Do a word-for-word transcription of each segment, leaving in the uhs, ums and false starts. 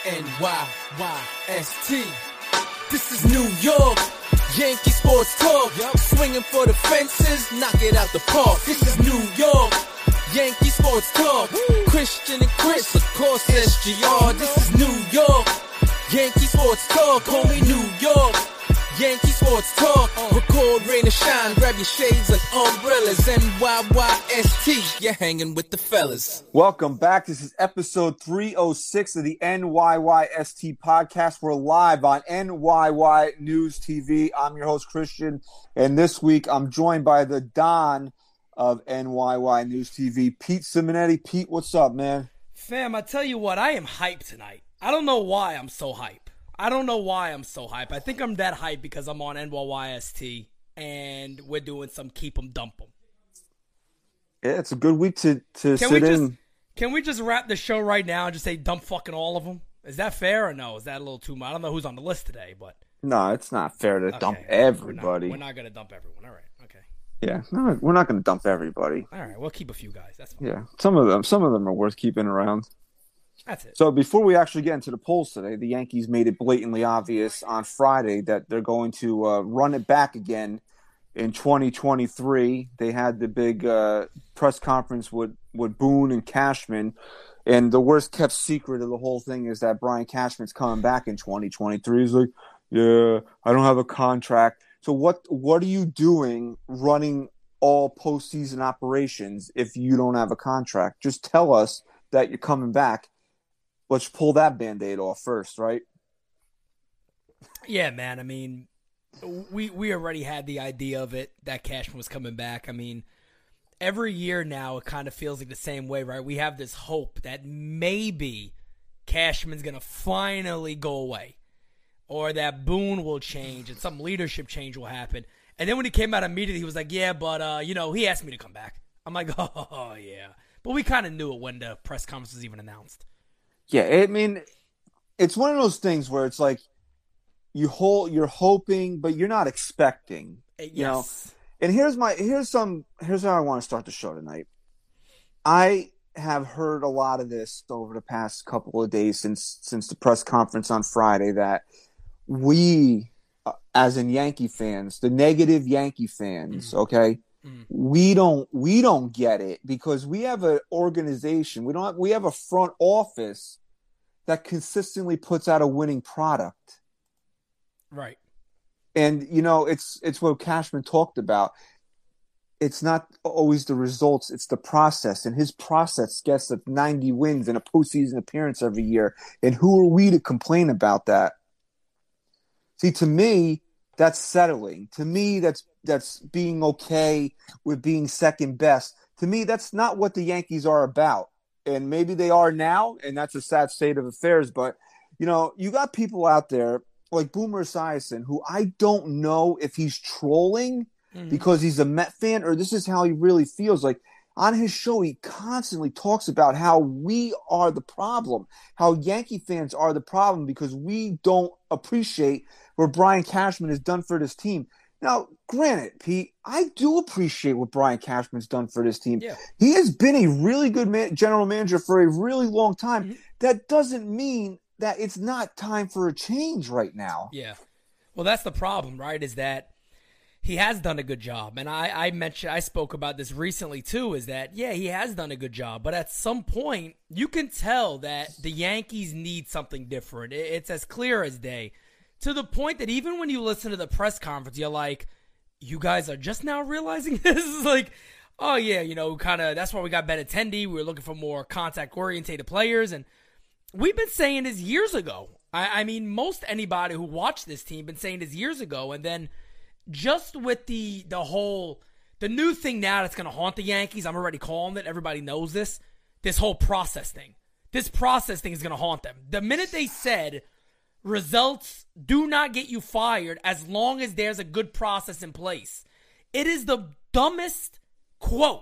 N Y Y S T. This is New York, Yankee Sports Talk. Yep. Swinging for the fences, knock it out the park. This is New York, Yankee Sports Talk. Woo. Christian and Chris, of course S G R. This is New York, Yankee Sports Talk. Homie, New York, Yankee Sports Talk. Record, rain, and shine. Grab your shades and umbrellas. N Y Y S T, you're hanging with the fellas. Welcome back. This is episode three oh six of the N Y Y S T podcast. We're live on N Y Y News T V. I'm your host, Christian, and this week I'm joined by the Don of N Y Y News T V, Pete Simonetti. Pete, what's up, man? Fam, I tell you what, I am hyped tonight. I don't know why I'm so hyped. I don't know why I'm so hyped. I think I'm that hyped because I'm on N Y Y S T and we're doing some keep 'em dump 'em. Yeah, it's a good week to, to can sit we just, in. Can we just wrap the show right now and just say dump fucking all of them? Is that fair or no? Is that a little too much? I don't know who's on the list today, but No, it's not fair to okay, dump everybody. We're not, not going to dump everyone. All right, okay. Yeah, no, we're not going to dump everybody. All right, we'll keep a few guys. That's fine. Yeah, some of them, some of them are worth keeping around. That's it. So before we actually get into the polls today, the Yankees made it blatantly obvious on Friday that they're going to uh, run it back again in twenty twenty-three. They had the big uh, press conference with, with Boone and Cashman, and the worst kept secret of the whole thing is that Brian Cashman's coming back in twenty twenty-three. He's like, yeah, I don't have a contract. So what what are you doing running all postseason operations if you don't have a contract? Just tell us that you're coming back. Let's pull that Band-Aid off first, right? Yeah, man. I mean, we we already had the idea of it, that Cashman was coming back. I mean, every year now it kind of feels like the same way, right? We have this hope that maybe Cashman's going to finally go away or that Boone will change and some leadership change will happen. And then when he came out immediately, he was like, yeah, but, uh, you know, he asked me to come back. I'm like, oh, yeah. But we kind of knew it when the press conference was even announced. Yeah, I mean, it's one of those things where it's like you hold, you're hoping, but you're not expecting. Yes. You know? And here's my here's some here's how I want to start the show tonight. I have heard a lot of this over the past couple of days since since the press conference on Friday that we, uh, as in Yankee fans, the negative Yankee fans, mm-hmm. okay. We don't we don't get it because we have an organization. We don't have, we have a front office that consistently puts out a winning product. Right. And you know, it's it's what Cashman talked about. It's not always the results, it's the process. And his process gets up ninety wins and a postseason appearance every year. And who are we to complain about that? See, to me, that's settling. To me, that's that's being okay with being second best. To me, that's not what the Yankees are about. And maybe they are now, and that's a sad state of affairs. But, you know, you got people out there like Boomer Esiason, who I don't know if he's trolling mm-hmm. because he's a Met fan or this is how he really feels. Like, on his show, he constantly talks about how we are the problem, how Yankee fans are the problem because we don't appreciate what Brian Cashman has done for this team. Now, granted, Pete, I do appreciate what Brian Cashman's done for this team. Yeah. He has been a really good man- general manager for a really long time. Mm-hmm. That doesn't mean that it's not time for a change right now. Yeah. Well, that's the problem, right, is that he has done a good job. And I, I mentioned, I spoke about this recently too, is that, yeah, he has done a good job. But at some point, you can tell that the Yankees need something different. It's as clear as day. To the point that even when you listen to the press conference, you're like, you guys are just now realizing this? Is like, oh, yeah, you know, kind of, that's why we got Benintendi. We were looking for more contact-orientated players. And we've been saying this years ago. I, I mean, most anybody who watched this team been saying this years ago. And then just with the the whole, the new thing now that's going to haunt the Yankees, I'm already calling it, everybody knows this, this whole process thing. This process thing is going to haunt them. The minute they said results do not get you fired as long as there's a good process in place, it is the dumbest quote.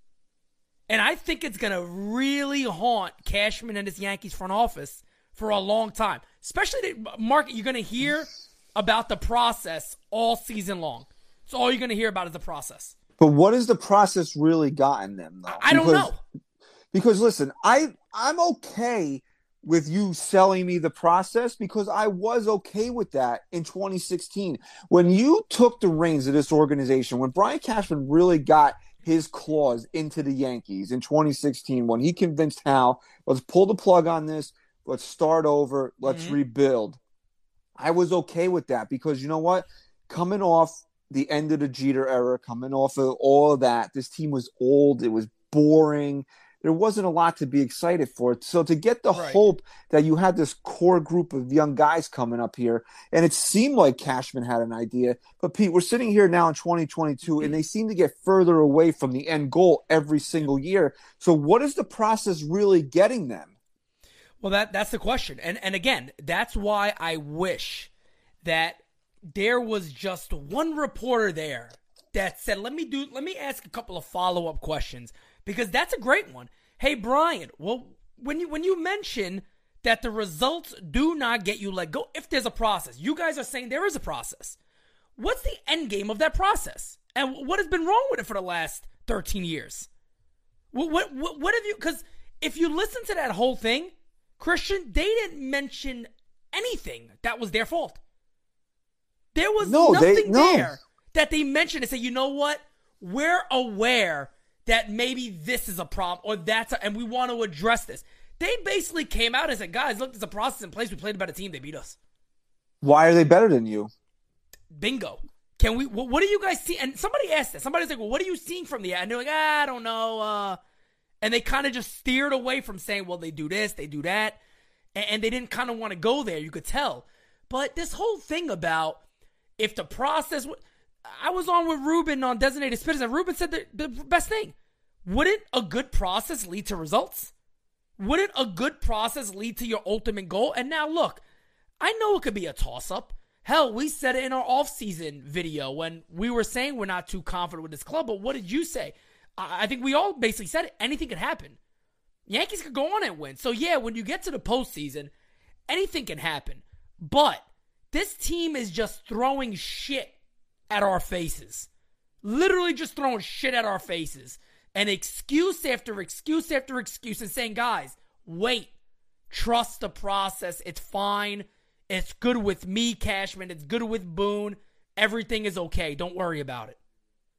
And I think it's going to really haunt Cashman and his Yankees front office for a long time. Especially, Mark, you're going to hear about the process all season long. So all you're going to hear about is the process. But what has the process really gotten them, though? I don't because, know. Because, listen, I, I'm okay with you selling me the process, because I was okay with that in twenty sixteen. When you took the reins of this organization, when Brian Cashman really got his claws into the Yankees in twenty sixteen, when he convinced Hal, let's pull the plug on this, let's start over, let's mm-hmm. rebuild. I was okay with that because you know what? Coming off the end of the Jeter era, coming off of all of that, this team was old. It was boring. There wasn't a lot to be excited for. So to get the right. hope that you had this core group of young guys coming up here, and it seemed like Cashman had an idea. But, Pete, we're sitting here now in twenty twenty-two, and they seem to get further away from the end goal every single year. So what is the process really getting them? Well, that that's the question. And and again, that's why I wish that there was just one reporter there that said, let me do let me ask a couple of follow-up questions, because that's a great one. Hey, Brian, well, when you when you mention that the results do not get you let go, if there's a process, you guys are saying there is a process. What's the end game of that process? And what has been wrong with it for the last thirteen years? What what what, what have you, because if you listen to that whole thing, Christian, they didn't mention anything that was their fault. There was no, nothing they, no. there that they mentioned and say, you know what? We're aware that maybe this is a problem or that's a, and we want to address this. They basically came out and said, guys, look, there's a process in place. We played a better team. They beat us. Why are they better than you? Bingo. Can we, what, what do you guys see? And somebody asked that. Somebody's like, well, what are you seeing from the ad? And they're like, ah, I don't know. Uh, and they kind of just steered away from saying, well, they do this, they do that. And, and they didn't kind of want to go there. You could tell. But this whole thing about if the process, w- I was on with Ruben on Designated Spitters, and Ruben said the, the best thing. Wouldn't a good process lead to results? Wouldn't a good process lead to your ultimate goal? And now look, I know it could be a toss-up. Hell, we said it in our off-season video when we were saying we're not too confident with this club, but what did you say? I, I think we all basically said it. Anything could happen. Yankees could go on and win. So yeah, when you get to the postseason, anything can happen. But this team is just throwing shit at our faces. Literally just throwing shit at our faces. And excuse after excuse after excuse and saying, guys, wait. Trust the process. It's fine. It's good with me, Cashman. It's good with Boone. Everything is okay. Don't worry about it.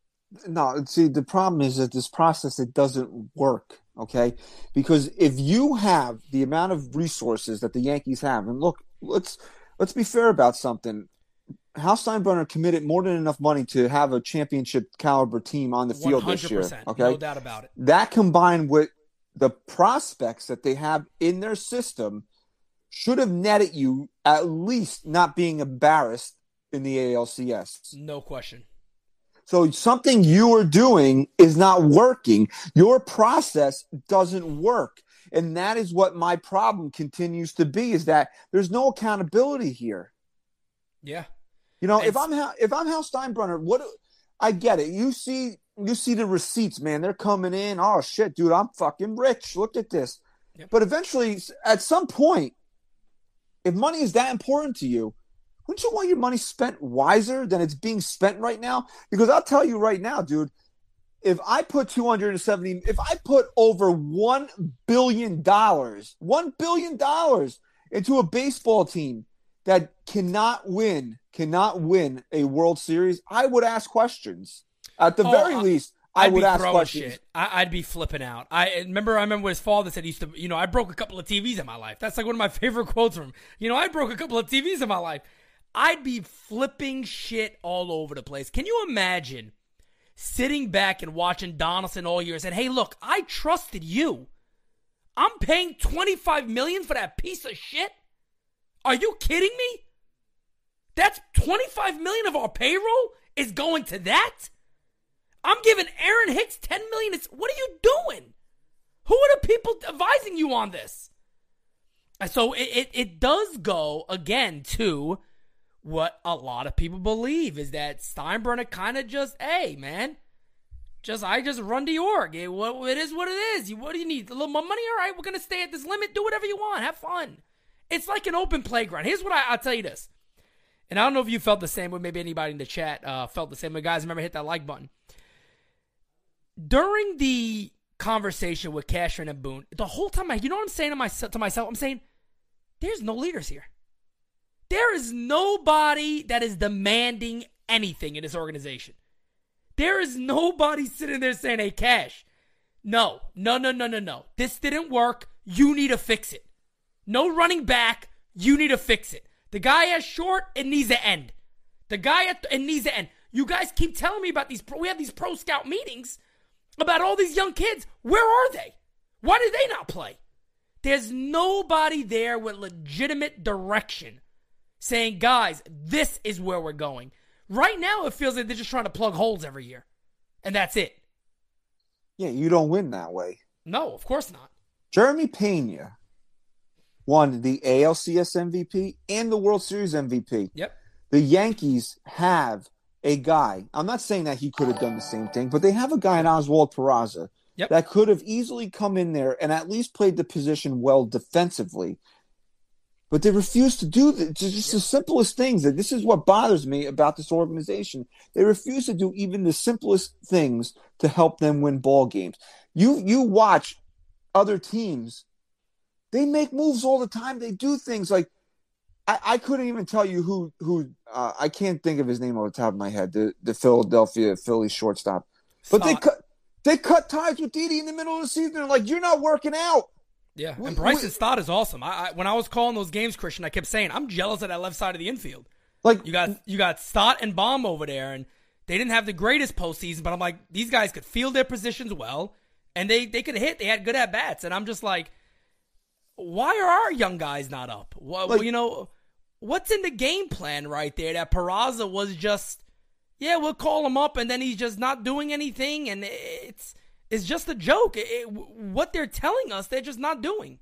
No, see, the problem is that this process, it doesn't work, okay? Because if you have the amount of resources that the Yankees have, and look, let's let's be fair about something. Hal Steinbrenner committed more than enough money to have a championship caliber team on the field this year. Okay, no doubt about it. That combined with the prospects that they have in their system should have netted you at least not being embarrassed in the A L C S. No question. So something you are doing is not working. Your process doesn't work. And that is what my problem continues to be, is that there's no accountability here. Yeah. You know, if I'm if I'm Hal Steinbrenner, what I get it. You see you see the receipts, man. They're coming in. Oh shit, dude, I'm fucking rich. Look at this. Yep. But eventually, at some point, if money is that important to you, wouldn't you want your money spent wiser than it's being spent right now? Because I'll tell you right now, dude, if I put two hundred seventy, if I put over one billion dollars, one billion dollars into a baseball team that cannot win, cannot win a World Series, I would ask questions. At the oh, very I, least, I I'd would be ask questions. Shit. I, I'd be flipping out. I remember. I remember what his father said. He used to, you know, I broke a couple of T Vs in my life. That's like one of my favorite quotes from him. You know, I broke a couple of T Vs in my life. I'd be flipping shit all over the place. Can you imagine sitting back and watching Donaldson all year and saying, "Hey, look, I trusted you. I'm paying twenty-five million dollars for that piece of shit. Are you kidding me? That's twenty-five million dollars of our payroll is going to that? I'm giving Aaron Hicks ten million dollars. What are you doing? Who are the people advising you on this?" And so it, it, it does go, again, to what a lot of people believe, is that Steinbrenner kind of just, hey, man, just I just run the org. It, what, it is what it is. You, what do you need? A little more money? All right, we're going to stay at this limit. Do whatever you want. Have fun. It's like an open playground. Here's what I, I'll tell you this. And I don't know if you felt the same way. Maybe anybody in the chat uh, felt the same way. Guys, remember, hit that like button. During the conversation with Cashman and Boone, the whole time, I, you know what I'm saying to myself? To myself, I'm saying, there's no leaders here. There is nobody that is demanding anything in this organization. There is nobody sitting there saying, hey, Cash, no, no, no, no, no, no. This didn't work. You need to fix it. No running back. You need to fix it. The guy is short. It needs to end. The guy at it needs to end. You guys keep telling me about these. Pro, we have these pro scout meetings about all these young kids. Where are they? Why did they not play? There's nobody there with legitimate direction saying, guys, this is where we're going. Right now, it feels like they're just trying to plug holes every year. And that's it. Yeah, you don't win that way. No, of course not. Jeremy Pena won the A L C S M V P and the World Series M V P. Yep. The Yankees have a guy. I'm not saying that he could have done the same thing, but they have a guy in Oswald Peraza yep. that could have easily come in there and at least played the position well defensively. But they refuse to do this. It's just the simplest things. And this is what bothers me about this organization. They refuse to do even the simplest things to help them win ball games. You you watch other teams. They make moves all the time. They do things like I, I couldn't even tell you who who uh, I can't think of his name off the top of my head. The the Philadelphia Phillies shortstop. But Stop. they cut they cut ties with Didi in the middle of the season. They're like, you're not working out. Yeah, and Bryson Stott is awesome. I, I when I was calling those games, Christian, I kept saying I'm jealous of that left side of the infield. Like you got you got Stott and Baum over there, and they didn't have the greatest postseason, but I'm like, these guys could field their positions well, and they they could hit. They had good at bats, and I'm just like, why are our young guys not up? Well, like, you know, what's in the game plan right there? That Peraza was just, yeah, we'll call him up, and then he's just not doing anything, and it's. It's just a joke. It, it, what they're telling us, they're just not doing.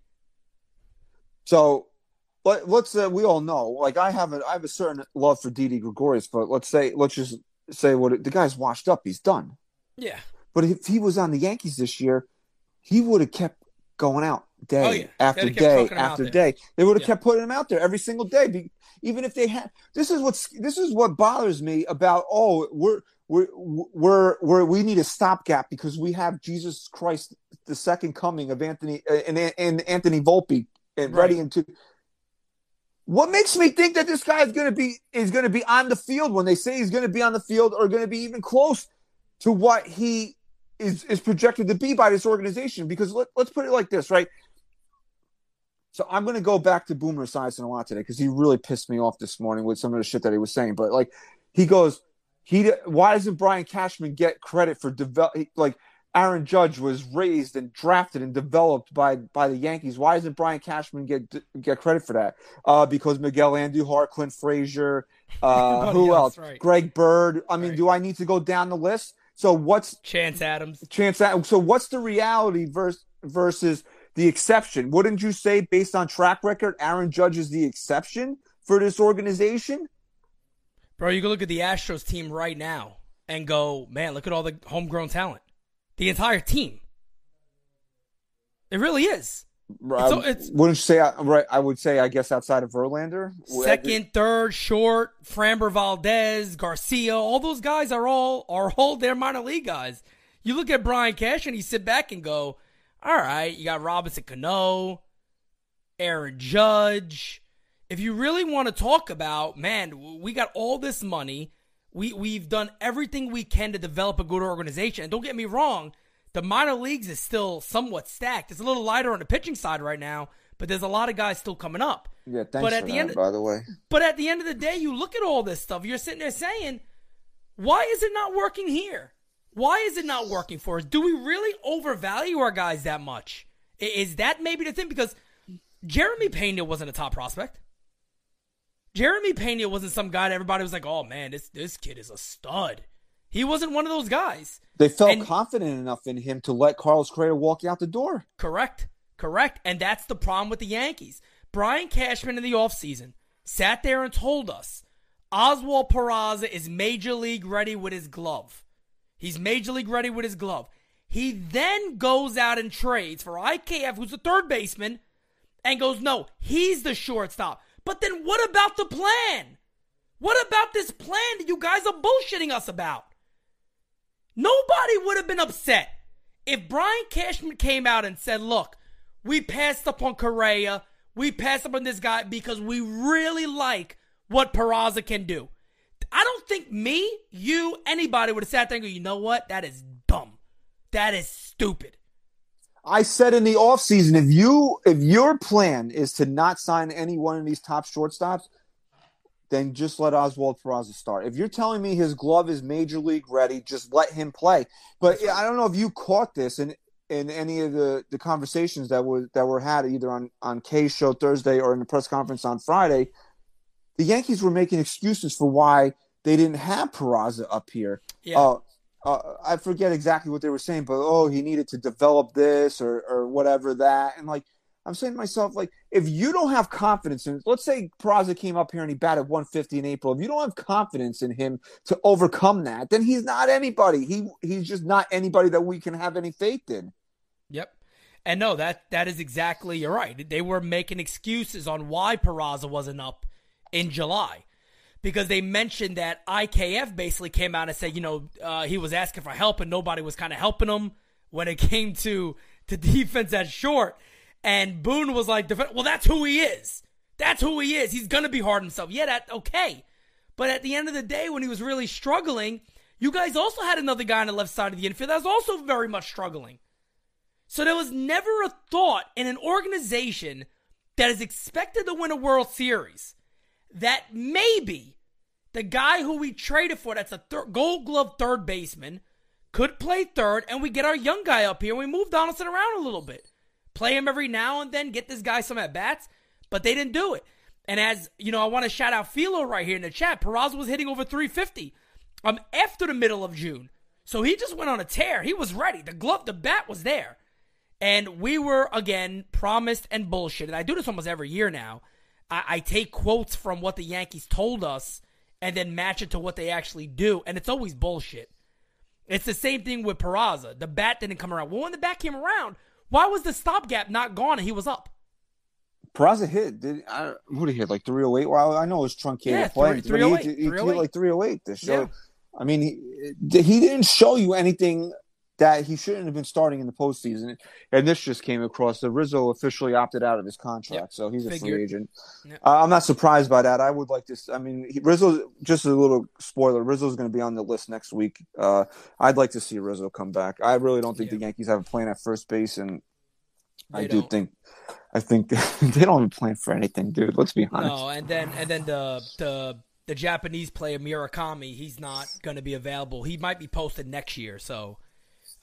So, let, let's. Uh, we all know. Like I have a, I have a certain love for Didi Gregorius, but let's say, let's just say what it, the guy's washed up. He's done. Yeah. But if he was on the Yankees this year, he would have kept going out day oh, yeah. after day after day. They would have yeah. kept putting him out there every single day. Be, even if they had. This is what's. This is what bothers me about. Oh, we're. We're, we're, we're, we need a stopgap because we have Jesus Christ, the second coming of Anthony uh, and, and Anthony Volpe and right. ready into. What makes me think that this guy is going to be is going to be on the field when they say he's going to be on the field or going to be even close to what he is is projected to be by this organization? Because let, let's put it like this, right? So I'm going to go back to Boomer Esiason a lot today because he really pissed me off this morning with some of the shit that he was saying. But like, he goes. He why doesn't Brian Cashman get credit for develop like Aaron Judge was raised and drafted and developed by by the Yankees? Why doesn't Brian Cashman get get credit for that? Uh, because Miguel Andujar, Clint Frazier, uh, who else? else? Right. Greg Bird. I mean, right. do I need to go down the list? So what's Chance Adams? Chance Adams. So what's the reality versus versus the exception? Wouldn't you say, based on track record, Aaron Judge is the exception for this organization? Bro, you can look at the Astros team right now and go, man, look at all the homegrown talent. The entire team. It really is. Um, it's, it's, wouldn't you say, right, I would say, I guess, outside of Verlander? Second, third, short, Framber Valdez, Garcia, all those guys are all, are all their minor league guys. You look at Brian Cash and you sit back and go, all right, you got Robinson Cano, Aaron Judge. If you really want to talk about, man, we got all this money. We, we've done everything we can to develop a good organization. And don't get me wrong, the minor leagues is still somewhat stacked. It's a little lighter on the pitching side right now, but there's a lot of guys still coming up. Yeah, thanks but at for the that, end of, by the way. But at the end of the day, you look at all this stuff, you're sitting there saying, why is it not working here? Why is it not working for us? Do we really overvalue our guys that much? Is that maybe the thing? Because Jeremy Pena wasn't a top prospect. Jeremy Pena wasn't some guy that everybody was like, oh, man, this this kid is a stud. He wasn't one of those guys. They felt and, confident enough in him to let Carlos Correa walk out the door. Correct. Correct. And that's the problem with the Yankees. Brian Cashman in the offseason sat there and told us Oswald Peraza is major league ready with his glove. He's major league ready with his glove. He then goes out and trades for I K F, who's the third baseman, and goes, no, he's the shortstop. But then what about the plan? What about this plan that you guys are bullshitting us about? Nobody would have been upset if Brian Cashman came out and said, look, we passed up on Correa. we pass up on this guy because we really like what Peraza can do. I don't think me, you, anybody would have sat there and go, you know what? That is dumb. That is stupid. I said in the offseason, if you if your plan is to not sign any one of these top shortstops, then just let Oswald Peraza start. If you're telling me his glove is major league ready, just let him play. But I don't know if you caught this in, in any of the, the conversations that were that were had either on, on Kay's show Thursday or in the press conference on Friday. The Yankees were making excuses for why they didn't have Peraza up here. Yeah. Uh, uh, I forget exactly what they were saying, but, oh, he needed to develop this or, or whatever that. And, like, I'm saying to myself, like, if you don't have confidence in – let's say Peraza came up here and he batted one fifty in April. If you don't have confidence in him to overcome that, then he's not anybody. He He's just not anybody that we can have any faith in. Yep. And, no, that that is exactly – you're right. They were making excuses on why Peraza wasn't up in July. Because they mentioned that I K F basically came out and said, you know, uh, he was asking for help and nobody was kind of helping him when it came to, to defense at short. And Boone was like, well, that's who he is. That's who he is. He's going to be hard on himself. Yeah, that okay. But at the end of the day, when he was really struggling, you guys also had another guy on the left side of the infield that was also very much struggling. So there was never a thought in an organization that is expected to win a World Series that maybe the guy who we traded for, that's a thir- gold glove third baseman, could play third, and we get our young guy up here, and we move Donaldson around a little bit. Play him every now and then, get this guy some at-bats, but they didn't do it. And as, you know, I want to shout out Philo right here in the chat. Peraza was hitting over three fifty um, after the middle of June. So he just went on a tear. He was ready. The glove, the bat was there. And we were, again, promised and bullshit. And I do this almost every year now. I, I take quotes from what the Yankees told us and then match it to what they actually do, and it's always bullshit. It's the same thing with Peraza. The bat didn't come around. Well, when the bat came around, why was the stopgap not gone and he was up? Peraza hit. Did I, what did he hit? Like three oh eight? Well, I know it was truncated yeah, play. three oh eight. He, he, he hit like three oh eight this show. Yeah. I mean, he, he didn't show you anything that he shouldn't have been starting in the postseason. And this just came across. The Rizzo officially opted out of his contract, yep. so he's a Figured. free agent. Yep. Uh, I'm not surprised by that. I would like to – I mean, he, Rizzo – just a little spoiler, Rizzo's going to be on the list next week. Uh, I'd like to see Rizzo come back. I really don't think yeah. the Yankees have a plan at first base, and they I do don't. think – I think they don't have a plan for anything, dude. Let's be honest. No, and then and then the the the Japanese player Murakami, he's not going to be available. He might be posted next year, so –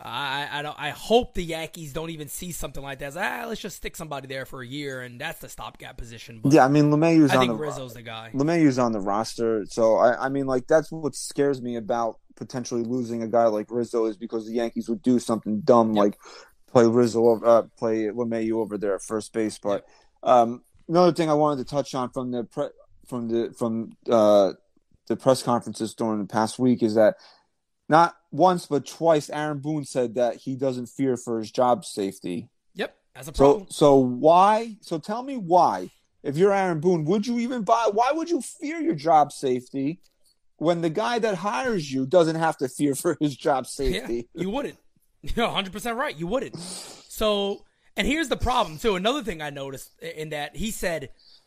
I I, don't, I hope the Yankees don't even see something like that. As, ah, let's just stick somebody there for a year, and that's the stopgap position. But yeah, I mean, LeMahieu's I on think the Rizzo's the guy. LeMahieu's on the roster, so I, I mean, like that's what scares me about potentially losing a guy like Rizzo is because the Yankees would do something dumb yep. like play Rizzo, uh, play LeMahieu over there at first base. But yep. um, another thing I wanted to touch on from the pre- from the from uh, the press conferences during the past week is that. Not once, but twice, Aaron Boone said that he doesn't fear for his job safety. Yep, that's a problem. So, so why? So tell me why. If you're Aaron Boone, would you even buy? Why would you fear your job safety when the guy that hires you doesn't have to fear for his job safety? Yeah, you wouldn't. You're one hundred percent right. You wouldn't. So, and here's the problem, too. Another thing I noticed in that he said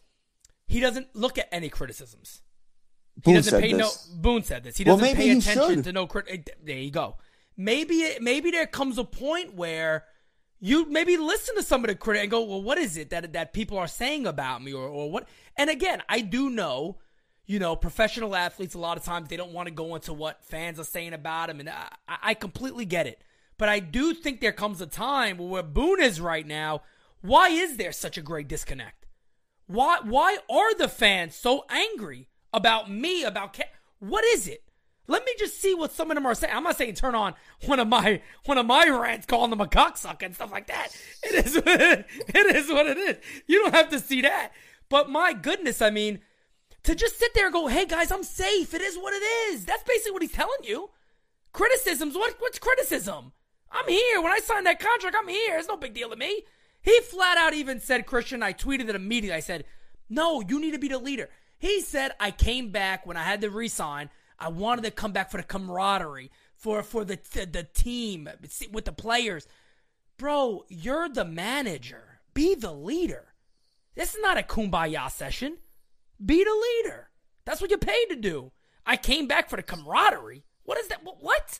he doesn't look at any criticisms. He Boone doesn't said pay this. no. Boone said this. He Well, doesn't maybe pay he attention should. to no crit. There you go. Maybe it, maybe there comes a point where you maybe listen to some of the critic and go, well, what is it that that people are saying about me, or or what? And again, I do know, you know, professional athletes a lot of times they don't want to go into what fans are saying about them, and I, I completely get it. But I do think there comes a time where Boone is right now. Why is there such a great disconnect? Why why are the fans so angry about me, about Ke- what is it? Let me just see what some of them are saying. I'm not saying turn on one of my one of my rants calling them a cocksucker and stuff like that. It is it is what it is. You don't have to see that. But my goodness, I mean, to just sit there and go, hey guys, I'm safe. It is what it is. That's basically what he's telling you. Criticisms, what what's criticism? I'm here. When I signed that contract, I'm here. It's no big deal to me. He flat out even said, Christian, I tweeted it immediately. I said, no, you need to be the leader. He said, I came back when I had to resign. I wanted to come back for the camaraderie, for, for the, the, the team, with the players. Bro, you're the manager. Be the leader. This is not a kumbaya session. Be the leader. That's what you're paid to do. I came back for the camaraderie. What is that? What?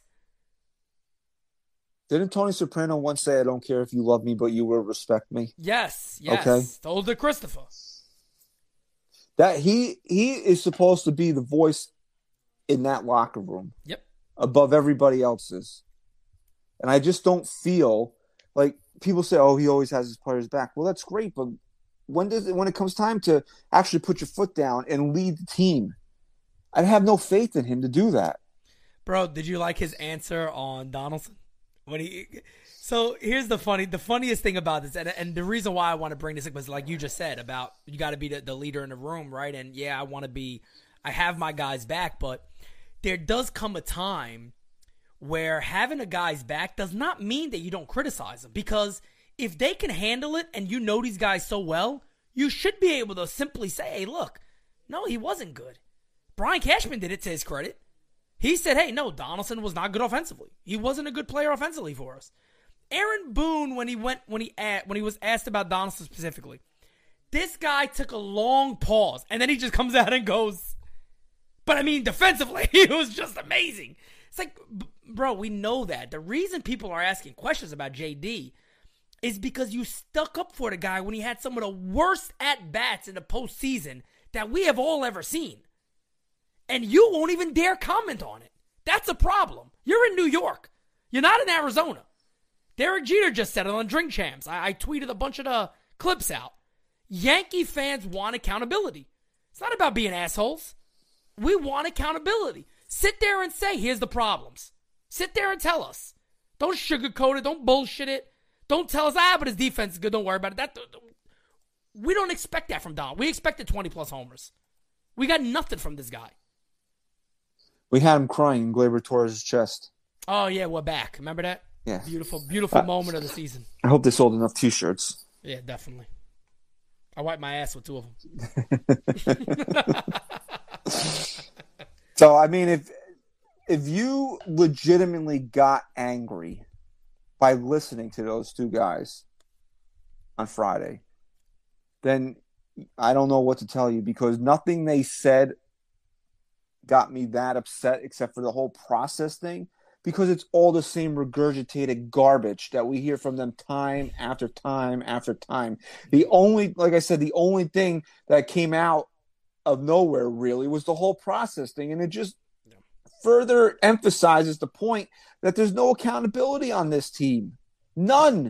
Didn't Tony Soprano once say, I don't care if you love me, but you will respect me? Yes, yes. Okay. Told to Christopher. That he he is supposed to be the voice in that locker room. Yep. Above everybody else's. And I just don't feel like people say, oh, he always has his players back. Well, that's great, but when does it, when it comes time to actually put your foot down and lead the team, I have no faith in him to do that. Bro, did you like his answer on Donaldson? When he, so here's the funny, the funniest thing about this, and, and the reason why I want to bring this up was like you just said about you got to be the, the leader in the room, right? And yeah, I want to be, I have my guys back, but there does come a time where having a guy's back does not mean that you don't criticize them, because if they can handle it and you know these guys so well, you should be able to simply say, hey, look, no, he wasn't good. Brian Cashman did it to his credit. He said, hey, no, Donaldson was not good offensively. He wasn't a good player offensively for us. Aaron Boone, when he went, when he when he was asked about Donaldson specifically, this guy took a long pause, and then he just comes out and goes, but I mean, defensively, it was just amazing. It's like, bro, we know that. The reason people are asking questions about J D is because you stuck up for the guy when he had some of the worst at-bats in the postseason that we have all ever seen. And you won't even dare comment on it. That's a problem. You're in New York. You're not in Arizona. Derek Jeter just said it on Drink Champs. I, I tweeted a bunch of the clips out. Yankee fans want accountability. It's not about being assholes. We want accountability. Sit there and say, here's the problems. Sit there and tell us. Don't sugarcoat it. Don't bullshit it. Don't tell us, ah, but his defense is good. Don't worry about it. That, we don't expect that from Don. We expected twenty-plus homers. We got nothing from this guy. We had him crying in Gleyber Torres' chest. Oh, yeah, we're back. Remember that? Yeah. Beautiful, beautiful uh, moment of the season. I hope they sold enough T-shirts. Yeah, definitely. I wiped my ass with two of them. So, I mean, if if you legitimately got angry by listening to those two guys on Friday, then I don't know what to tell you, because nothing they said got me that upset except for the whole process thing, because it's all the same regurgitated garbage that we hear from them time after time after time. The only, like I said, the only thing that came out of nowhere really was the whole process thing, and it just further emphasizes the point that there's no accountability on this team. None.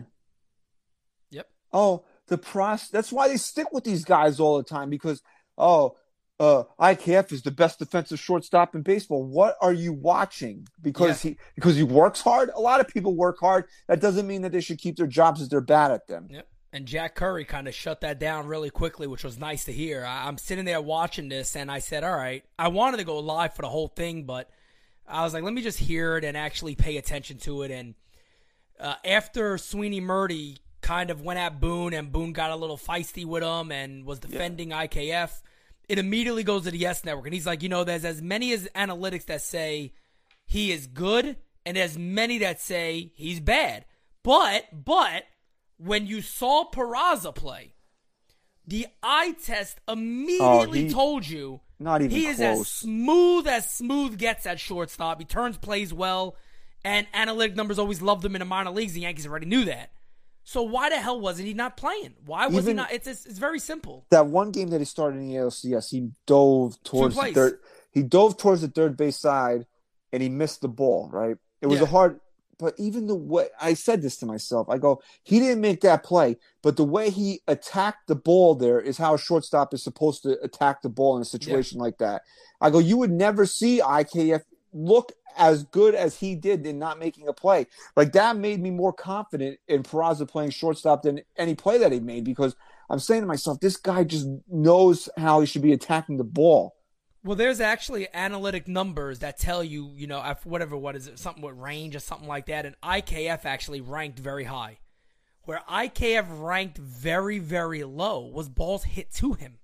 Yep. Oh, the process. That's why they stick with these guys all the time, because, oh, uh, I K F is the best defensive shortstop in baseball. What are you watching? Because yeah. he because he works hard? A lot of people work hard. That doesn't mean that they should keep their jobs if they're bad at them. Yep. And Jack Curry kind of shut that down really quickly, which was nice to hear. I, I'm sitting there watching this, and I said, all right, I wanted to go live for the whole thing, but I was like, let me just hear it and actually pay attention to it. And uh, after Sweeney Murdy kind of went at Boone, and Boone got a little feisty with him and was defending yeah. I K F, it immediately goes to the Yes Network. And he's like, you know, there's as many as analytics that say he is good, and as many that say he's bad. But, but, when you saw Peraza play, the eye test immediately oh, he, told you not even he close. is as smooth as smooth gets at shortstop. He turns plays well, and analytic numbers always loved him in the minor leagues. The Yankees already knew that. So why the hell wasn't he not playing? Why was Even he not? It's, it's it's very simple. That one game that he started in the A L C S, he dove towards the third. He dove towards the third base side, and he missed the ball. Right, it was yeah. a hard. But even the way I said this to myself, I go, he didn't make that play, but the way he attacked the ball there is how a shortstop is supposed to attack the ball in a situation yeah. like that. I go, you would never see I K F look as good as he did in not making a play. Like, that made me more confident in Peraza playing shortstop than any play that he made, because I'm saying to myself, this guy just knows how he should be attacking the ball. Well, there's actually analytic numbers that tell you, you know, whatever, what is it, something with range or something like that, and I K F actually ranked very high. Where I K F ranked very, very low was balls hit to him.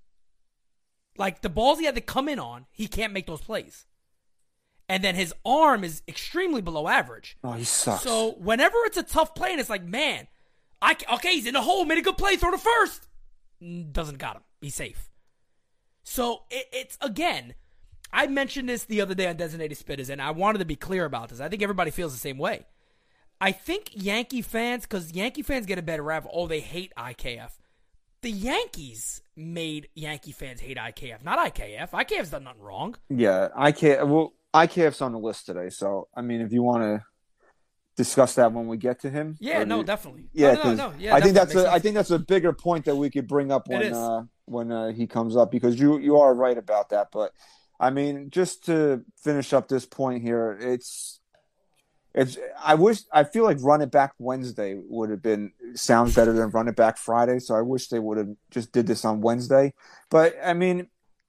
Like, the balls he had to come in on, he can't make those plays. And then his arm is extremely below average. Oh, he sucks. So whenever it's a tough play and it's like, man, I, okay, he's in the hole, made a good play, throw to first. doesn't got him. He's safe. So it, it's, again, I mentioned this the other day on Designated Spitters, and I wanted to be clear about this. I think everybody feels the same way. I think Yankee fans, because Yankee fans get a better rap, oh, they hate I K F. The Yankees made Yankee fans hate I K F, not I K F. I K F's done nothing wrong. Yeah, I K F, well, I K F's on the list today, so, I mean, if you want to discuss that when we get to him. Yeah, no, definitely. Yeah, no, no, no, yeah, I think that's a, sense. I think that's a bigger point that we could bring up when uh, when uh, he comes up, because you you are right about that. But I mean, just to finish up this point here, it's it's I wish I feel like Run It Back Wednesday would have been sounds better than Run It Back Friday. So I wish they would have just did this on Wednesday. But I mean,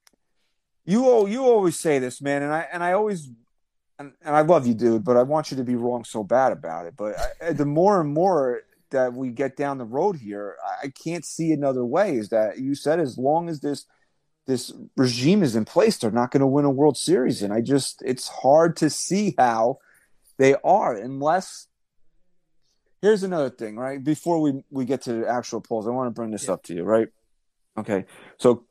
you you always say this, man, and I and I always. And, and I love you, dude, but I want you to be wrong so bad about it. But I, the more and more that we get down the road here, I can't see another way. Is that you said as long as this this regime is in place, they're not going to win a World Series. And I just, it's hard to see how they are unless. Here's another thing, right? Before we, we get to the actual polls, I want to bring this yeah. up to you, right? Okay. So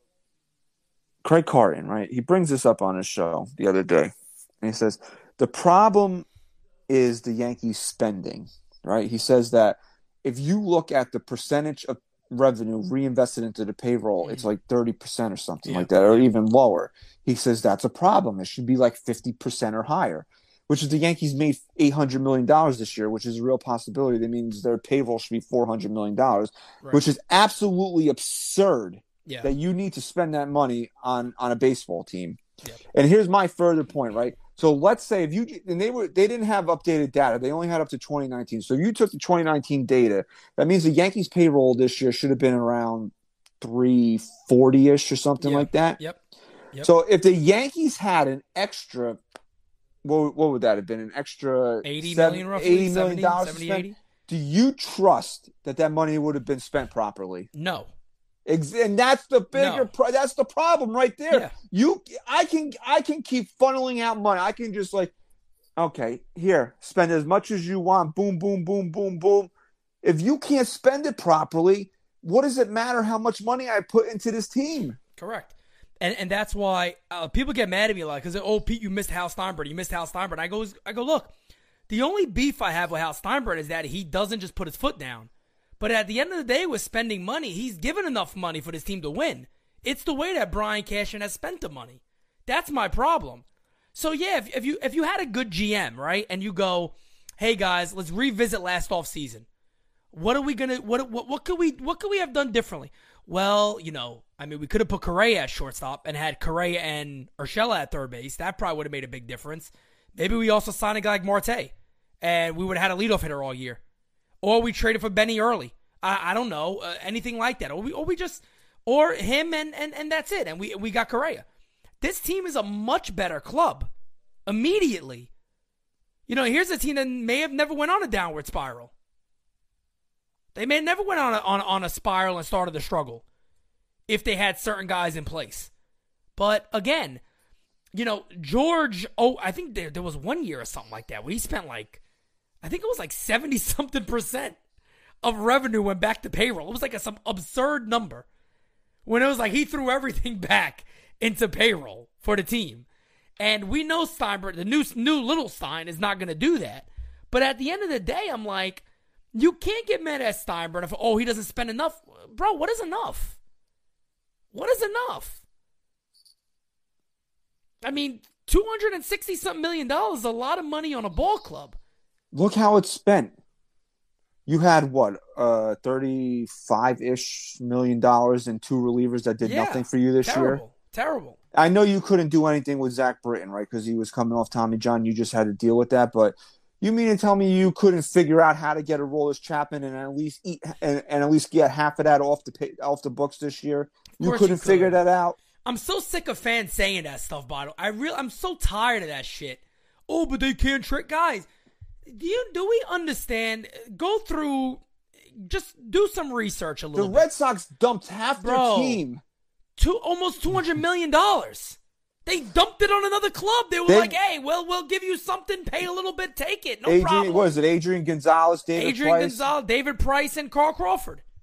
Craig Carton, right? He brings this up on his show the other day. And he says, the problem is the Yankees spending, right? He says that if you look at the percentage of revenue reinvested into the payroll, it's like thirty percent or something yeah. like that, or even lower. He says that's a problem. It should be like fifty percent or higher, which is the Yankees made eight hundred million dollars this year, which is a real possibility. That means their payroll should be four hundred million dollars, right. which is absolutely absurd yeah. that you need to spend that money on, on a baseball team. Yep. And here's my further point, right? So let's say if you and they were they didn't have updated data, they only had up to twenty nineteen. So if you took the twenty nineteen data, that means the Yankees payroll this year should have been around three forty ish or something yep. like that. Yep. Yep. So if the Yankees had an extra, what, what would that have been? An extra eighty seven, million, roughly eighty million dollars seventy, spent? eighty? Do you trust that that money would have been spent properly? No. And that's the bigger. No. Pro- that's the problem right there. Yeah. You, I can, I can keep funneling out money. I can just like, okay, here, spend as much as you want. Boom, boom, boom, boom, boom. If you can't spend it properly, what does it matter how much money I put into this team? Correct. And and that's why uh, people get mad at me a lot because oh, Pete, you missed Hal Steinbrenner. You missed Hal Steinbrenner. I go, I go, look, the only beef I have with Hal Steinbrenner is that he doesn't just put his foot down. But at the end of the day, with spending money, he's given enough money for this team to win. It's the way that Brian Cashman has spent the money. That's my problem. So yeah, if, if you if you had a good G M, right, and you go, hey guys, let's revisit last offseason. What are we gonna what what what could we what could we have done differently? Well, you know, I mean, we could have put Correa at shortstop and had Correa and Urshela at third base. That probably would have made a big difference. Maybe we also signed a guy like Marte, and we would have had a leadoff hitter all year. Or we traded for Benny early. I, I don't know. Uh, anything like that. Or we or we just or him and, and, and that's it. And we we got Correa. This team is a much better club. Immediately. You know, here's a team that may have never went on a downward spiral. They may have never went on a, on, on a spiral and started to struggle if they had certain guys in place. But again, you know, George, oh, I think there, there was one year or something like that where he spent like, I think it was like seventy-something percent of revenue went back to payroll. It was like a, some absurd number when it was like he threw everything back into payroll for the team. And we know Steinbrenner, the new, new little Stein, is not going to do that. But at the end of the day, I'm like, you can't get mad at Steinbrenner for, oh, he doesn't spend enough. Bro, what is enough? What is enough? I mean, two hundred sixty something million dollars is a lot of money on a ball club. Look how it's spent. You had what, uh, thirty-five-ish million dollars in two relievers that did yeah, nothing for you this terrible, year. Terrible. I know you couldn't do anything with Zach Britton, right? Because he was coming off Tommy John. You just had to deal with that. But you mean to tell me you couldn't figure out how to get a Aroldis Chapman and at least eat and, and at least get half of that off the pay, off the books this year? You couldn't you could. figure that out. I'm so sick of fans saying that stuff, Bottle. I real I'm so tired of that shit. Oh, but they can't trick guys. Do you do we understand? Go through, just do some research a little. The bit. Red Sox dumped half Bro, their team. Two almost two hundred million dollars. They dumped it on another club. They were they, like, "Hey, well, we'll give you something. Pay a little bit. Take it. No Adrian, problem." What is it? Adrian Gonzalez, David Adrian Price, Gonzalez, David Price, and Carl Crawford.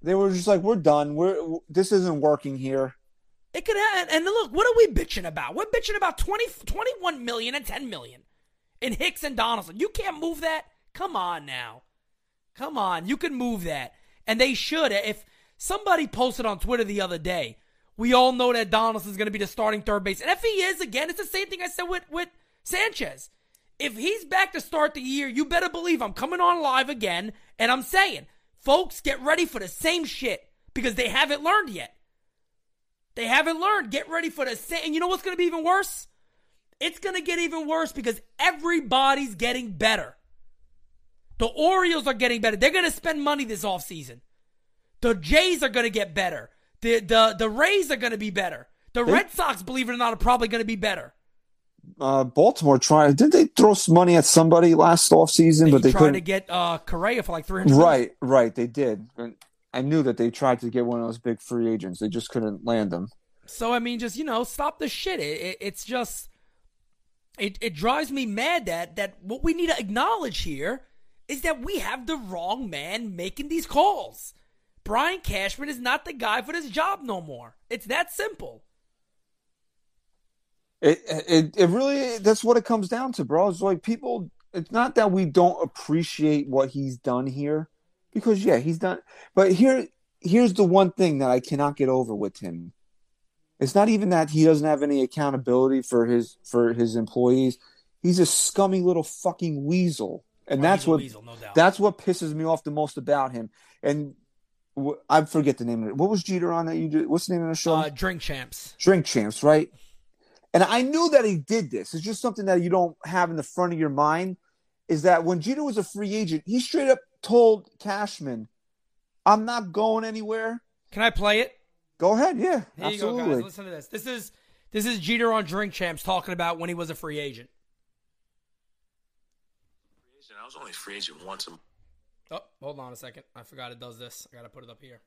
They were just like, we're done. We're this isn't working here. It could have, and look, what are we bitching about? We're bitching about twenty, twenty-one million and ten million in Hicks and Donaldson. You can't move that? Come on now. Come on. You can move that. And they should. If somebody posted on Twitter the other day, we all know that Donaldson's going to be the starting third base. And if he is, again, it's the same thing I said with, with Sanchez. If he's back to start the year, you better believe I'm coming on live again, and I'm saying, folks, get ready for the same shit because they haven't learned yet. They haven't learned. Get ready for the same. And you know what's going to be even worse? It's going to get even worse because everybody's getting better. The Orioles are getting better. They're going to spend money this offseason. The Jays are going to get better. The, the, the Rays are going to be better. The they, Red Sox, believe it or not, are probably going to be better. Uh, Baltimore tried. Did they throw some money at somebody last offseason? They but they tried couldn't to get uh, Correa for like three hundred. Right, right. They did. I knew that they tried to get one of those big free agents. They just couldn't land them. So I mean, just you know, stop the shit. It, it, it's just it it drives me mad that that what we need to acknowledge here is that we have the wrong man making these calls. Brian Cashman is not the guy for this job no more. It's that simple. It, it it really, that's what it comes down to, bro. It's like people, it's not that we don't appreciate what he's done here, because yeah, he's done, but here, here's the one thing that I cannot get over with him. It's not even that he doesn't have any accountability for his, for his employees. He's a scummy little fucking weasel. And oh, that's what, weasel, no doubt. That's what pisses me off the most about him. And wh- I forget the name of it. What was Jeter on that you did? What's the name of the show? Uh, Drink Champs. Drink Champs, right? And I knew that he did this. It's just something that you don't have in the front of your mind, is that when Jeter was a free agent, he straight up told Cashman, I'm not going anywhere. Can I play it? Go ahead, yeah. Here absolutely. you go, guys. Listen to this. This is this is Jeter on Drink Champs talking about when he was a free agent. I was only free agent once a month. Oh, hold on a second. I forgot it does this. I got to put it up here.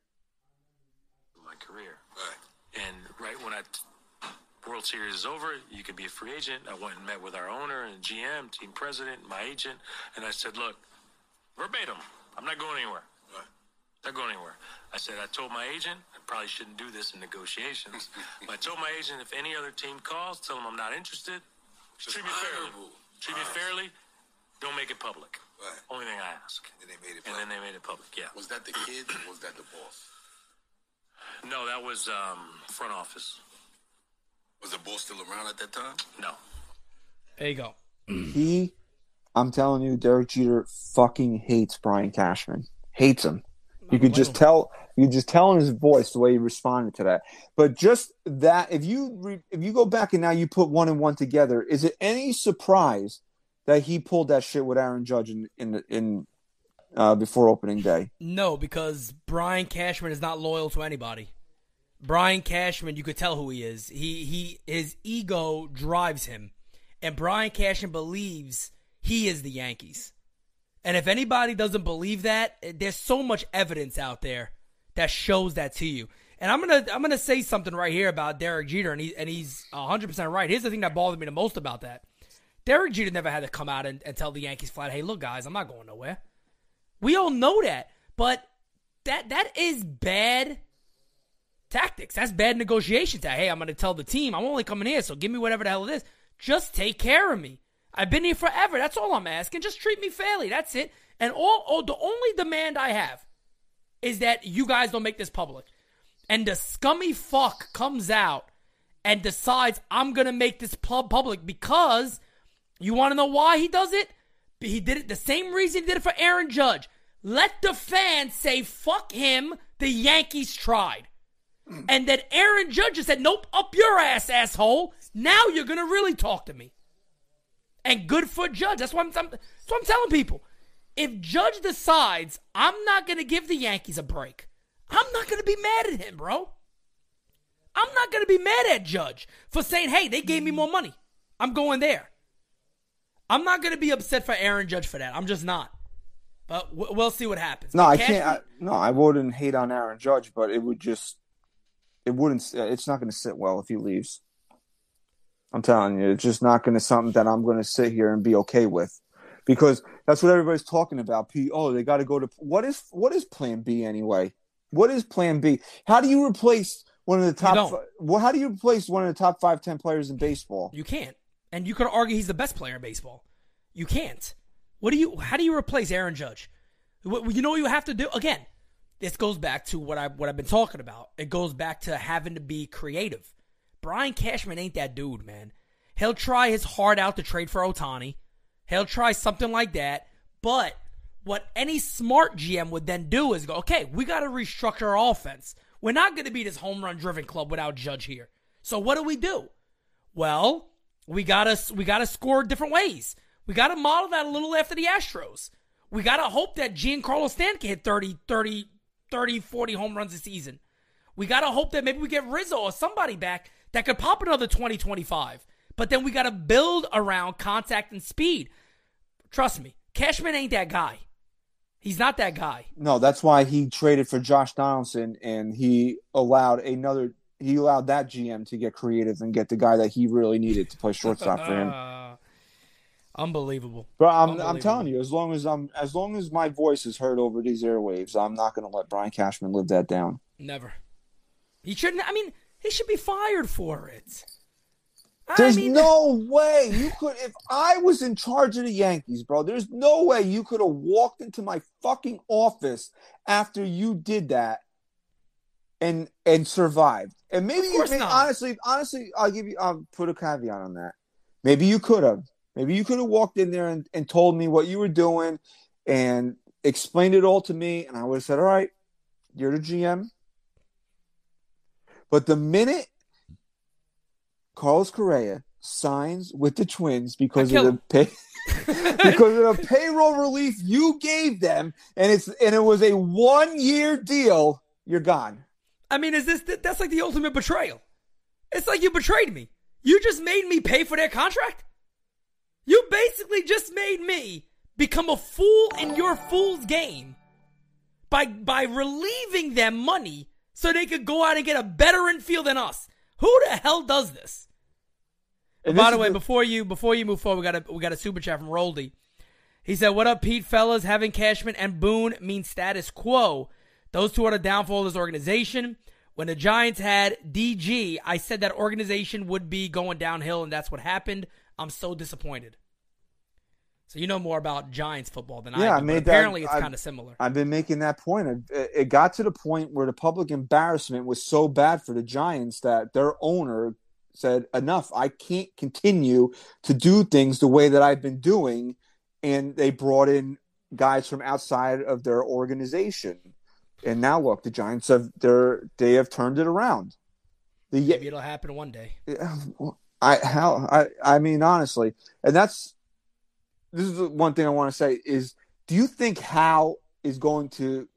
My career. Right. And right when I... World Series is over, you can be a free agent. I went and met with our owner and G M, team president, my agent, and I said, look, verbatim, I'm not going anywhere. Right. Not going anywhere. I said, I told my agent, I probably shouldn't do this in negotiations, but I told my agent, if any other team calls, tell them I'm not interested. Just treat me fairly. Treat me fairly. Don't make it public. Right. Only thing I ask. And they made it public. And then they made it public, yeah. Was that the kid or was that the boss? No, that was um, front office. Was the boss still around at that time? No. There you go. He, I'm telling you, Derek Jeter fucking hates Brian Cashman. Hates him. You could just tell. You could just tell in his voice the way he responded to that. But just that, if you re, if you go back and now you put one and one together, is it any surprise that he pulled that shit with Aaron Judge in in, in uh, before opening day? No, because Brian Cashman is not loyal to anybody. Brian Cashman, you could tell who he is. He he his ego drives him. And Brian Cashman believes he is the Yankees. And if anybody doesn't believe that, there's so much evidence out there that shows that to you. And I'm gonna I'm gonna say something right here about Derek Jeter, and he and he's one hundred percent right. Here's the thing that bothered me the most about that. Derek Jeter never had to come out and, and tell the Yankees flat, hey, look, guys, I'm not going nowhere. We all know that. But that that is bad tactics. That's bad negotiation. That, hey, I'm going to tell the team, I'm only coming here, so give me whatever the hell it is. Just take care of me. I've been here forever. That's all I'm asking. Just treat me fairly. That's it. And all, all the only demand I have is that you guys don't make this public. And the scummy fuck comes out and decides I'm going to make this pub public because you want to know why he does it? He did it the same reason he did it for Aaron Judge. Let the fans say, fuck him, the Yankees tried. And then Aaron Judge just said, nope, up your ass, asshole. Now you're going to really talk to me. And good for Judge. That's what I'm, that's what I'm telling people. If Judge decides I'm not going to give the Yankees a break, I'm not going to be mad at him, bro. I'm not going to be mad at Judge for saying, hey, they gave me more money. I'm going there. I'm not going to be upset for Aaron Judge for that. I'm just not. But we'll see what happens. No, I can't. I, no, I wouldn't hate on Aaron Judge, but it would just, it wouldn't, it's not going to sit well if he leaves. I'm telling you, it's just not going to something that I'm going to sit here and be okay with, because that's what everybody's talking about. P, oh, they got to go to what is what is Plan B anyway? What is Plan B? How do you replace one of the top? don't. Fi- well, how do you replace one of the top five, ten players in baseball? You can't. And you could argue he's the best player in baseball. You can't. What do you? How do you replace Aaron Judge? What, you know what you have to do? Again, this goes back to what I what I've been talking about. It goes back to having to be creative. Brian Cashman ain't that dude, man. He'll try his heart out to trade for Ohtani. He'll try something like that. But what any smart G M would then do is go, okay, we got to restructure our offense. We're not going to be this home run driven club without Judge here. So what do we do? Well, we gotta we gotta score different ways. We gotta model that a little after the Astros. We gotta hope that Giancarlo Stanton can hit thirty, thirty, thirty, forty home runs a season. We gotta hope that maybe we get Rizzo or somebody back that could pop another twenty, twenty-five. But then we gotta build around contact and speed. Trust me, Cashman ain't that guy. He's not that guy. No, that's why he traded for Josh Donaldson, and he allowed another. He allowed that G M to get creative and get the guy that he really needed to play shortstop for him. Uh, unbelievable. But I'm, unbelievable. I'm telling you, as long as I'm, as long as my voice is heard over these airwaves, I'm not going to let Brian Cashman live that down. Never. He shouldn't. I mean, he should be fired for it. There's I mean, no way you could. If I was in charge of the Yankees, bro, there's no way you could have walked into my fucking office after you did that and and survived. And maybe, Of course maybe not. honestly, honestly, I'll give you. I'll put a caveat on that. Maybe you could have. Maybe you could have walked in there and, and told me what you were doing and explained it all to me, and I would have said, "All right, you're the G M." But the minute Carlos Correa signs with the Twins because I of kill the pay, because of the payroll relief you gave them, and it's and it was a one year deal, you're gone. I mean, is this that's like the ultimate betrayal? It's like you betrayed me. You just made me pay for their contract. You basically just made me become a fool in your fool's game by by relieving them money so they could go out and get a better infield than us. Who the hell does this? And By this the is way, before you before you move forward, we got a we got a super chat from Roldy. He said, "What up, Pete, fellas? Having Cashman and Boone means status quo. Those two are the downfall of this organization. When the Giants had D G, I said that organization would be going downhill, and that's what happened. I'm so disappointed." So you know more about Giants football than Yeah, I I do. made But that- apparently, it's I- kind of similar. I've been making that point. It, it got to the point where the public embarrassment was so bad for the Giants that their owner said, enough, I can't continue to do things the way that I've been doing. And they brought in guys from outside of their organization. And now look, the Giants have they're they have turned it around. The Maybe it'll happen one day. I how I I mean honestly, and that's this is the one thing I want to say is, do you think Hal is going to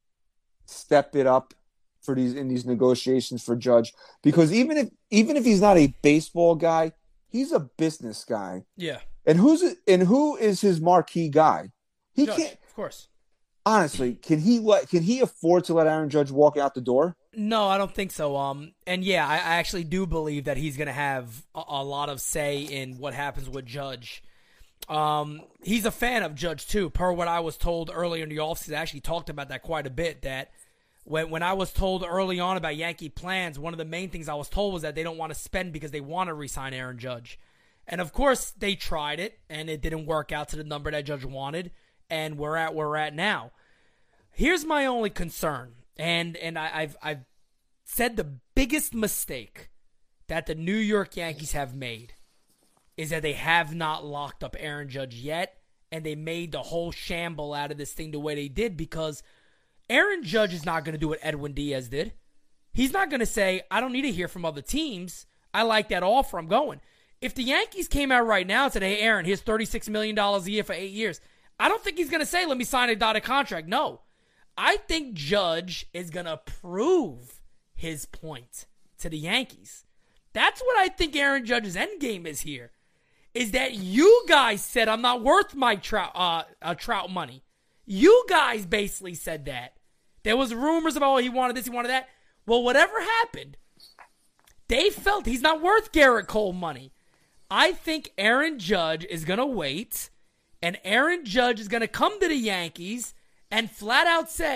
step it up for these in these negotiations for Judge? Because even if even if he's not a baseball guy, he's a business guy. Yeah, And who's and who is his marquee guy? He Judge, can't of course. honestly. Can he let? Can he afford to let Aaron Judge walk out the door? No, I don't think so. Um, and yeah, I, I actually do believe that he's going to have a, a lot of say in what happens with Judge. Um, he's a fan of Judge too. Per what I was told earlier in the offseason, I actually talked about that quite a bit. That when when I was told early on about Yankee plans, one of the main things I was told was that they don't want to spend because they want to re-sign Aaron Judge. And of course, they tried it, and it didn't work out to the number that Judge wanted, and we're at where we're at now. Here's my only concern, and and I, I've I've said the biggest mistake that the New York Yankees have made is that they have not locked up Aaron Judge yet, and they made the whole shamble out of this thing the way they did, because Aaron Judge is not going to do what Edwin Diaz did. He's not going to say, I don't need to hear from other teams. I like that offer. I'm going. If the Yankees came out right now and said, hey, Aaron, here's thirty-six million dollars a year for eight years, I don't think he's going to say, let me sign a dotted contract. No. I think Judge is going to prove his point to the Yankees. That's what I think Aaron Judge's endgame is here, is that you guys said I'm not worth my Trout, uh, uh, Trout money. You guys basically said that. There was rumors about, oh, he wanted this, he wanted that. Well, whatever happened, they felt he's not worth Garrett Cole money. I think Aaron Judge is going to wait, and Aaron Judge is going to come to the Yankees and flat out say,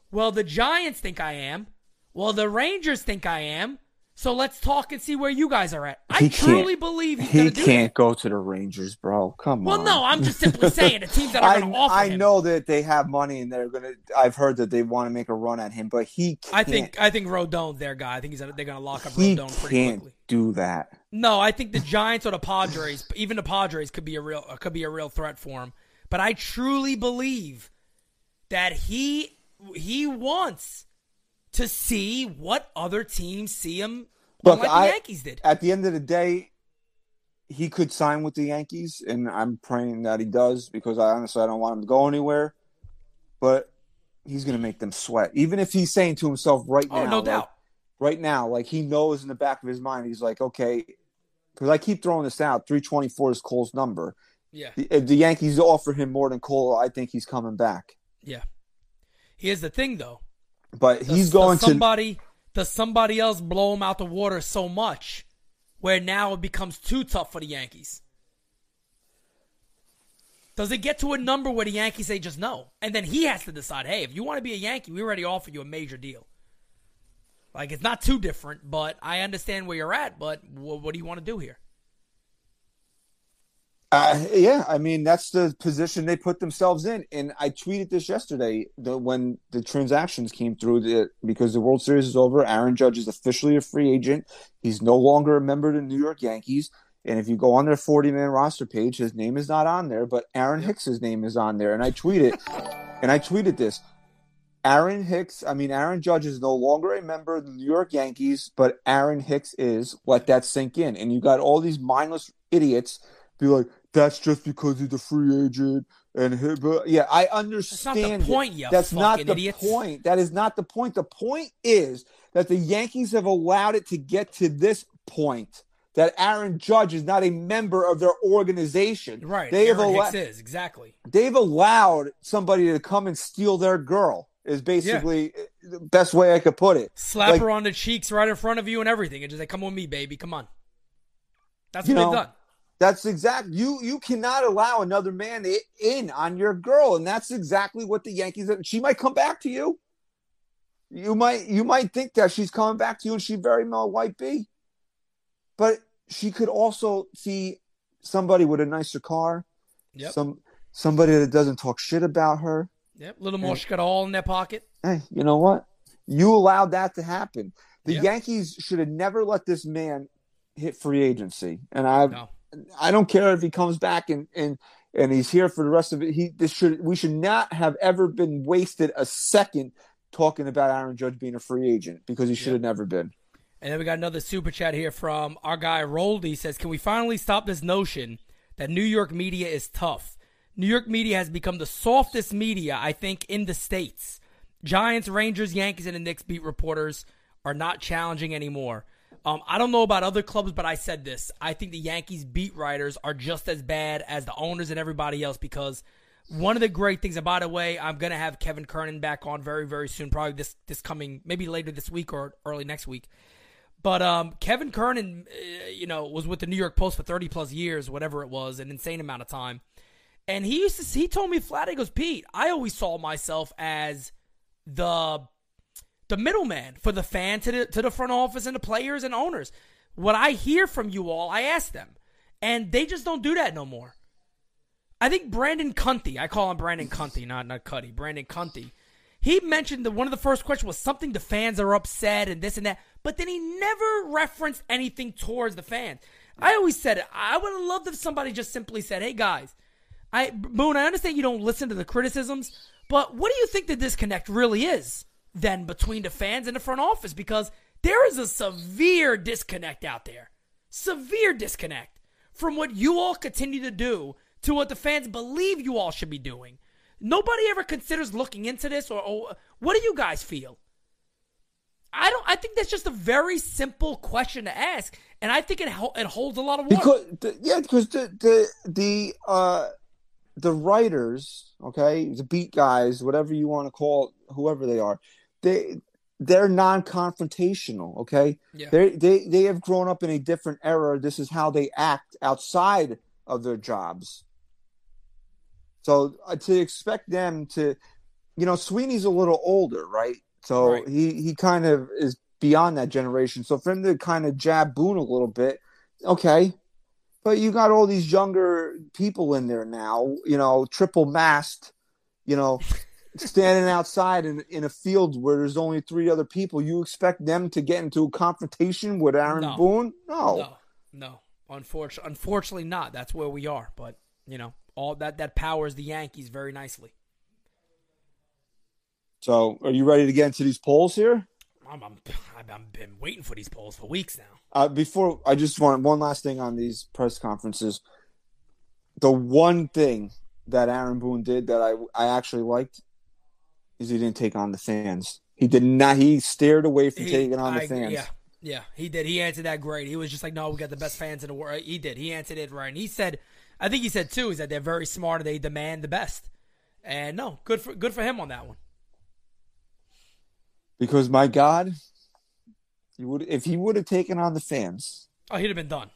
Well, the Giants think I am. Well, the Rangers think I am. So let's talk and see where you guys are at. I He truly can't- believe he's He going to do can't that. go to the Rangers, bro. Come Well, on. no, I'm just simply saying the teams that are I, going to offer I him. know that they have money and they're gonna. I've heard that they want to make a run at him, but he can't. I think I think Rodon's their guy. I think he's they're going to lock up he Rodon pretty can't quickly. do that. No, I think the Giants or the Padres, even the Padres, could be a real could be a real threat for him. But I truly believe that he he wants to see what other teams see him on, Look, like I- the Yankees did. At the end of the day, he could sign with the Yankees, and I'm praying that he does because I honestly I don't want him to go anywhere. But he's going to make them sweat, even if he's saying to himself right now, Oh, no like, doubt. right now, like he knows in the back of his mind, he's like, okay, because I keep throwing this out, three twenty-four is Cole's number. Yeah, If the Yankees offer him more than Cole, I think he's coming back. yeah. Here's the thing, though. But Does, he's going does somebody does somebody else blow him out the water so much where now it becomes too tough for the Yankees? Does it get to a number where the Yankees say just no? And then he has to decide, hey, if you want to be a Yankee, we already offered you a major deal. Like, it's not too different, but I understand where you're at, but wh- what do you want to do here? to. Uh, yeah, I mean, that's the position they put themselves in. And I tweeted this yesterday the, when the transactions came through the, because the World Series is over. Aaron Judge is officially a free agent. He's no longer a member of the New York Yankees. And if you go on their forty-man roster page, his name is not on there, but Aaron Hicks's name is on there. And I tweeted, and I tweeted this. Aaron Hicks, I mean, Aaron Judge is no longer a member of the New York Yankees, but Aaron Hicks is. Let that sink in. And you got all these mindless idiots be like, that's just because he's a free agent. And he, but yeah, I understand. That's not the it. point, you That's not fucking the idiots. point. That is not the point. The point is that the Yankees have allowed it to get to this point. That Aaron Judge is not a member of their organization. Right. They have Aaron allo- Hicks is, exactly. they've allowed somebody to come and steal their girl. Is basically the best way I could put it. Slap Like, her on the cheeks right in front of you and everything. And just like, come with me, baby. Come on. That's You what know, they've done. That's exact. You you cannot allow another man i- in on your girl, and that's exactly what the Yankees. She might come back to you. You might you might think that she's coming back to you, and she very well might be. But she could also see somebody with a nicer car, Yep. some somebody that doesn't talk shit about her. Yep. A little more all in their pocket. Hey, you know what? You allowed that to happen. The Yeah. Yankees should have never let this man hit free agency, and I. No. I don't care if he comes back and, and, and he's here for the rest of it. He this should we should not have ever been wasted a second talking about Aaron Judge being a free agent because he should have never been. And then we got another super chat here from our guy Roldy. Says, can we finally stop this notion that New York media is tough? New York media has become the softest media, I think, in the States. Giants, Rangers, Yankees, and the Knicks beat reporters are not challenging anymore. Um, I don't know about other clubs, but I said this. I think the Yankees beat writers are just as bad as the owners and everybody else because one of the great things, and by the way, I'm going to have Kevin Kernan back on very, very soon, probably this this coming, maybe later this week or early next week. But um, Kevin Kernan, uh, you know, was with the New York Post for thirty plus years, whatever it was, an insane amount of time. And he used to, he told me flat, he goes, Pete, I always saw myself as the the middleman for the fan to the to the front office and the players and owners. What I hear from you all, I ask them, and they just don't do that no more. I think Brandon Cunty, I call him Brandon Cunty, not not Cuddy, Brandon Cunty. He mentioned that one of the first questions was something the fans are upset and this and that, but then he never referenced anything towards the fans. I always said it. I would have loved if somebody just simply said, "Hey guys, I Boone, I understand you don't listen to the criticisms, but what do you think the disconnect really is then between the fans and the front office? Because there is a severe disconnect out there. Severe disconnect from what you all continue to do to what the fans believe you all should be doing. Nobody ever considers looking into this, or, or what do you guys feel? I don't. I think that's just a very simple question to ask, and I think it it holds a lot of water. Because the, yeah, because the the the uh the writers, okay, the beat guys, whatever you want to call whoever they are, they they're non-confrontational, okay? Yeah. They they they have grown up in a different era. This is how they act outside of their jobs. So uh, to expect them to you know, Sweeney's a little older, right? So Right. he, he kind of is beyond that generation. So for him to kind of jab Boone a little bit, okay. But you got all these younger people in there now, you know, triple masked, you know, standing outside in, in a field where there's only three other people. You expect them to get into a confrontation with Aaron No. Boone? No. No, no. Unfortunately, unfortunately not. That's where we are. But, you know, all that, that powers the Yankees very nicely. So are you ready to get into these polls here? I'm, I'm, I've been waiting for these polls for weeks now. Uh, before, I just want one last thing on these press conferences. The one thing that Aaron Boone did that I, I actually liked is he didn't take on the fans. He did not. He steered away from He- taking on the I- fans. Yeah, yeah, he did. He answered that great. He was just like, no, we got the best fans in the world. He did. He answered it right. And he said, I think he said, too, is that they're very smart and they demand the best. And, no, good for good for him on that one. Because, my God, he would if he would have taken on the fans, Oh, he'd have been done.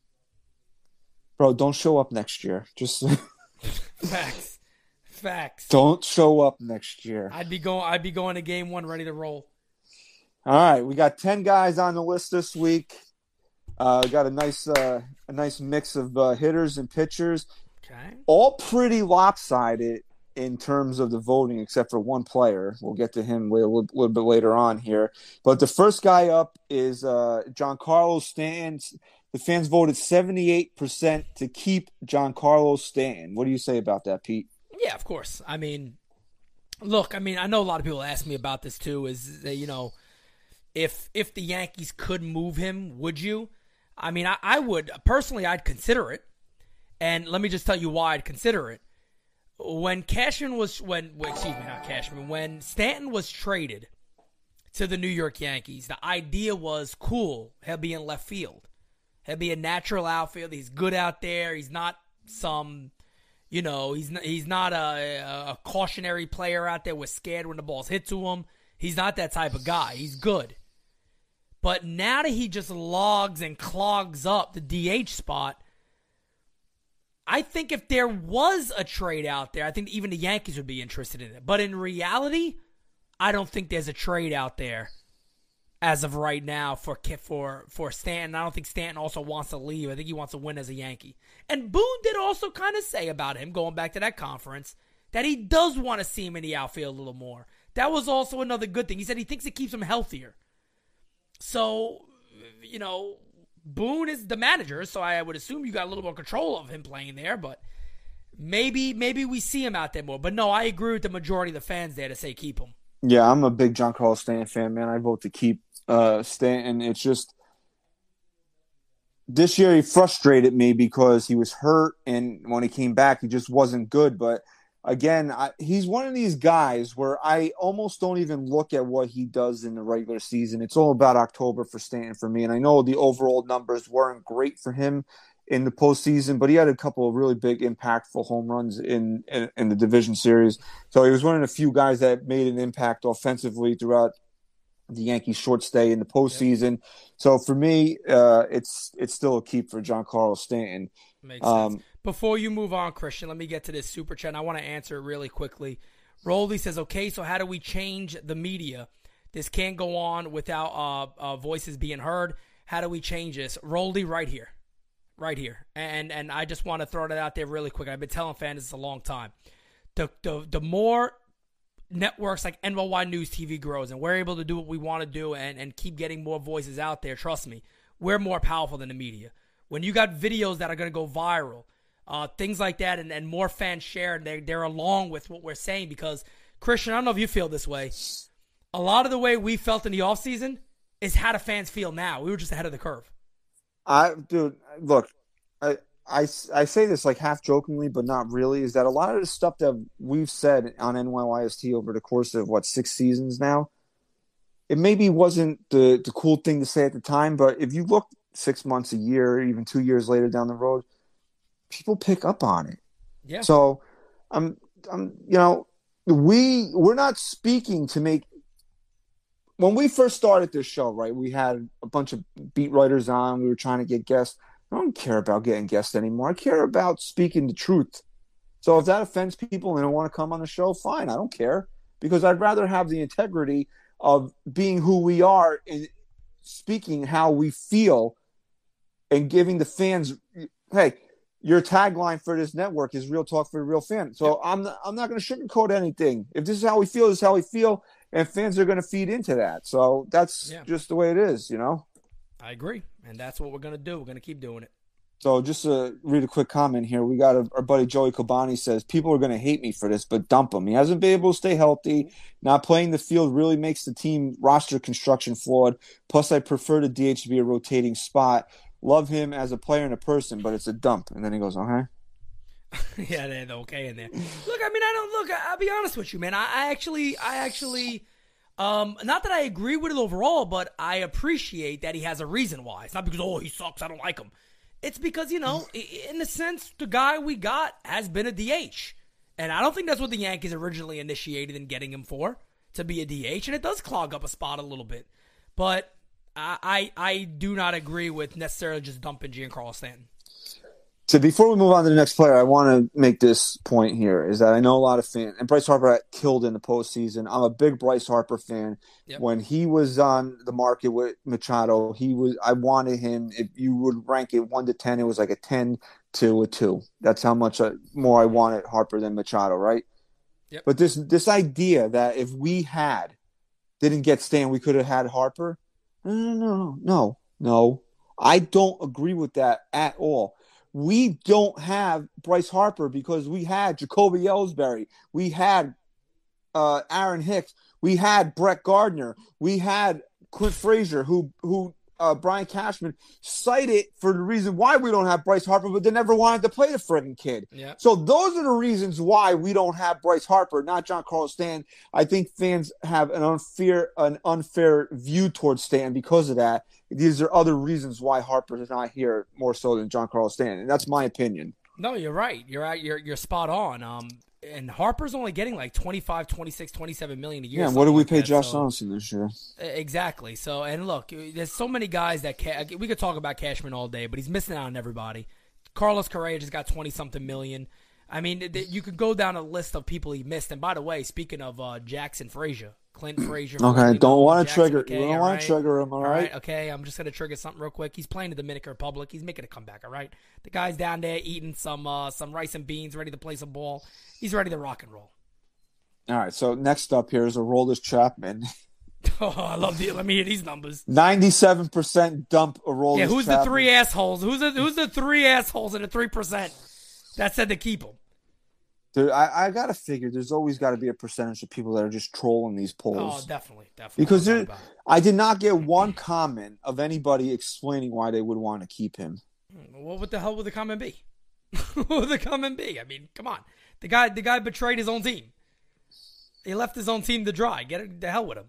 bro, don't show up next year. Just Facts. Facts. don't show up next year. I'd be going I'd be going to game one ready to roll. All right, we got ten guys on the list this week. Uh, got a nice, uh, a nice mix of uh, hitters and pitchers. Okay. All pretty lopsided in terms of the voting, except for one player. We'll get to him a little, little bit later on here. But the first guy up is uh, Giancarlo Stanton. The fans voted seventy-eight percent to keep Giancarlo Stanton. What do you say about that, Pete? Yeah, of course. I mean, look, I mean, I know a lot of people ask me about this too, is that, you know, if if the Yankees could move him, would you? I mean, I, I would. Personally, I'd consider it. And let me just tell you why I'd consider it. When Cashman was, when, well, excuse me, not Cashman, when Stanton was traded to the New York Yankees, the idea was, cool, he'll be in left field. He'll be a natural outfield. He's good out there. He's not some, you know, he's not, he's not a, a cautionary player out there. We're scared when the ball's hit to him. He's not that type of guy. He's good. But now that he just logs and clogs up the D H spot, I think if there was a trade out there, I think even the Yankees would be interested in it. But in reality, I don't think there's a trade out there as of right now for for for Stanton. I don't think Stanton also wants to leave. I think he wants to win as a Yankee. And Boone did also kind of say about him, going back to that conference, that he does want to see him in the outfield a little more. That was also another good thing. He said he thinks it keeps him healthier. So, you know, Boone is the manager, so I would assume you got a little more control of him playing there, but maybe maybe we see him out there more. But no, I agree with the majority of the fans there to say keep him. Yeah, I'm a big Giancarlo Stanton fan, man. I vote to keep uh, Stanton. It's just this year he frustrated me because he was hurt, and when he came back, he just wasn't good. But again, I, he's one of these guys where I almost don't even look at what he does in the regular season. It's all about October for Stanton for me. And I know the overall numbers weren't great for him in the postseason, but he had a couple of really big, impactful home runs in, in, in the division series. So he was one of the few guys that made an impact offensively throughout the Yankees' short stay in the postseason. Yep. So for me, uh, it's it's still a keep for Giancarlo Stanton. Makes sense. Um, Before you move on, Christian, let me get to this super chat. I want to answer it really quickly. Roldy says, okay, so how do we change the media? This can't go on without uh, uh, voices being heard. How do we change this? Roldy, right here. Right here. And and I just want to throw that out there really quick. I've been telling fans this a long time. The, the, the more networks like N Y Y News T V grows and we're able to do what we want to do and, and keep getting more voices out there, trust me, we're more powerful than the media. When you got videos that are going to go viral, Uh, things like that, and, and more fans share, and they're, they're along with what we're saying. Because, Christian, I don't know if you feel this way. A lot of the way we felt in the offseason is how the fans feel now. We were just ahead of the curve. I, dude, look, I, I, I say this like half jokingly, but not really, is that a lot of the stuff that we've said on N Y Y S T over the course of, what, six seasons now, it maybe wasn't the, the cool thing to say at the time, but if you look six months, a year, even two years later down the road, people pick up on it. Yeah. So I'm, I'm, you know, we, we're not speaking to make, when we first started this show, right, we had a bunch of beat writers on, we were trying to get guests. I don't care about getting guests anymore. I care about speaking the truth. So if that offends people and they don't want to come on the show, fine. I don't care. because I'd rather have the integrity of being who we are and speaking how we feel and giving the fans, hey, your tagline for this network is real talk for a real fan. So yep. I'm not, I'm not going to sugarcoat anything. If this is how we feel, this is how we feel, and fans are going to feed into that. So that's yeah. just the way it is, you know? I agree, and that's what we're going to do. We're going to keep doing it. So just to read a quick comment here, we got a, our buddy Joey Kobani says, people are going to hate me for this, but dump him. He hasn't been able to stay healthy. Not playing the field really makes the team roster construction flawed. Plus, I prefer the D H to be a rotating spot. Love him as a player and a person, but it's a dump. And then he goes, okay. Yeah, they're okay in there. Look, I mean, I don't look. I'll be honest with you, man. I, I actually, I actually, um, not that I agree with it overall, but I appreciate that he has a reason why. It's not because oh he sucks, I don't like him. It's because, you know, in a sense, the guy we got has been a D H. And I don't think that's what the Yankees originally initiated in getting him for, to be a D H. And it does clog up a spot a little bit. But I I, I do not agree with necessarily just dumping Giancarlo Stanton. So before we move on to the next player, I want to make this point here, is that I know a lot of fans, and Bryce Harper got killed in the postseason. I'm a big Bryce Harper fan. Yep. When he was on the market with Machado, he was. I wanted him. If you would rank it one to ten, it was like a ten to a two. That's how much I, more I wanted Harper than Machado, right? Yep. But this this idea that if we had didn't get Stan, we could have had Harper. No, no, no, no, no. I don't agree with that at all. We don't have Bryce Harper because we had Jacoby Ellsbury. We had uh, Aaron Hicks. We had Brett Gardner. We had Clint Frazier, who who uh, Brian Cashman cited for the reason why we don't have Bryce Harper, but they never wanted to play the friggin' kid. Yeah. So those are the reasons why we don't have Bryce Harper, not Giancarlo Stanton. I think fans have an unfair an unfair view towards Stanton because of that. These are other reasons why Harper is not here more so than Giancarlo Stanton. And that's my opinion. No, you're right. You're right. You're you're spot on. Um, and Harper's only getting like twenty-five, twenty-six, twenty-seven million a year. Yeah, what do we like pay that, Josh so. Donaldson this year? Exactly. So, and look, there's so many guys that ca- we could talk about Cashman all day, but he's missing out on everybody. Carlos Correa just got twenty-something million. I mean, th- you could go down a list of people he missed. And by the way, speaking of uh, Jackson Frazier, Clint Frazier. Okay, don't want to trigger. McKay, You don't want to trigger him, all right? All right? Okay, I'm just going to trigger something real quick. He's playing the Dominican Republic. He's making a comeback, all right? The guy's down there eating some uh, some rice and beans, ready to play some ball. He's ready to rock and roll. All right, so next up here is Aroldis Chapman. Oh, I love the. Let me hear these numbers. Ninety-seven percent dump Aroldis. Yeah, who's Chapman. the three assholes? Who's the who's the three assholes in the three percent that said to keep him? Dude, I, I gotta figure there's always got to be a percentage of people that are just trolling these polls. Oh, definitely, definitely. Because there, I did not get one comment of anybody explaining why they would want to keep him. Well, what the hell would the comment be? What would the comment be? I mean, come on. The guy, the guy betrayed his own team. He left his own team to dry. Get it, the hell with him.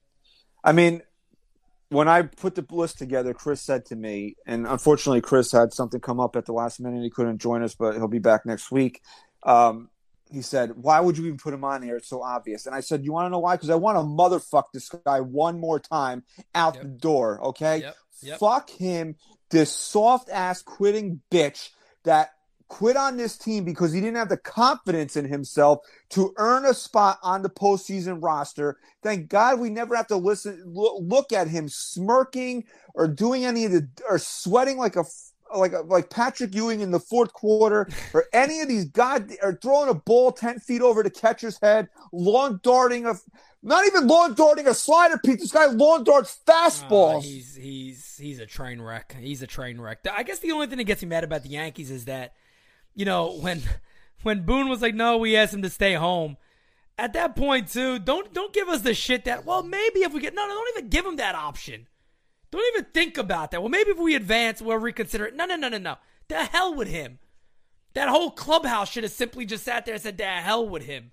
I mean, when I put the list together, Chris said to me, and unfortunately Chris had something come up at the last minute. He couldn't join us, but he'll be back next week. Um, he said, why would you even put him on here? It's so obvious. And I said, you want to know why? Because I want to motherfuck this guy one more time out yep. the door, okay? Yep. Yep. Fuck him, this soft-ass quitting bitch that quit on this team because he didn't have the confidence in himself to earn a spot on the postseason roster. Thank God we never have to listen, look at him smirking or doing any of the, or sweating like a, like a, like Patrick Ewing in the fourth quarter, or any of these god, or throwing a ball ten feet over the catcher's head, lawn darting a, not even lawn darting a slider, Pete. This guy lawn darts fastballs. Uh, he's he's he's a train wreck. He's a train wreck. I guess the only thing that gets me mad about the Yankees is that, you know, when when Boone was like, no, we asked him to stay home. At that point, too, don't don't give us the shit that, well, maybe if we get, no, no, don't even give him that option. Don't even think about that. Well, maybe if we advance, we'll reconsider it. No, no, no, no, no. The hell with him. That whole clubhouse should have simply just sat there and said, the hell with him.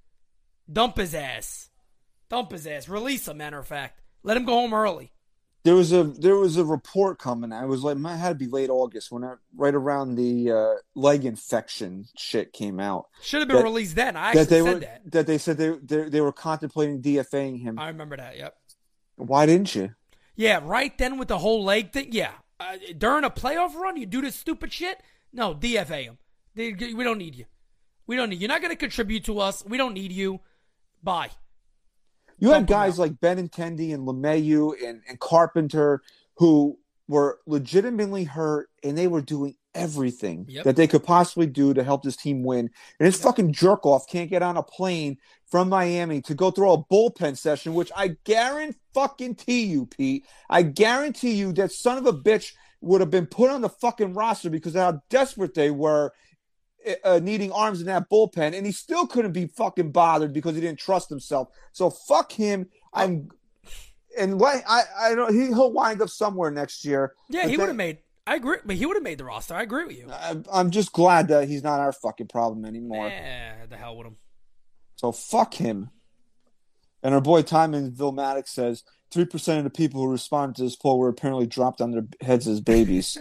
Dump his ass. Dump his ass. Release him, matter of fact. Let him go home early. There was a there was a report coming. I was like, it had to be late August when I, right around the uh, leg infection shit came out. Should have been that, released then. I actually that they said were, that. That they said they, they they were contemplating DFAing him. I remember that. Yep. Why didn't you? Yeah, right then with the whole leg thing. Yeah, uh, during a playoff run, you do this stupid shit. No, D F A him. They, we don't need you. We don't need you. You're not going to contribute to us. We don't need you. Bye. You had Dump 'em guys out. like Benintendi and LeMayu and, and Carpenter who were legitimately hurt, and they were doing everything Yep. that they could possibly do to help this team win. And this fucking jerk off can't get on a plane from Miami to go through a bullpen session, which I guarantee you, Pete, I guarantee you that son of a bitch would have been put on the fucking roster because of how desperate they were uh, needing arms in that bullpen, and he still couldn't be fucking bothered because he didn't trust himself. So fuck him. I'm and what I I don't he, he'll wind up somewhere next year. Yeah, But he then- would have made. I agree, but he would have made the roster. I agree with you. I, I'm just glad that he's not our fucking problem anymore. Yeah, the hell with him. So fuck him. And our boy Timon Vilmatic says three percent of the people who responded to this poll were apparently dropped on their heads as babies.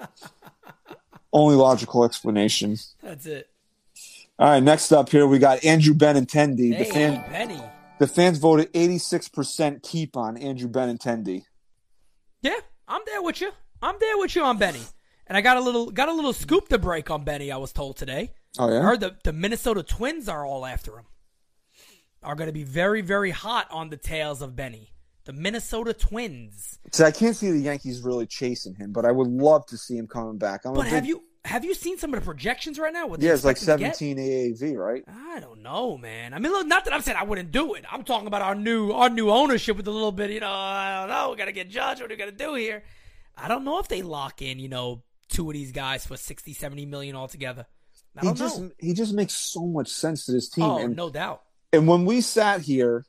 Only logical explanation. That's it. All right, next up here we got Andrew Benintendi. Hey, The fan, Benny. the fans voted eighty-six percent keep on Andrew Benintendi. Yeah, I'm there with you. I'm there with you on Benny. And I got a little got a little scoop to break on Benny, I was told today. Oh I yeah. heard the, the Minnesota Twins are all after him. Are going to be very, very hot on the tails of Benny. The Minnesota Twins. So I can't see the Yankees really chasing him, but I would love to see him coming back. I'm a But big- have you have you seen some of the projections right now? What they Yeah, it's like expect him to get? seventeen A A V, right? I don't know, man. I mean, look, not that I'm saying I wouldn't do it. I'm talking about our new our new ownership with a little bit, you know, I don't know, we got to get judged. What are we going to do here? I don't know if they lock in, you know, two of these guys for sixty, seventy million altogether. I He don't just know. he just makes so much sense to this team. Oh, and no doubt. And when we sat here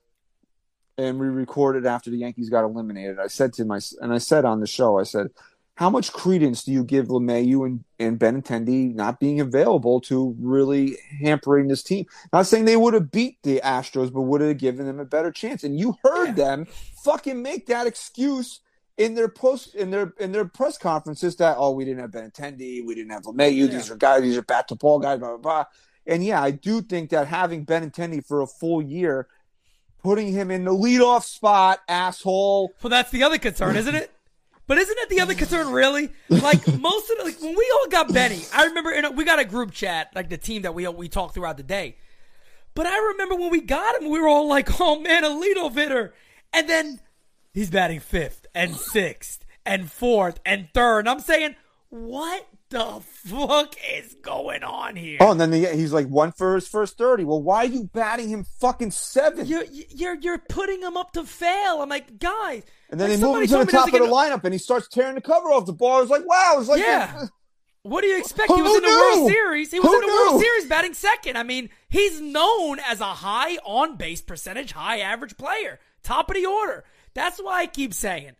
and we recorded after the Yankees got eliminated, I said to my and I said on the show, I said, how much credence do you give LeMayu and, and Benintendi not being available to really hampering this team? Not saying they would have beat the Astros, but would have given them a better chance. And you heard Yeah. them fucking make that excuse in their post in their in their press conferences that, oh, we didn't have Benintendi, we didn't have LeMayu, these Yeah. are guys, these are bat to ball guys, blah blah blah. And yeah, I do think that having Benintendi for a full year, putting him in the leadoff spot, asshole. Well, that's the other concern, isn't it? But isn't it the other concern, really? Like, most of the, like, when we all got Benny, I remember in a, we got a group chat, like the team that we we talked throughout the day. But I remember when we got him, we were all like, oh, man, a leadoff hitter. And then he's batting fifth and sixth and fourth and third. And I'm saying, what the fuck is going on here? Oh, and then the, he's like one for his first thirty. Well, why are you batting him fucking seventh? You're, you're, you're putting him up to fail. I'm like, guys. And then like they move somebody him to the told me top of the doesn't get- lineup, and he starts tearing the cover off the ball. It's like, wow. It's like, Yeah. What do you expect? Who He was in the knew? World Series. He was Who in the World knew? Series batting second. I mean, he's known as a high on base percentage, high average player, top of the order. That's why I keep saying,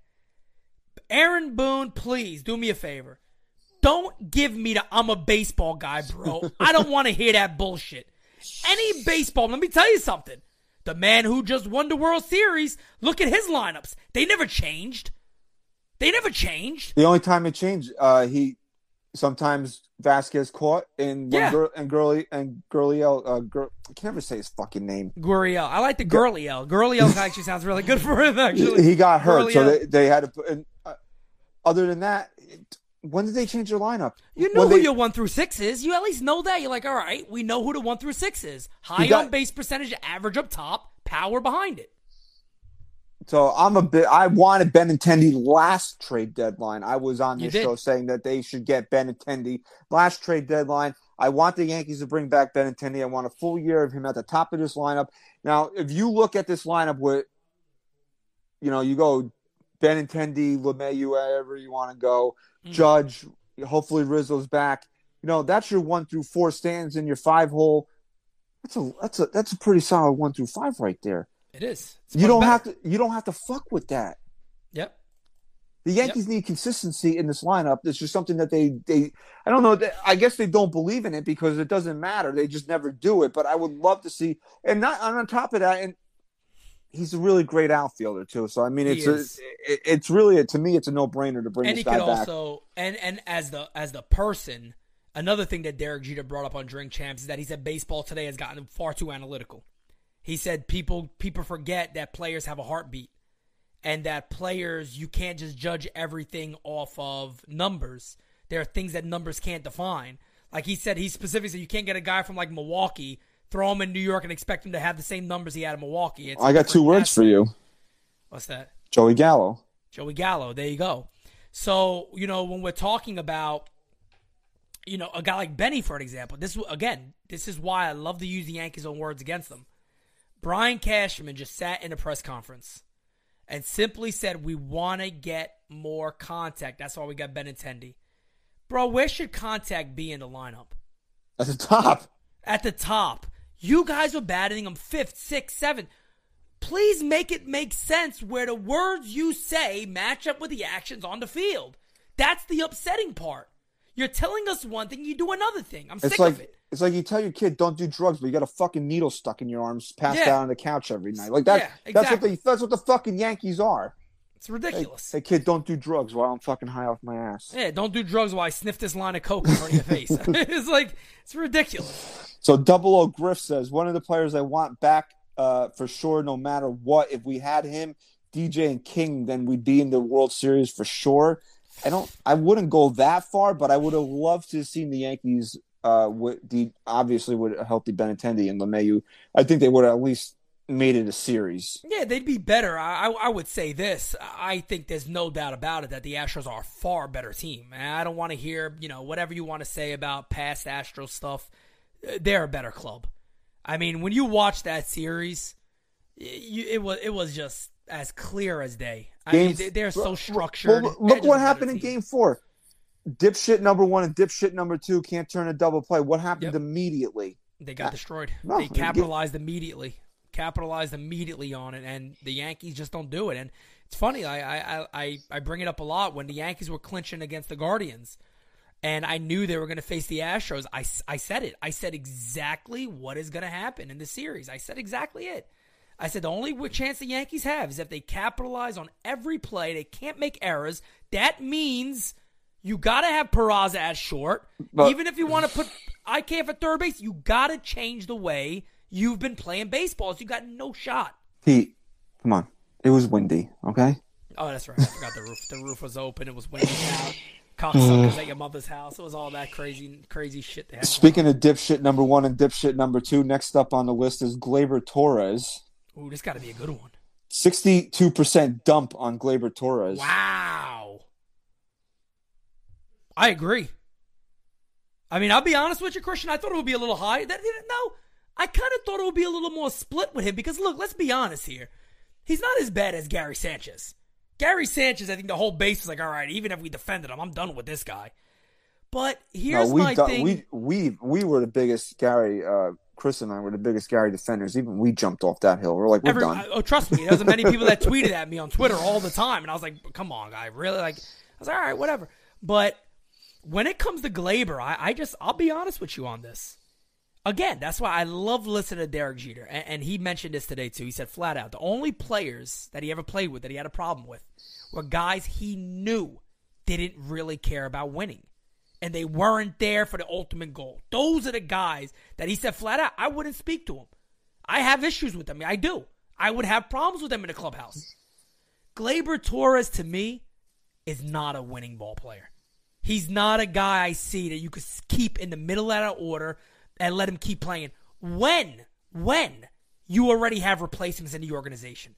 Aaron Boone, please do me a favor. Don't give me the I'm a baseball guy, bro. I don't want to hear that bullshit. Any baseball, let me tell you something. The man who just won the World Series, look at his lineups. They never changed. They never changed. the only time it changed, uh, he sometimes Vasquez caught, and when Yeah. Gur- and Gurley and Gurley, uh, Gur- I can never say his fucking name. Gurriel. I like the Gurriel. Gurriel actually sounds really good for him, actually. He got hurt, so Gurriel. they, they had to. Put, and, uh, other than that, it, when did they change their lineup? You know When who they- your one through six is. You at least know that. You're like, all right, we know who the one through six is. High You got- on base percentage, average up top, power behind it. So I'm a bit. I wanted Benintendi last trade deadline. I was on You this did. show saying that they should get Benintendi last trade deadline. I want the Yankees to bring back Benintendi. I want a full year of him at the top of this lineup. Now, if you look at this lineup with, you know, you go Benintendi, LeMayu, wherever you want to go, Mm. Judge. Hopefully Rizzo's back. You know, that's your one through four stands in your five hole. That's a that's a that's a pretty solid one through five right there. It is. It's You much don't better. have to you don't have to fuck with that. Yep. The Yankees need consistency in this lineup. It's just something that they, they I don't know. I guess they don't believe in it because it doesn't matter. They just never do it. But I would love to see, and not and on top of that, and he's a really great outfielder too. So I mean, He it's a, is. it, it's really a, to me, it's a no brainer to bring And this he guy could back. also and and as the as the person, another thing that Derek Jeter brought up on Drink Champs is that he said baseball today has gotten far too analytical. He said people people forget that players have a heartbeat and that players, you can't just judge everything off of numbers. There are things that numbers can't define. Like he said, he specifically said you can't get a guy from like Milwaukee throw him in New York and expect him to have the same numbers he had in Milwaukee. It's I got two words for you. What's that? Joey Gallo. Joey Gallo. There you go. So, you know, when we're talking about, you know, a guy like Benny, for an example, this again, this is why I love to use the Yankees' own words against them. Brian Cashman just sat in a press conference and simply said, we want to get more contact. That's why we got Benintendi. Bro, where should contact be in the lineup? At the top. At the top. You guys were batting him fifth, sixth, seventh. Please make it make sense where the words you say match up with the actions on the field. That's the upsetting part. You're telling us one thing, you do another thing. I'm it's sick like, of it. It's like you tell your kid, don't do drugs, but you got a fucking needle stuck in your arms, passed Yeah. out on the couch every night. Like that. Yeah, That's what exactly. the that's what the fucking Yankees are. It's ridiculous. Hey, hey, kid, don't do drugs while I'm fucking high off my ass. Yeah, don't do drugs while I sniff this line of coke in front of your face. It's like, it's ridiculous. So Double O Griff says, one of the players I want back uh, for sure, no matter what. If we had him, D J and King, then we'd be in the World Series for sure. I don't. I wouldn't go that far, but I would have loved to have seen the Yankees uh, with the obviously with a healthy Benintendi and LeMahieu. I think they would have at least made it a series. Yeah, they'd be better. I, I, I would say this. I think there's no doubt about it that the Astros are a far better team. And I don't want to hear, you know, whatever you want to say about past Astros stuff. They're a better club. I mean, when you watch that series, you, it was it was just as clear as day. I Game, mean, they're so structured. Well, look what happened in Game Four. Dipshit number one and dipshit number two can't turn a double play. What happened Yep. immediately? They got destroyed. No, they capitalized immediately. Capitalized immediately on it, and the Yankees just don't do it. And it's funny. I I I, I bring it up a lot when the Yankees were clinching against the Guardians. And I knew they were going to face the Astros. I, I said it. I said exactly what is going to happen in the series. I said exactly it. I said the only chance the Yankees have is if they capitalize on every play. They can't make errors. That means you got to have Peraza at short. But, Even if you want to put I K F at third base, you got to change the way you've been playing baseball. So you got no shot. Pete, come on. It was windy, okay? Oh, that's right. I forgot the roof. The roof was open. It was windy out. Cocksuckers at your mother's house. It was all that crazy, crazy shit. They had Speaking of dipshit number one and dipshit number two, next up on the list is Gleyber Torres. Ooh, this got to be a good one. sixty-two percent dump on Gleyber Torres. Wow. I agree. I mean, I'll be honest with you, Christian. I thought it would be a little high. That, no, I kind of thought it would be a little more split with him because, look, let's be honest here. He's not as bad as Gary Sanchez. Gary Sanchez, I think the whole base is like, all right, even if we defended him, I'm done with this guy. But here's no, we my done, thing. We, we, we were the biggest Gary, uh, Chris and I were the biggest Gary defenders. Even we jumped off that hill. We're like, we're Every, done. I, oh, trust me, there's many people that tweeted at me on Twitter all the time, and I was like, come on, guy, really? Like, I was like, all right, whatever. But when it comes to Gleyber, I, I just, I'll be honest with you on this. Again, that's why I love listening to Derek Jeter, and, and he mentioned this today too. He said flat out, the only players that he ever played with that he had a problem with were guys he knew didn't really care about winning. And they weren't there for the ultimate goal. Those are the guys that he said flat out, I wouldn't speak to them. I have issues with them. I do. I would have problems with them in the clubhouse. Gleyber Torres, to me, is not a winning ball player. He's not a guy I see that you could keep in the middle of that order and let him keep playing. When? When? You already have replacements in the organization.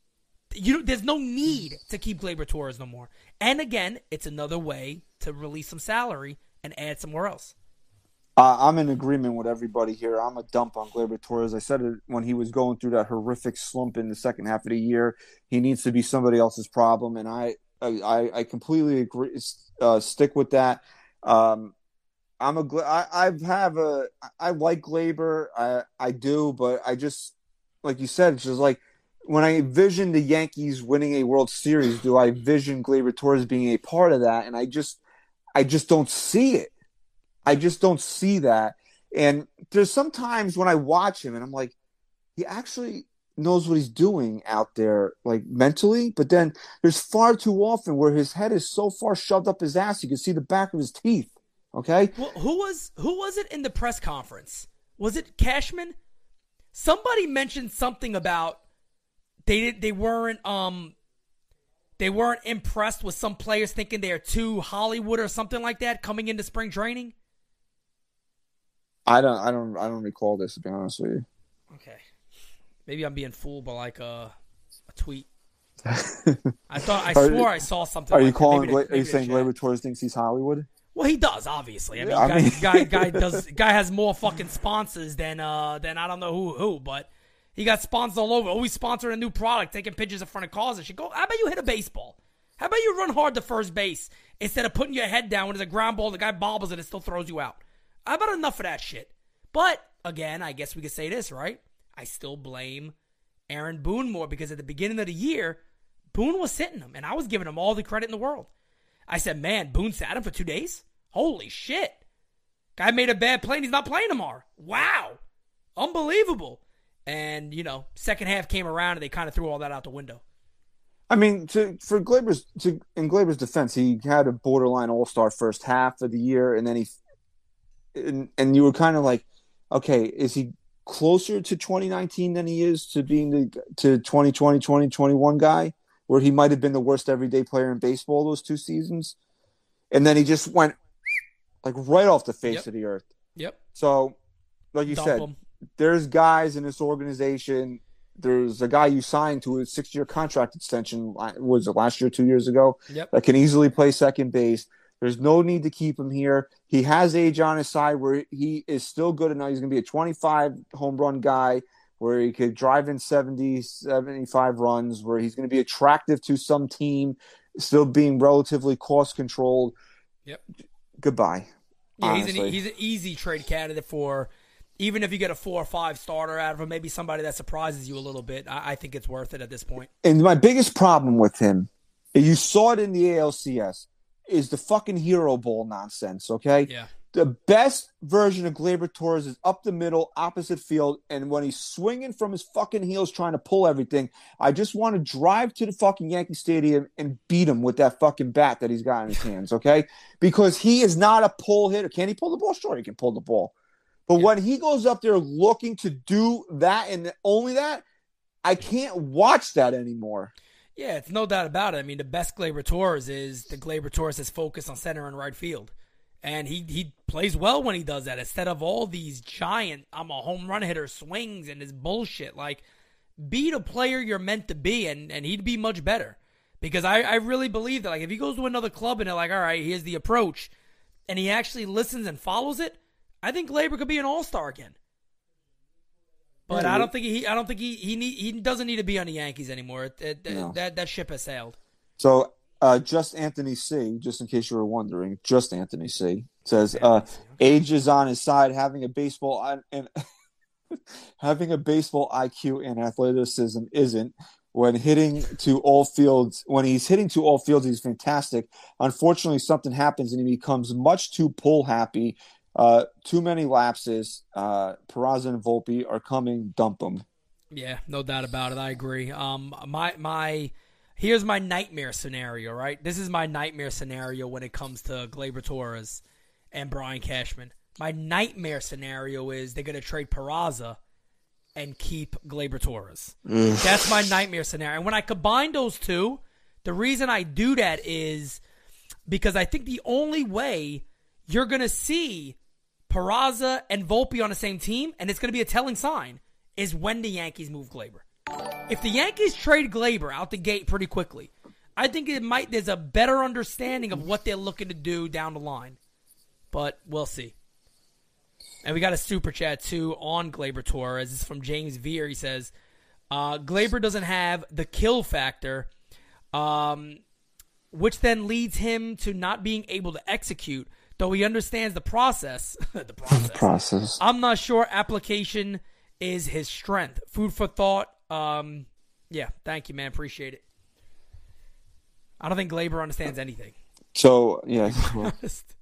You, there's no need to keep Gleyber Torres no more. And again, it's another way to release some salary and add somewhere else. Uh, I'm in agreement with everybody here. I'm a dump on Gleyber Torres. I said it when he was going through that horrific slump in the second half of the year. He needs to be somebody else's problem, and I I, I completely agree. Uh, stick with that. Um, I'm a I I have a I like Gleyber. I I do, but I just like you said, it's just like. When I envision the Yankees winning a World Series, do I vision Gleyber Torres being a part of that? And I just, I just don't see it. I just don't see that. And there's sometimes when I watch him and I'm like, he actually knows what he's doing out there, like mentally. But then there's far too often where his head is so far shoved up his ass, you can see the back of his teeth. Okay. Well, who was who was it in the press conference? Was it Cashman? Somebody mentioned something about. They did, they weren't um they weren't impressed with some players thinking they're too Hollywood or something like that coming into spring training. I don't, I don't, I don't recall this, to be honest with you. Okay. Maybe I'm being fooled by like a, a tweet. I thought I Are- swore I saw something. Are like you that. calling? Maybe Gla- the- are you maybe the saying chat. Glaber Torres thinks he's Hollywood? Well, he does, obviously. I mean, Yeah, I guy, mean- guy, guy does, guy has more fucking sponsors than, uh, than I don't know who, who, but he got sponsors all over. Always sponsoring a new product, taking pictures in front of cars and shit. Go, how about you hit a baseball? How about you run hard to first base instead of putting your head down when there's a ground ball, the guy bobbles it and still throws you out? How about enough of that shit? But, again, I guess we could say this, right? I still blame Aaron Boone more because at the beginning of the year, Boone was sitting him, and I was giving him all the credit in the world. I said, man, Boone sat him for two days? Holy shit. Guy made a bad play and he's not playing tomorrow. Wow. Unbelievable. And, you know, second half came around and they kind of threw all that out the window. I mean, to for Glaber's to in Glaber's defense, he had a borderline All Star first half of the year, and then he and, and you were kind of like, okay, is he closer to twenty nineteen than he is to being the to twenty twenty, twenty twenty-one guy, where he might have been the worst everyday player in baseball those two seasons, and then he just went like right off the face Yep. of the earth. Yep. So, like you Dump said, him. there's guys in this organization. There's a guy you signed to a six-year contract extension. Was it last year, two years ago? Yep. That can easily play second base. There's no need to keep him here. He has age on his side where he is still good enough. He's going to be a twenty-five home run guy where he could drive in seventy, seventy-five runs, where he's going to be attractive to some team, still being relatively cost controlled. Yep. Goodbye. Yeah, he's an, honestly. he's an easy trade candidate for, even if you get a four or five starter out of him, maybe somebody that surprises you a little bit. I, I think it's worth it at this point. And my biggest problem with him, you saw it in the A L C S, is the fucking hero ball nonsense, okay? Yeah. The best version of Glaber Torres is up the middle, opposite field, and when he's swinging from his fucking heels trying to pull everything, I just want to drive to the fucking Yankee Stadium and beat him with that fucking bat that he's got in his hands, okay? Because he is not a pull hitter. Can he pull the ball? Sure, he can pull the ball. But Yeah. when he goes up there looking to do that and only that, I can't watch that anymore. Yeah, it's no doubt about it. I mean, the best Glaber Torres is the Glaber Torres is focused on center and right field. And he, he plays well when he does that instead of all these giant, I'm a home run hitter swings and this bullshit. Like, be the player you're meant to be, and, and he'd be much better. Because I, I really believe that, like, if he goes to another club and they're like, all right, here's the approach, and he actually listens and follows it, I think Glaber could be an all-star again. But Yeah, I don't think he I don't think he he need, he doesn't need to be on the Yankees anymore. It, it, No. That that ship has sailed. So, uh, just Anthony C, just in case you were wondering, just Anthony C says, uh, age is on his side. Having a baseball on, and having a baseball I Q and athleticism isn't. When hitting to all fields, when he's hitting to all fields, he's fantastic. Unfortunately, something happens and he becomes much too pull happy. Uh, too many lapses. Uh, Peraza and Volpe are coming. Dump him. Yeah, no doubt about it. I agree. Um, my my, here's my nightmare scenario. Right, this is my nightmare scenario when it comes to Glaber Torres and Brian Cashman. My nightmare scenario is they're gonna trade Peraza and keep Glaber Torres. That's my nightmare scenario. And when I combine those two, the reason I do that is because I think the only way you're gonna see Peraza and Volpe on the same team, and it's gonna be a telling sign, is when the Yankees move Glaber. If the Yankees trade Glaber out the gate pretty quickly, I think it might. There's a better understanding of what they're looking to do down the line. But we'll see. And we got a super chat too on Glaber Torres. This is from James Veer. He says, uh, Glaber doesn't have the kill factor, um, which then leads him to not being able to execute, though he understands the process. the process. Process. I'm not sure application is his strength. Food for thought. Um, yeah, thank you, man. Appreciate it. I don't think Glaber understands anything. So, yeah. Well, Honest.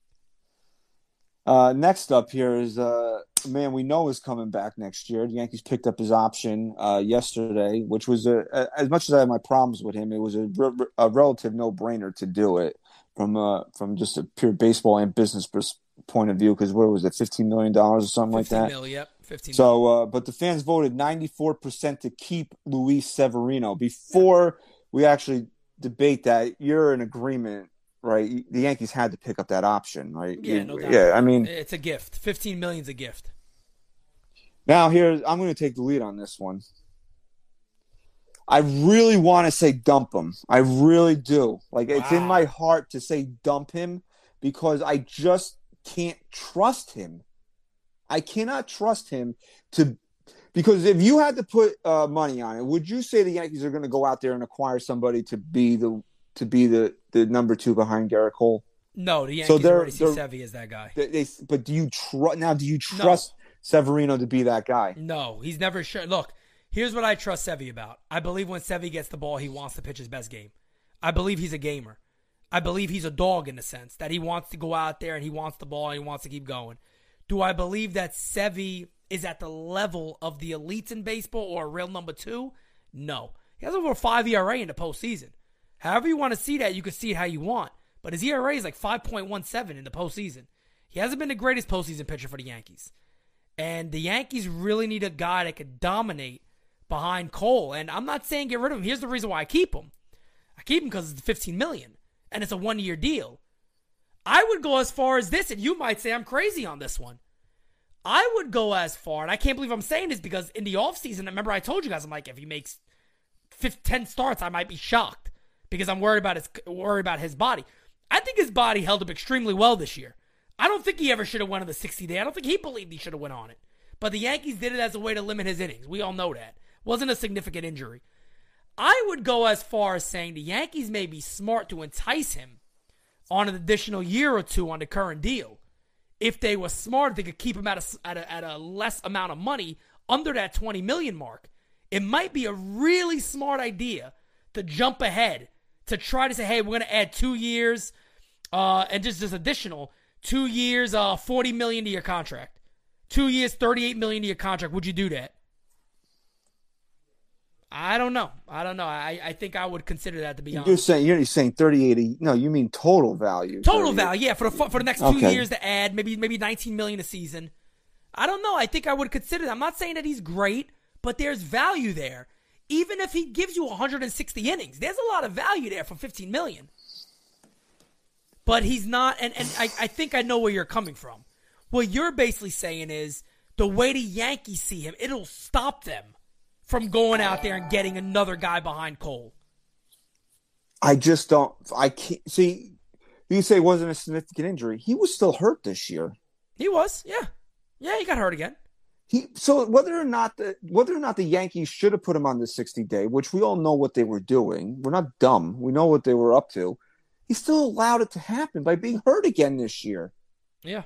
uh, next up here is uh, a man we know is coming back next year. The Yankees picked up his option uh, yesterday, which was, a, a, as much as I have my problems with him, it was a, re- a relative no-brainer to do it from uh, from just a pure baseball and business pers- point of view, because what was it, fifteen million dollars or something like that? Mil, yep, fifteen So, uh, but the fans voted ninety-four percent to keep Luis Severino. Before we actually debate that, you're in agreement right? The Yankees had to pick up that option, right? Yeah, no doubt. Yeah, I mean, it's a gift. Fifteen million's a gift. now here I'm going to take the lead on this one. I really want to say dump him. I really do. Like wow. It's in my heart to say dump him because I just can't trust him. I cannot trust him to. Because if you had to put uh, money on it, would you say the Yankees are going to go out there and acquire somebody to be the to be the, the number two behind Garrett Cole? No, the Yankees so already see Sevy as that guy. They, they, but do you trust now? Do you trust no. Severino to be that guy? No, he's never sure. Look, here's what I trust Sevy about. I believe when Sevy gets the ball, he wants to pitch his best game. I believe he's a gamer. I believe he's a dog in the sense that he wants to go out there and he wants the ball and he wants to keep going. Do I believe that Sevy is at the level of the elites in baseball or a real number two? No. He has over a five E R A in the postseason. However you want to see that, you can see it how you want. But his E R A is like five point one seven in the postseason. He hasn't been the greatest postseason pitcher for the Yankees. And the Yankees really need a guy that could dominate behind Cole. And I'm not saying get rid of him. Here's the reason why I keep him. I keep him because it's fifteen million dollars. And it's a one-year deal. I would go as far as this, and you might say I'm crazy on this one. I would go as far, and I can't believe I'm saying this because in the offseason, remember I told you guys, I'm like, if he makes ten starts, I might be shocked because I'm worried about his worried about his body. I think his body held up extremely well this year. I don't think he ever should have went on the sixty day. I don't think he believed he should have went on it. But the Yankees did it as a way to limit his innings. We all know that. Wasn't a significant injury. I would go as far as saying the Yankees may be smart to entice him on an additional year or two on the current deal. If they were smart, they could keep him at a, at a, at a less amount of money under that twenty million dollars mark. It might be a really smart idea to jump ahead, to try to say, hey, we're going to add two years uh, and just this additional two years, uh, forty million dollars to your contract. Two years, thirty-eight million dollars to your contract. Would you do that? I don't know. I don't know. I, I think I would consider that to be honest. You're saying you're saying thirty-eight. No, you mean total value. Total value, yeah, for the for the next two okay. years to add maybe maybe nineteen million dollars a season. I don't know. I think I would consider that. I'm not saying that he's great, but there's value there. Even if he gives you one hundred sixty innings, there's a lot of value there for fifteen million dollars. But he's not, and, and I, I think I know where you're coming from. What you're basically saying is the way the Yankees see him, it'll stop them from going out there and getting another guy behind Cole. I just don't. I can't see. You say it wasn't a significant injury. He was still hurt this year. He was, yeah, yeah. He got hurt again. He so whether or not the whether or not the Yankees should have put him on the sixty day, which we all know what they were doing. We're not dumb. We know what they were up to. He still allowed it to happen by being hurt again this year. Yeah.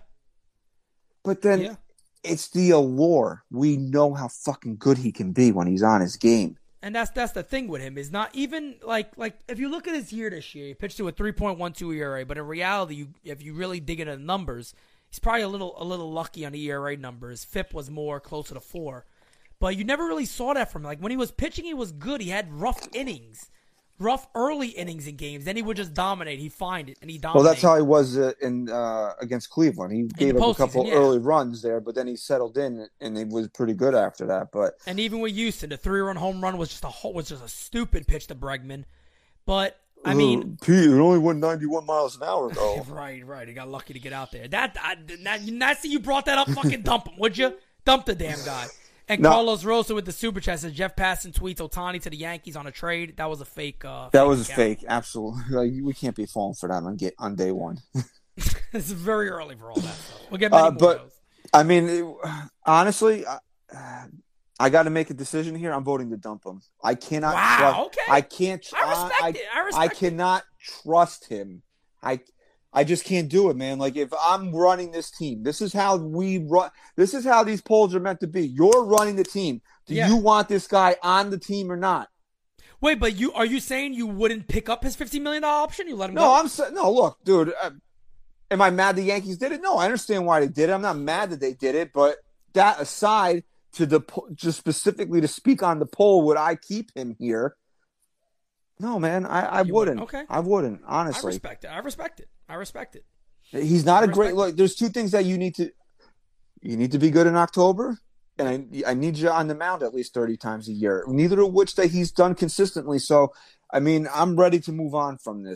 But then. Yeah. It's the allure. We know how fucking good he can be when he's on his game. And that's that's the thing with him is not even like like if you look at his year this year, he pitched to a three point one two E R A, but in reality, you, if you really dig into the numbers, he's probably a little a little lucky on the E R A numbers. F I P was more closer to four, but you never really saw that from him. Like when he was pitching, he was good. He had rough innings. Rough early innings in games, then he would just dominate. He'd find it, and he dominated. Well, that's how he was uh, in uh, against Cleveland. He gave up a couple yeah. early runs there, but then he settled in, and he was pretty good after that. But and even with Houston, the three-run home run was just a was just a stupid pitch to Bregman. But I mean, uh, Pete, it only went ninety-one miles an hour though. right, right. He got lucky to get out there. That I, that, that see you brought that up. Fucking dump him, would you? Dump the damn guy. And no. Carlos Rosa with the super chat says Jeff Passan tweets Ohtani to the Yankees on a trade. That was a fake. Uh, that fake was account. a fake. Absolutely. Like, we can't be falling for that on get on day one. It's very early for all that stuff. We'll get many uh, more but of those. I mean, it, honestly, I, I got to make a decision here. I'm voting to dump him. I cannot. Wow. Trust, okay. I can't. Tr- I respect I, it. I respect I cannot it. trust him. I. I just can't do it, man. Like, if I'm running this team, this is how we run. This is how these polls are meant to be. You're running the team. Do yeah. you want this guy on the team or not? Wait, but you are you saying you wouldn't pick up his fifteen million dollars option? You let him no, go? No, I'm saying no. Look, dude. Uh, am I mad the Yankees did it? No, I understand why they did it. I'm not mad that they did it. But that aside, to the just specifically to speak on the poll, would I keep him here? No, man, I, I wouldn't. wouldn't. Okay, I wouldn't. Honestly, I respect it. I respect it. I respect it. He's not I a great look. There's two things that you need to. You need to be good in October, and I I need you on the mound at least thirty times a year. Neither of which that he's done consistently. So, I mean, I'm ready to move on from this.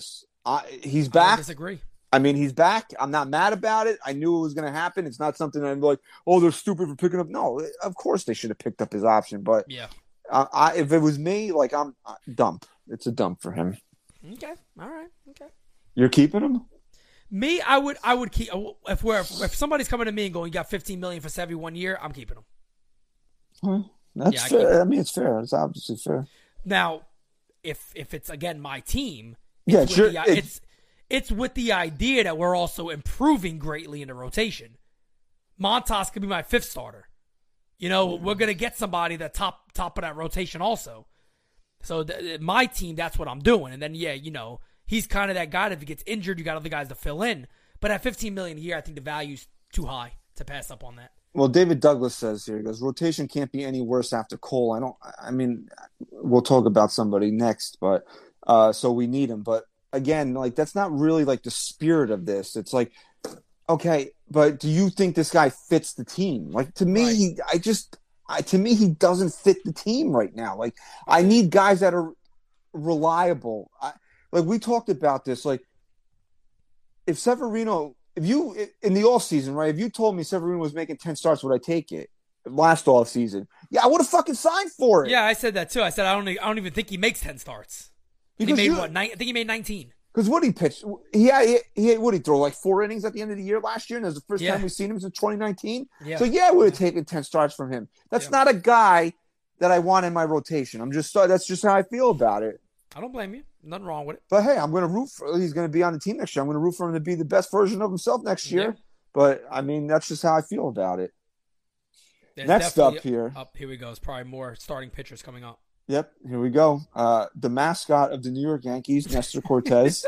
I, he's I back. disagree. I mean, he's back. I'm not mad about it. I knew it was going to happen. It's not something I'm like, oh, they're stupid for picking up. No, of course they should have picked up his option. But Yeah. I, I, if it was me, like I'm uh, dump. It's a dump for him. Okay. All right. Okay. You're keeping him? Me, I would, I would keep if we're if somebody's coming to me and going, you got fifteen million for Sevy one year, I'm keeping him. Huh. That's Yeah, I fair. keep- I mean, it's fair. It's obviously fair. Now, if if it's again my team, Yeah, it's sure. with the, It- it's it's with the idea that we're also improving greatly in the rotation. Montas could be my fifth starter. You know, we're gonna get somebody that top top of that rotation also. So th- my team, that's what I'm doing. And then yeah, you know, he's kind of that guy that if he gets injured, you got other guys to fill in. But at fifteen million a year, I think the value's too high to pass up on that. Well, David Douglas says here, he goes, rotation can't be any worse after Cole. I don't, I mean, we'll talk about somebody next, but, uh, so we need him. But again, like, that's not really like the spirit of this. It's like, okay, but do you think this guy fits the team? Like, to me, Right. he, I just, I, to me, he doesn't fit the team right now. Like, I need guys that are reliable. I, like, we talked about this, like, if Severino, if you in the off season, right? If you told me Severino was making ten starts, would I take it? Last off season, yeah, I would have fucking signed for it. Yeah, I said that too. I said I don't. I don't even think he makes ten starts. And he Because made you- what? Nine, I think he made nineteen. Because what he pitched, he had, he, he what he throw like four innings at the end of the year last year, and that's the first Yeah. time we've seen him since twenty nineteen. Yeah. So yeah, I would have taken ten starts from him. That's Yeah. not a guy that I want in my rotation. I'm just that's just how I feel about it. I don't blame you. Nothing wrong with it. But hey, I'm going to root for. He's going to be on the team next year. I'm going to root for him to be the best version of himself next year. Yeah. But I mean, that's just how I feel about it. There's Next up definitely- here. Up here we go. It's probably more starting pitchers coming up. Yep, here we go. Uh, the mascot of the New York Yankees, Nestor Cortez.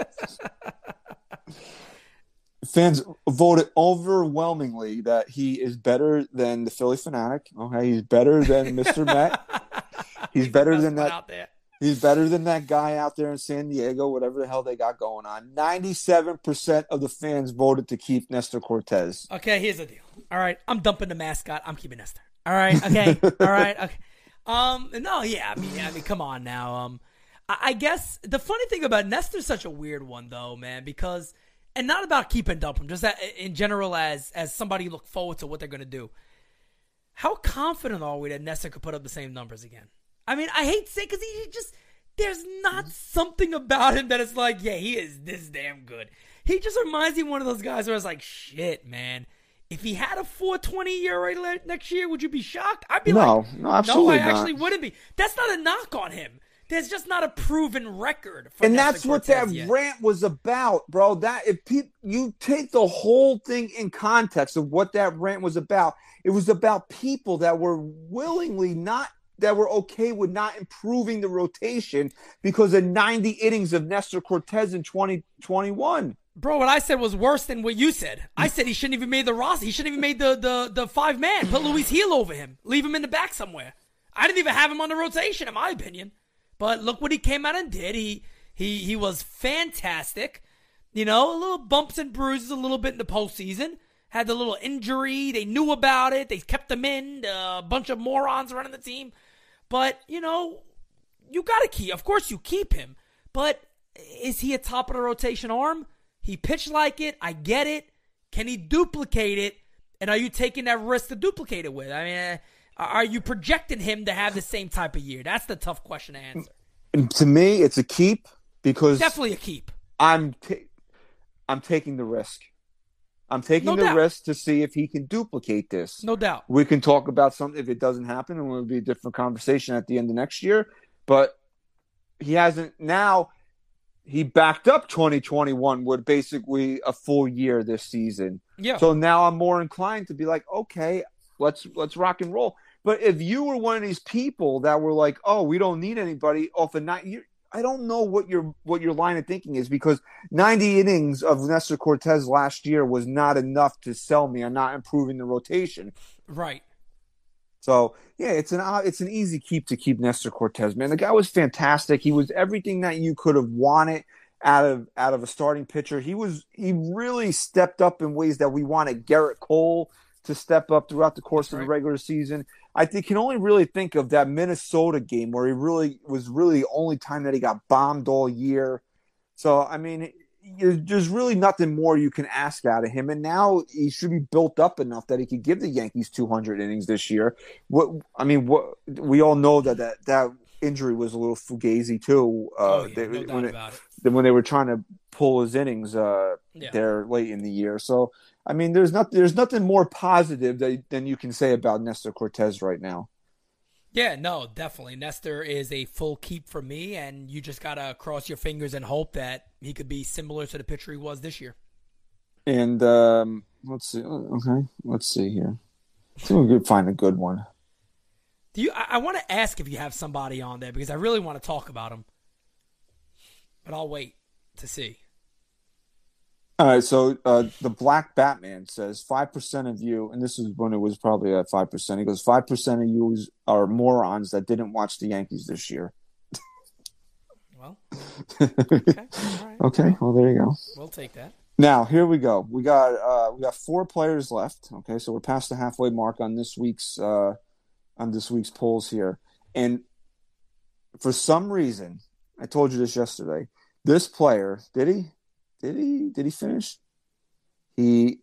Fans voted overwhelmingly that he is better than the Philly Fanatic. Okay, he's better than Mister Met. He's the better best than one that. out there. He's better than that guy out there in San Diego, whatever the hell they got going on. ninety-seven percent of the fans voted to keep Nestor Cortez. Okay, here's the deal. All right, I'm dumping the mascot. I'm keeping Nestor. All right, okay, all right, okay. Um, no, yeah, I mean, I mean, come on now. Um, I, I guess the funny thing about Nestor's such a weird one, though, man, because and not about keep and dump him, just that in general as as somebody look forward to what they're gonna do. How confident are we that Nestor could put up the same numbers again? I mean, I hate to say because he just there's not something about him that is like, yeah, he is this damn good. He just reminds me of one of those guys where it's like, shit, man. If he had a four twenty E R A next year, would you be shocked? I'd be No, like, no, absolutely no, I not. actually wouldn't be. That's not a knock on him. There's just not a proven record. For And Nestor that's what Cortez that yet. rant was about, bro. That if pe- you take the whole thing in context of what that rant was about, it was about people that were willingly not that were okay with not improving the rotation because of ninety innings of Nestor Cortez in twenty twenty-one. Bro, what I said was worse than what you said. I said he shouldn't even made the roster. He shouldn't even made the the the five man. Put Luis Heel over him. Leave him in the back somewhere. I didn't even have him on the rotation, in my opinion. But look what he came out and did. He he he was fantastic. You know, a little bumps and bruises a little bit in the postseason. Had the little injury. They knew about it. They kept him in. A bunch of morons running the team. But, you know, you got to keep. Of course you keep him. But is he a top of the rotation arm? He pitched like it. I get it. Can he duplicate it? And are you taking that risk to duplicate it with? I mean, uh, are you projecting him to have the same type of year? That's the tough question to answer. And to me, it's a keep because Definitely a keep. I'm ta- I'm taking the risk. I'm taking No the doubt. risk to see if he can duplicate this. No doubt. We can talk about something if it doesn't happen, and it will be a different conversation at the end of next year. But he hasn't now. He backed up twenty twenty-one with basically a full year this season. Yeah. So now I'm more inclined to be like, okay, let's let's rock and roll. But if you were one of these people that were like, oh, we don't need anybody off a night, you, I don't know what your what your line of thinking is because ninety innings of Nestor Cortez last year was not enough to sell me on not improving the rotation. Right. So yeah, it's an it's an easy keep to keep Nestor Cortez, man. The guy was fantastic. He was everything that you could have wanted out of out of a starting pitcher. He was he really stepped up in ways that we wanted Garrett Cole to step up throughout the course That's of right. the regular season. I think can only really think of that Minnesota game where he really was really the only time that he got bombed all year. So I mean, there's really nothing more you can ask out of him. And now he should be built up enough that he could give the Yankees two hundred innings this year. What I mean, what we all know that that, that injury was a little fugazi too. Uh, oh, yeah, they, no doubt when about it, it. when they were trying to pull his innings uh, Yeah. there late in the year. So I mean, there's not there's nothing more positive that, than you can say about Nestor Cortez right now. Yeah, no, definitely. Nestor is a full keep for me, and you just got to cross your fingers and hope that he could be similar to the pitcher he was this year. And um, let's see. Okay, let's see here. See if we could find a good one. Do you? I, I want to ask if you have somebody on there because I really want to talk about him, but I'll wait to see. All right, so uh, the Black Batman says five percent of you, and this is when it was probably at five percent. He goes, five percent of you are morons that didn't watch the Yankees this year. Well, okay, all right. Okay, well, there you go. We'll take that. Now, here we go. We got uh, we got four players left. Okay, so we're past the halfway mark on this week's uh, on this week's polls here. And for some reason, I told you this yesterday, this player, did he? Did he? Did he finish? He.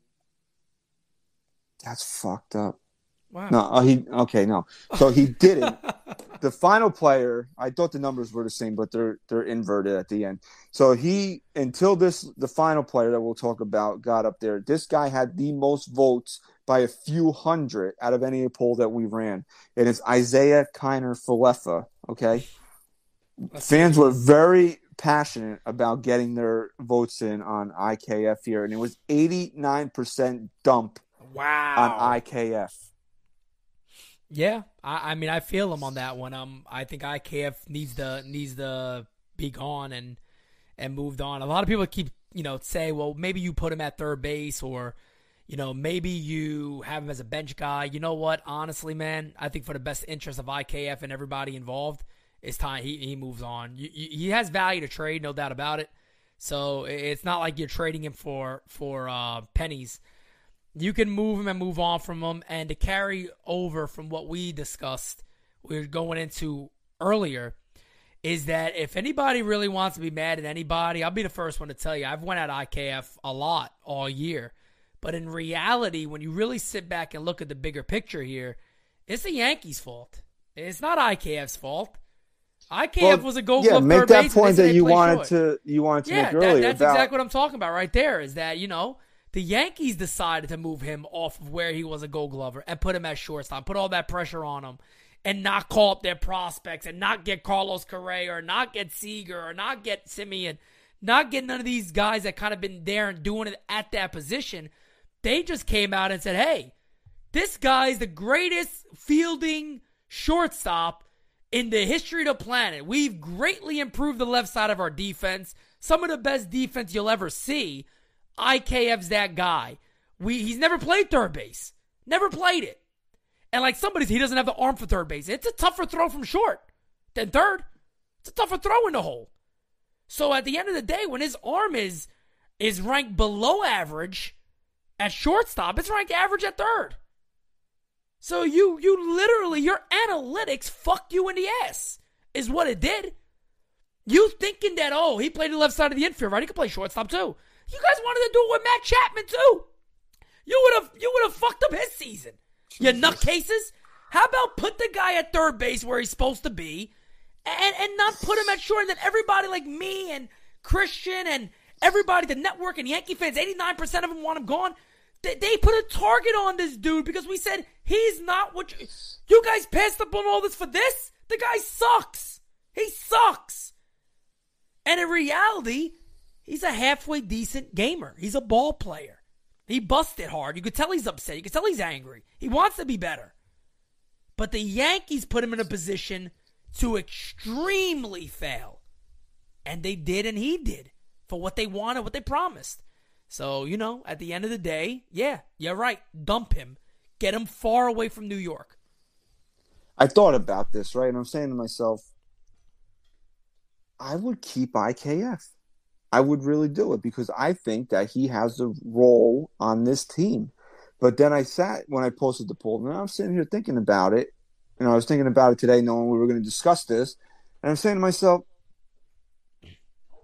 That's fucked up. Wow. No, uh, he. Okay, no. So he didn't. The final player, I thought the numbers were the same, but they're they're inverted at the end. So he, until this, the final player that we'll talk about got up there. This guy had the most votes by a few hundred out of any poll that we ran, and it's Isaiah Kiner Falefa. Okay, Let's fans see. were very passionate about getting their votes in on I K F here, and it was eighty-nine percent dump Wow. on I K F. Yeah, I, I mean, I feel him on that one. Um, I think I K F needs to needs to be gone and and moved on. A lot of people keep you know say, well, maybe you put him at third base, or you know maybe you have him as a bench guy. You know what? Honestly, man, I think for the best interest of I K F and everybody involved, it's time he he moves on. You, you, he has value to trade, no doubt about it. So it's not like you're trading him for for uh, pennies. You can move him and move on from him. And to carry over from what we discussed, we were going into earlier, is that if anybody really wants to be mad at anybody, I'll be the first one to tell you. I've went at I K F a lot all year. But in reality, when you really sit back and look at the bigger picture here, it's the Yankees' fault. It's not I K F's fault. I K F Well, was a Gold yeah, Glove make third that baseman. point They said that they you play wanted short. to you wanted to Yeah, make that, earlier. that's about, exactly what I'm talking about right there, is that, you know, the Yankees decided to move him off of where he was a Gold Glover and put him at shortstop, put all that pressure on him, and not call up their prospects and not get Carlos Correa or not get Seager or not get Simeon, not get none of these guys that kind of been there and doing it at that position. They just came out and said, hey, this guy's the greatest fielding shortstop in the history of the planet. We've greatly improved the left side of our defense. Some of the best defense you'll ever see. I K F's that guy. We He's never played third base. Never played it. And like somebody said, he doesn't have the arm for third base. It's a tougher throw from short than third. It's a tougher throw in the hole. So at the end of the day, when his arm is is ranked below average at shortstop, it's ranked average at third. So you you literally, your analytics fucked you in the ass, is what it did. You thinking that, oh, he played the left side of the infield, right? He could play shortstop too. You guys wanted to do it with Matt Chapman too. You would have you would have fucked up his season. You nutcases. How about put the guy at third base where he's supposed to be, and and not put him at short, and then everybody like me and Christian and everybody, the network and Yankee fans, eighty-nine percent of them want him gone. They, they put a target on this dude because we said he's not what you, you guys passed up on all this for this? The guy sucks. He sucks. And in reality, he's a halfway decent gamer. He's a ball player. He busted hard. You could tell he's upset. You could tell he's angry. He wants to be better. But the Yankees put him in a position to extremely fail. And they did, and he did, for what they wanted, what they promised. So, you know, at the end of the day, yeah, you're right. Dump him. Get him far away from New York. I thought about this, right? And I'm saying to myself, I would keep I K F. I would really do it because I think that he has a role on this team. But then I sat when I posted the poll, and I was sitting here thinking about it. And I was thinking about it today, knowing we were going to discuss this. And I'm saying to myself,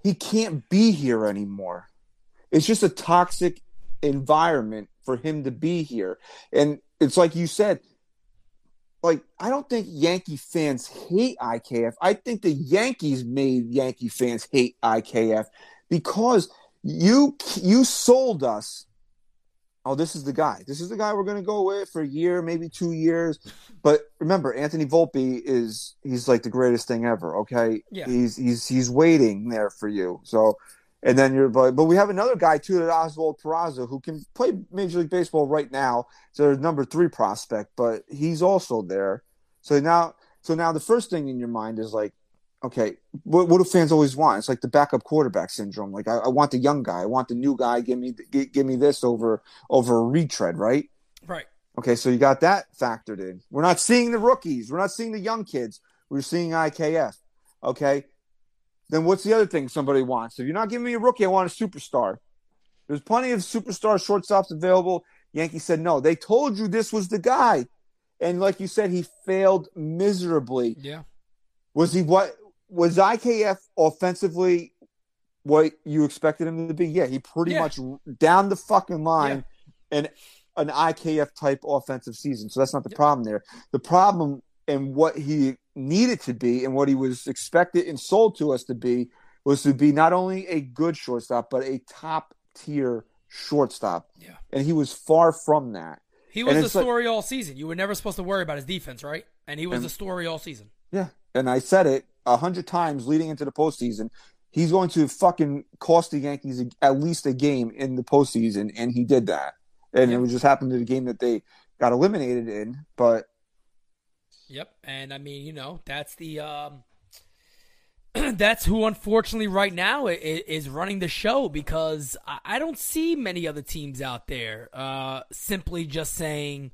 he can't be here anymore. It's just a toxic environment for him to be here. And it's like you said, like, I don't think Yankee fans hate I K F. I think the Yankees made Yankee fans hate I K F because you you sold us, oh, this is the guy. This is the guy we're going to go with for a year, maybe two years. But remember, Anthony Volpe is he's like the greatest thing ever, okay? Yeah. He's he's he's waiting there for you. So and then you're but, but we have another guy too, that Oswald Peraza, who can play Major League Baseball right now. So there's number three prospect, but he's also there. So now so now the first thing in your mind is like, okay, what, what do fans always want? It's like the backup quarterback syndrome. Like I, I want the young guy, I want the new guy. Give me give, give me this over over a retread, right? Right. Okay, so you got that factored in. We're not seeing the rookies. We're not seeing the young kids. We're seeing I K F. Okay, then what's the other thing somebody wants? If you're not giving me a rookie, I want a superstar. There's plenty of superstar shortstops available. Yankees said no. They told you this was the guy, and like you said, he failed miserably. Yeah. Was he what? Was I K F offensively what you expected him to be? Yeah, he pretty Yeah. much down the fucking line and an I K F type offensive season. So that's not the Yep. problem there. The problem and what he needed to be and what he was expected and sold to us to be was to be not only a good shortstop, but a top tier shortstop. Yeah. And he was far from that. He was And the it's like- story all season. You were never supposed to worry about his defense, right? And he was And- the story all season. Yeah. And I said it a hundred times leading into the postseason. He's going to fucking cost the Yankees at least a game in the postseason, and he did that. And Yep. it was just happened to the game that they got eliminated in. But Yep. And I mean, you know, that's the um that's who unfortunately right now i- i- is running the show, because I I don't see many other teams out there uh simply just saying,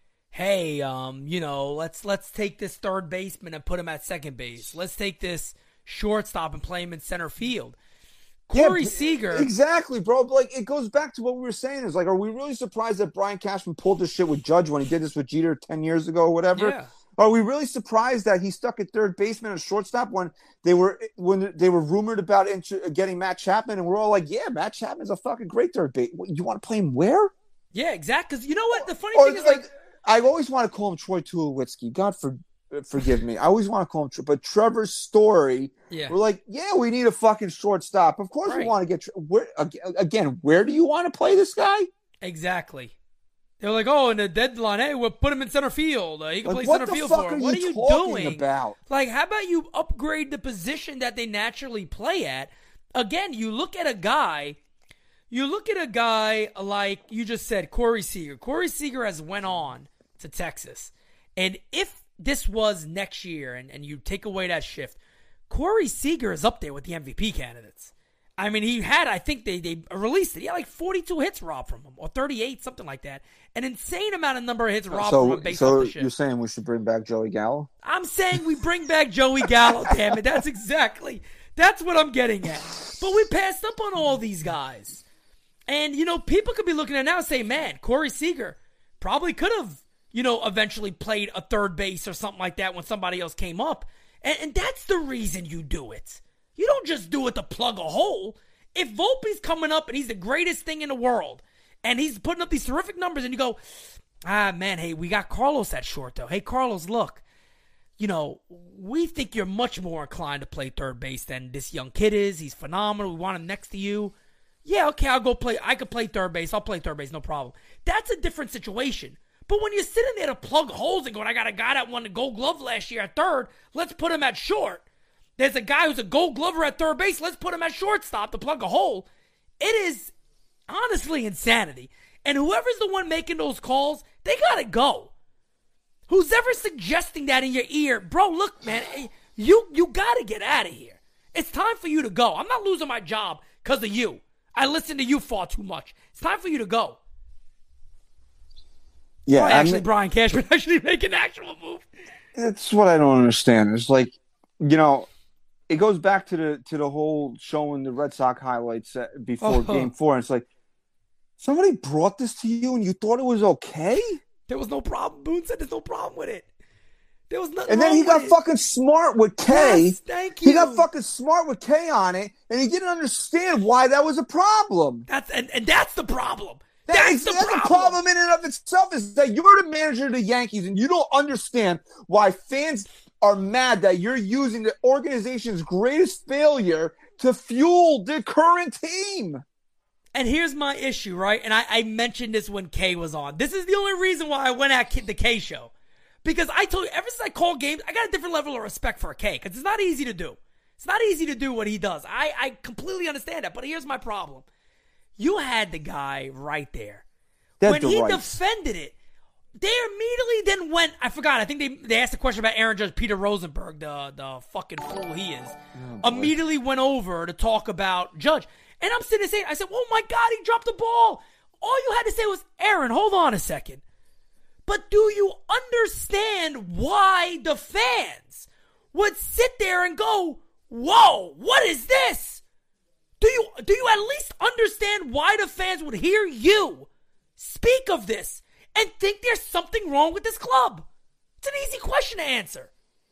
hey, um, you know, let's let's take this third baseman and put him at second base. Let's take this shortstop and play him in center field. Corey Yeah, Seager. exactly, bro. But, like, it goes back to what we were saying. Is like, are we really surprised that Brian Cashman pulled this shit with Judge when he did this with Jeter ten years ago or whatever? Yeah. Are we really surprised that he stuck at third baseman and shortstop when they were when they were rumored about inter- getting Matt Chapman, and we're all like, yeah, Matt Chapman's a fucking great third base. You want to play him where? Yeah, exactly. Because you know what? The funny Or thing is, like, like, I always want to call him Troy Tulowitzki. God for, forgive me. I always want to call him, Tre- but Trevor Story. yeah. We're like, yeah, we need a fucking shortstop. Of course, we Right. want to get. Tre- Where again? Where do you want to play this guy? Exactly. They were like, oh, in the deadline, hey, we'll put him in center field. Uh, he can Like, play what center the field fuck for are him. What are you you talking doing? about? Like, how about you upgrade the position that they naturally play at? Again, you look at a guy, you look at a guy like you just said, Corey Seager. Corey Seager has went on to Texas. And if this was next year and, and you take away that shift, Corey Seager is up there with the M V P candidates. I mean, he had, I think they, they released it. He had like forty-two hits robbed from him, or thirty-eight, something like that. An insane amount of number of hits robbed from So, him based so off the shift. you're saying we should bring back Joey Gallo? I'm saying we bring back Joey Gallo, damn it. That's exactly, that's what I'm getting at. But we passed up on all these guys. And, you know, people could be looking at it now and say, man, Corey Seager probably could have, you know, eventually played a third base or something like that when somebody else came up. And, and that's the reason you do it. You don't just do it to plug a hole. If Volpe's coming up and he's the greatest thing in the world, and he's putting up these terrific numbers, and you go, ah, man, hey, we got Carlos at short, though. Hey, Carlos, look, you know, we think you're much more inclined to play third base than this young kid is. He's phenomenal. We want him next to you. Yeah, okay, I'll go play. I could play third base. I'll play third base, no problem. That's a different situation. But when you're sitting there to plug holes and going, I got a guy that won the Gold Glove last year at third, let's put him at short. There's a guy who's a Gold Glover at third base, let's put him at shortstop to plug a hole. It is honestly insanity. And whoever's the one making those calls, they gotta go. Who's ever suggesting that in your ear, bro, look, man, you you gotta get out of here. It's time for you to go. I'm not losing my job because of you. I listen to you far too much. It's time for you to go. Yeah, Or I actually, mean, Brian Cashman actually make an actual move. that's what I don't understand. It's like, you know, it goes back to the to the whole showing the Red Sox highlights at- before Oh. Game Four. And it's like, somebody brought this to you and you thought it was okay? There was no problem. Boone said there's no problem with it. There was nothing And then wrong he got with it. fucking smart with K. Yes, thank you. He got fucking smart with K on it, and he didn't understand why that was a problem. That's and, and that's the problem. That That's is, the that's problem. a problem in and of itself, is that you're the manager of the Yankees and you don't understand why fans are mad that you're using the organization's greatest failure to fuel the current team. And here's my issue, right? And I, I mentioned this when K was on. This is the only reason why I went at K- the K show. Because I told you, ever since I called games, I got a different level of respect for K. Because it's not easy to do. It's not easy to do what he does. I, I completely understand that. But here's my problem. You had the guy right there. Dead when to he rights. defended it, they immediately then went, I forgot, I think they they asked a question about Aaron Judge, Peter Rosenberg, the, the fucking fool he is, Oh, immediately went over to talk about Judge. And I'm sitting there saying, I said, oh my God, he dropped the ball. All you had to say was, Aaron, hold on a second. But do you understand why the fans would sit there and go, whoa, what is this? Do you do you at least understand why the fans would hear you speak of this and think there's something wrong with this club? It's an easy question to answer.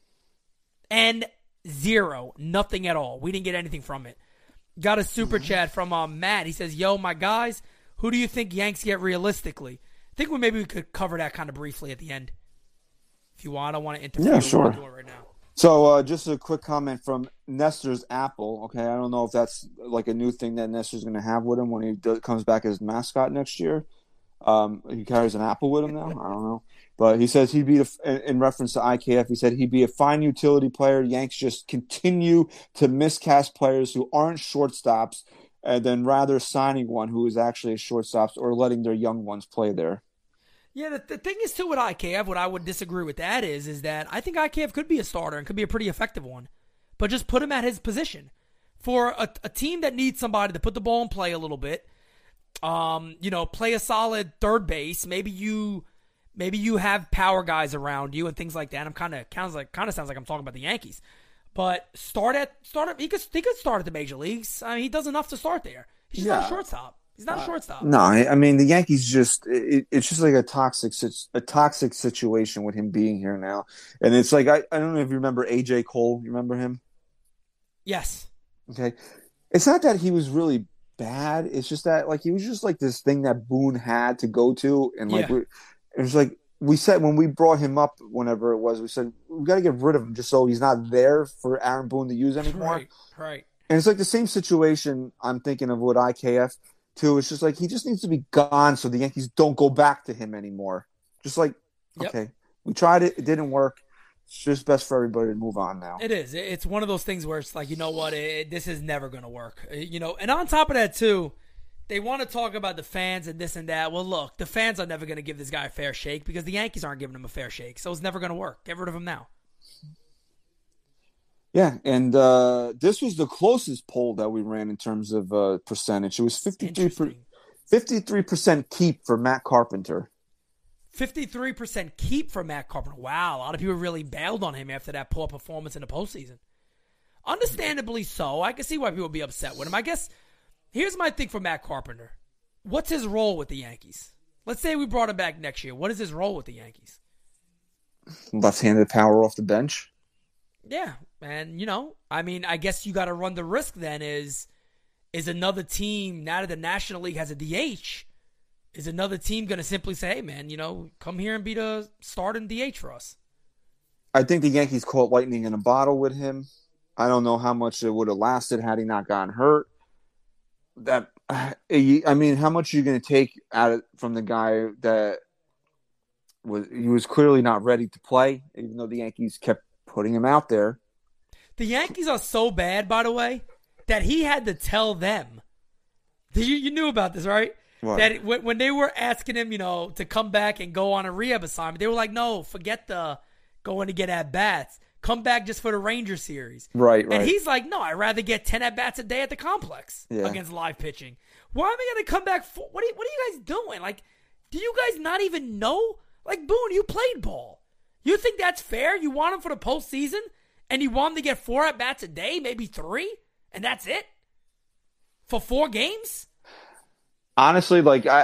And zero, nothing at all. We didn't get anything from it. Got a super chat from uh, Matt. He says, yo, my guys, who do you think Yanks get realistically? I think we maybe we could cover that kind of briefly at the end. If you want, I don't want to interfere. Yeah, with sure. what we're doing right now. So uh, just a quick comment from Nestor's Apple. Okay, I don't know if that's like a new thing that Nestor's going to have with him when he does, comes back as mascot next year. Um, he carries an apple with him now. I don't know. But he says he'd be, a, in reference to I K F, he said he'd be a fine utility player. Yanks just continue to miscast players who aren't shortstops and then rather signing one who is actually a shortstop or letting their young ones play there. Yeah, the, the thing is, too, with I K F, what I would disagree with that is, is that I think I K F could be a starter and could be a pretty effective one. But just put him at his position. For a, a team that needs somebody to put the ball in play a little bit, um, you know, play a solid third base, maybe you maybe you have power guys around you and things like that. I'm kind of kind of like kind of sounds like I'm talking about the Yankees. But start at start at, he could he could start at the major leagues. I mean, he does enough to start there. He's just not Yeah. a shortstop. He's not a shortstop. No, I I mean the Yankees just it, it's just like a toxic sit- a toxic situation with him being here now, and it's like I, I don't know if you remember A J Cole. You remember him? Yes. Okay, it's not that he was really bad. It's just that like he was just like this thing that Boone had to go to, and like Yeah. we, it was like we said when we brought him up, whenever it was, we said we got to get rid of him just so he's not there for Aaron Boone to use anymore. Right. Right. And it's like the same situation I'm thinking of with I K F too. It's just like he just needs to be gone so the Yankees don't go back to him anymore. Just like, Yep. okay, we tried it. It didn't work. It's just best for everybody to move on now. It is. It's one of those things where it's like, you know what, it, this is never going to work. You know, and on top of that too, they want to talk about the fans and this and that. Well, look, the fans are never going to give this guy a fair shake because the Yankees aren't giving him a fair shake. So it's never going to work. Get rid of him now. Yeah, and uh, this was the closest poll that we ran in terms of uh, percentage. It was fifty-three per, Interesting. fifty-three percent keep for Matt Carpenter. fifty-three percent keep for Matt Carpenter. Wow, a lot of people really bailed on him after that poor performance in the postseason. Understandably so. I can see why people would be upset with him. I guess here's my thing for Matt Carpenter. What's his role with the Yankees? Let's say we brought him back next year. What is his role with the Yankees? Left-handed power off the bench. Yeah, and you know, I mean, I guess you got to run the risk then is is another team, now that the National League has a D H, is another team going to simply say, hey, man, you know, come here and be the starting D H for us? I think the Yankees caught lightning in a bottle with him. I don't know how much it would have lasted had he not gotten hurt. That I mean, how much are you going to take out of, from the guy that was he was clearly not ready to play, even though the Yankees kept putting him out there. The Yankees are so bad, by the way, that he had to tell them. You, you knew about this, right? What? That when, when they were asking him, you know, to come back and go on a rehab assignment, they were like, no, forget the going to get at-bats. Come back just for the Ranger series. Right, right. And he's like, no, I'd rather get ten at-bats a day at the complex Yeah. against live pitching. Why am I going to come back for? What are, what are you guys doing? Like, do you guys not even know? Like, Boone, you played ball. You think that's fair? You want him for the postseason, and you want him to get four at-bats a day, maybe three, and that's it? For four games? Honestly, like I,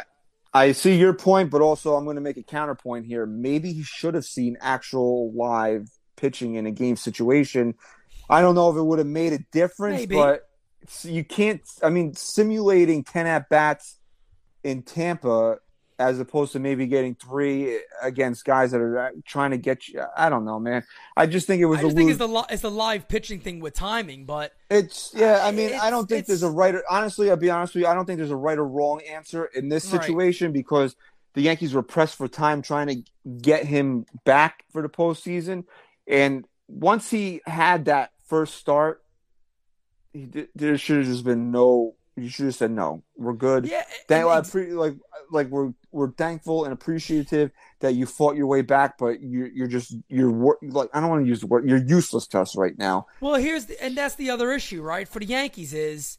I see your point, but also I'm going to make a counterpoint here. Maybe he should have seen actual live pitching in a game situation. I don't know if it would have made a difference, Maybe. but you can't. I mean, simulating ten at bats in Tampa as opposed to maybe getting three against guys that are trying to get you. I don't know, man. I just think it was. I just a think lose- it's the li- it's the live pitching thing with timing, but It's yeah. I mean, It's- I don't think there's a it's- right. Or, honestly, I'll be honest with you. I don't think there's a right or wrong answer in this Right. situation because the Yankees were pressed for time trying to get him back for the postseason, and once he had that first start, he did, there should have just been no. You should have said no. We're good. yeah, Thank, and I it's- pre- like like we're we're thankful and appreciative that you fought your way back, but you you're just you're wor- like I don't want to use the word you're useless to us right now. well, here's the, and that's the other issue, right? For the Yankees is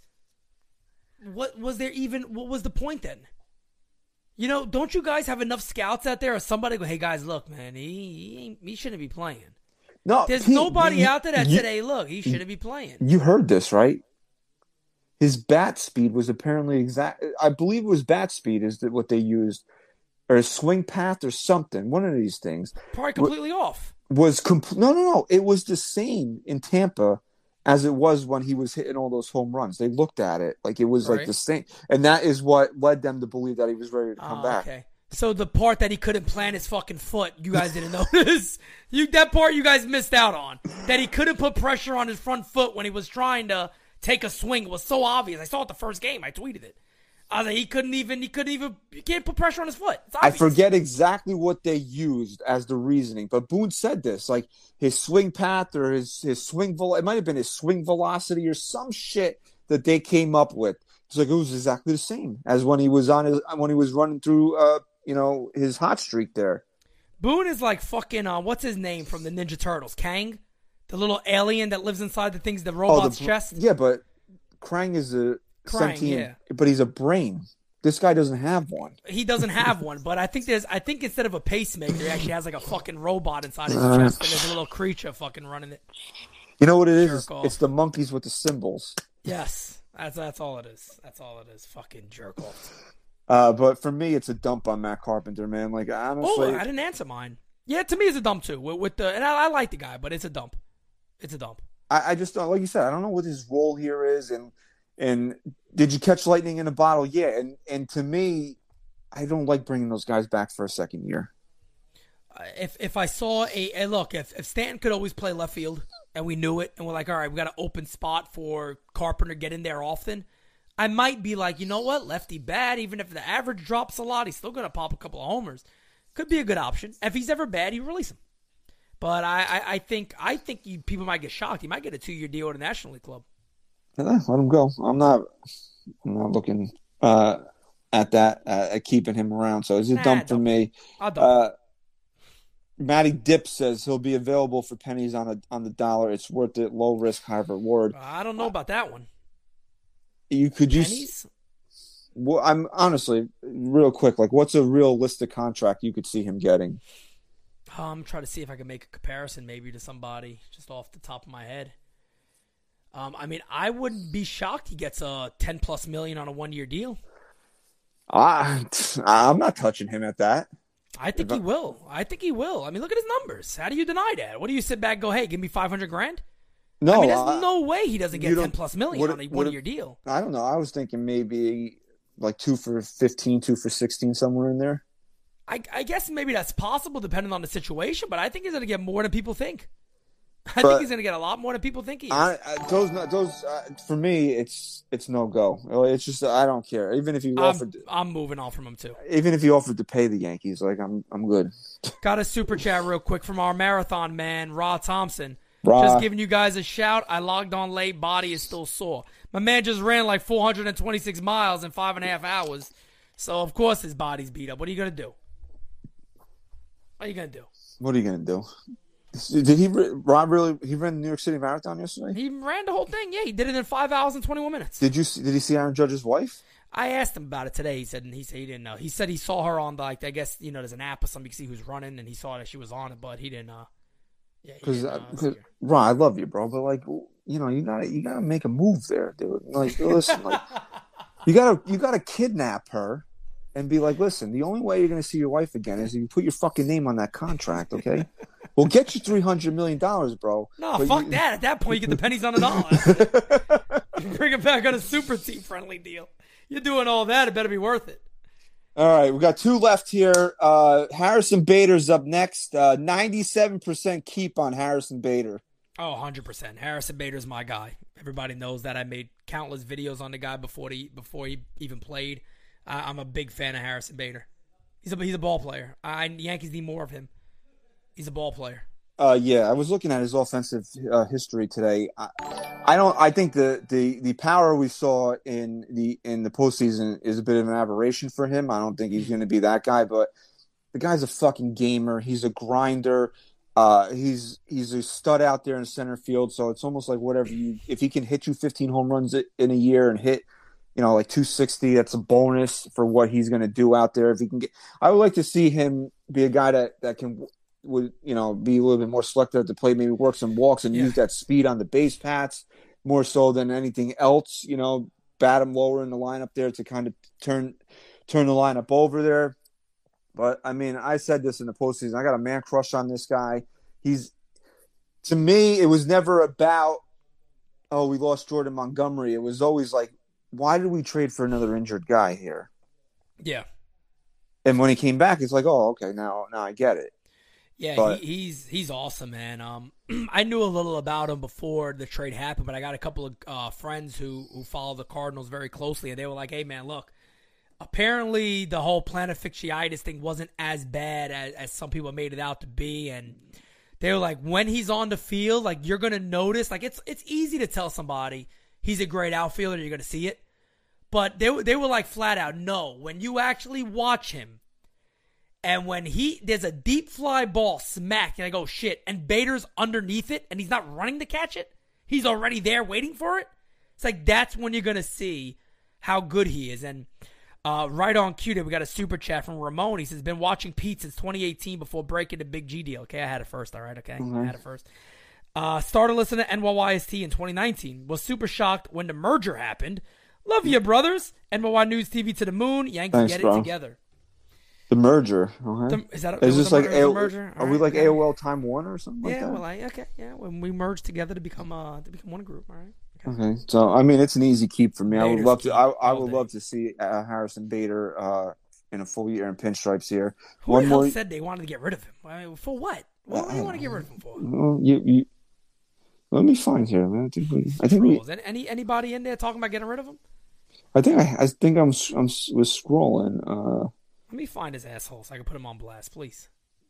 what was there even? What was the point then? You know, don't you guys have enough scouts out there, or somebody go, hey guys, look, man, he he, ain't, he shouldn't be playing. No, There's Pete, nobody you- out there that you- said, hey, look, he shouldn't be playing. You heard this, right? His bat speed was apparently exact. I believe it was bat speed is that what they used, or a swing path or something. One of these things Probably completely off. was complete. No, no, no. It was the same in Tampa as it was when he was hitting all those home runs. They looked at it like it was like Right. the same, and that is what led them to believe that he was ready to come Oh, back. okay. So the part that he couldn't plant his fucking foot, you guys didn't notice. You that part you guys missed out on. That he couldn't put pressure on his front foot when he was trying to take a swing was so obvious. I saw it the first game. I tweeted it. I was like, he couldn't even. He couldn't even. He can't put pressure on his foot. It's I obvious. forget exactly what they used as the reasoning, but Boone said this, like his swing path or his, his swing vel- it might have been his swing velocity or some shit that they came up with. It's like it was exactly the same as when he was on his when he was running through uh you know his hot streak there. Boone is like fucking. Uh, what's his name from the Ninja Turtles? Kang, the little alien that lives inside the things, the robot's the, chest. Yeah, but Krang is a Krang, sentient, yeah. but he's a brain. This guy doesn't have one. He doesn't have one, but I think there's. I think instead of a pacemaker, he actually has like a fucking robot inside his Uh, chest, and there's a little creature fucking running it. You know what it is? It's, Jerk off. it's the monkeys with the symbols. Yes, that's that's all it is. That's all it is. Fucking jerk off. Uh, but for me, it's a dump on Matt Carpenter, man. Like Oh, honestly, I didn't answer mine. Yeah, to me, it's a dump too. With, with the and I, I like the guy, but it's a dump. It's a dump. I, I just don't like you said. I don't know what his role here is, and and did you catch lightning in a bottle? Yeah, and and to me, I don't like bringing those guys back for a second year. Uh, if if I saw a, a look, if if Stanton could always play left field, and we knew it, and we're like, all right, we got an open spot for Carpenter, get in there often. I might be like, you know what, lefty bad. Even if the average drops a lot, he's still gonna pop a couple of homers. Could be a good option. If he's ever bad, you release him. But I, I, I think I think you, people might get shocked. He might get a two year deal with a National League club. Yeah, let him go. I'm not. I'm not looking uh, at that uh, at keeping him around. So it's a Nah, dump for don't. me. I'll dump Uh, Matty Dip says he'll be available for pennies on a on the dollar. It's worth it. Low risk, high reward. I don't know about that one. You could you? Pennies? Well, I'm honestly real quick. Like, what's a realistic contract you could see him getting? Um, try to see if I can make a comparison maybe to somebody just off the top of my head. Um, I mean, I wouldn't be shocked he gets a ten plus million on a one year deal. I, I'm not touching him at that. I think he will. I think he will. I mean, look at his numbers. How do you deny that? What do you sit back and go, hey, give me five hundred grand? No, I mean, there's I, no way he doesn't you get don't- ten plus million what- on a what- one year deal. I don't know. I was thinking maybe like two for fifteen, two for sixteen, somewhere in there. I, I guess maybe that's possible depending on the situation, but I think he's going to get more than people think. I But- think he's going to get a lot more than people think he is. I, I those those uh, for me, it's it's no go. It's just I don't care. Even if you I'm, offered, I'm moving on from him too. even if you offered to pay the Yankees, like I'm I'm good. Got a super chat real quick from our marathon man, Rod Thompson. Rod. Just giving you guys a shout. I logged on late. Body is still sore. My man just ran like four hundred twenty-six miles in five and a half hours. So, of course, his body's beat up. What are you going to do? What are you going to do? What are you gonna do? Did he Rob really? He ran the New York City Marathon yesterday. He ran the whole thing. Yeah, he did it in five hours and twenty-one minutes. Did you? see- Did he see Aaron Judge's wife? I asked him about it today. He said he said he didn't know. He said he saw her on the, like, I guess, you know, there's an app or something. You can see who's running, and he saw that she was on it, but he didn't. Uh, yeah, he Because, didn't, uh, see her. Ron, I love you, bro, but like, you know, you gotta, you gotta make a move there, dude. Like, listen, like, you gotta, you gotta kidnap her, and be like, listen, the only way you're going to see your wife again is if you put your fucking name on that contract, okay? We'll get you three hundred million dollars, bro. No, but fuck you... that. At that point, you get the pennies on the dollar. Bring it back on a super team friendly deal. You're doing all that, it better be worth it. All right, we got two left here. Uh, Harrison Bader's up next. Uh, ninety-seven percent keep on Harrison Bader. Oh, one hundred percent. Harrison Bader's my guy. Everybody knows that. I made countless videos on the guy before he, before he even played. Uh, I'm a big fan of Harrison Bader. He's a, he's a ball player. I, Yankees need more of him. He's a ball player. Uh, yeah, I was looking at his offensive uh, history today. I, I don't. I think the, the, the power we saw in the in the postseason is a bit of an aberration for him. I don't think he's going to be that guy, but the guy's a fucking gamer. He's a grinder. Uh, he's he's a stud out there in center field. So it's almost like whatever you. If he can hit you fifteen home runs in a year and hit, you know, like two sixty, that's a bonus for what he's going to do out there. If he can get, I would like to see him be a guy that that can. Would, you know, be a little bit more selective at the plate, maybe work some walks and yeah. use that speed on the base paths more so than anything else, you know, bat him lower in the lineup there to kind of turn turn the lineup over there. But, I mean, I said this in the postseason. I got a man crush on this guy. He's, to me, it was never about, oh, we lost Jordan Montgomery. It was always like, why did we trade for another injured guy here? Yeah. And when he came back, it's like, oh, okay, now now I get it. Yeah, but, he, he's he's awesome, man. Um, I knew a little about him before the trade happened, but I got a couple of uh, friends who, who follow the Cardinals very closely, and they were like, hey, man, look, apparently the whole plantar fasciitis thing wasn't as bad as, as some people made it out to be, and they were like, when he's on the field, like, you're going to notice, like, it's it's easy to tell somebody he's a great outfielder, you're going to see it, but they, they were like flat out, no, when you actually watch him, and when he, there's a deep fly ball smack, and I go, shit, and Bader's underneath it, and he's not running to catch it. He's already there waiting for it. It's like, that's when you're going to see how good he is. And uh, right on cue, we got a super chat from Ramon. He says, been watching Pete since twenty eighteen before breaking the Big G deal. Okay, I had it first, all right, okay? Mm-hmm. I had it first. Uh, started listening to N Y Y S T in twenty nineteen. Was super shocked when the merger happened. Love you, brothers. N Y Y News T V to the moon. Yankees Thanks, get bro. it together. The merger. Okay. The, is that a, is this like a, a, merger? Are All we right, like yeah. A O L Time Warner or something yeah, like that? well, I, okay, yeah. When we merge together to become uh to become one group, all right. Okay. okay. So I mean, it's an easy keep for me. Bader's I would love to. keep I, I all would day. love to see uh, Harrison Bader uh, in a full year in pinstripes here. Who One the hell more. said they wanted to get rid of him? I mean, for what? What, what do you want to get rid of him for? Well, you, you, let me find here, man. I think we. I think we. Trolls. Any anybody in there talking about getting rid of him? I think I. I think I'm. I'm was scrolling. Uh, Let me find his asshole so I can put him on blast, please.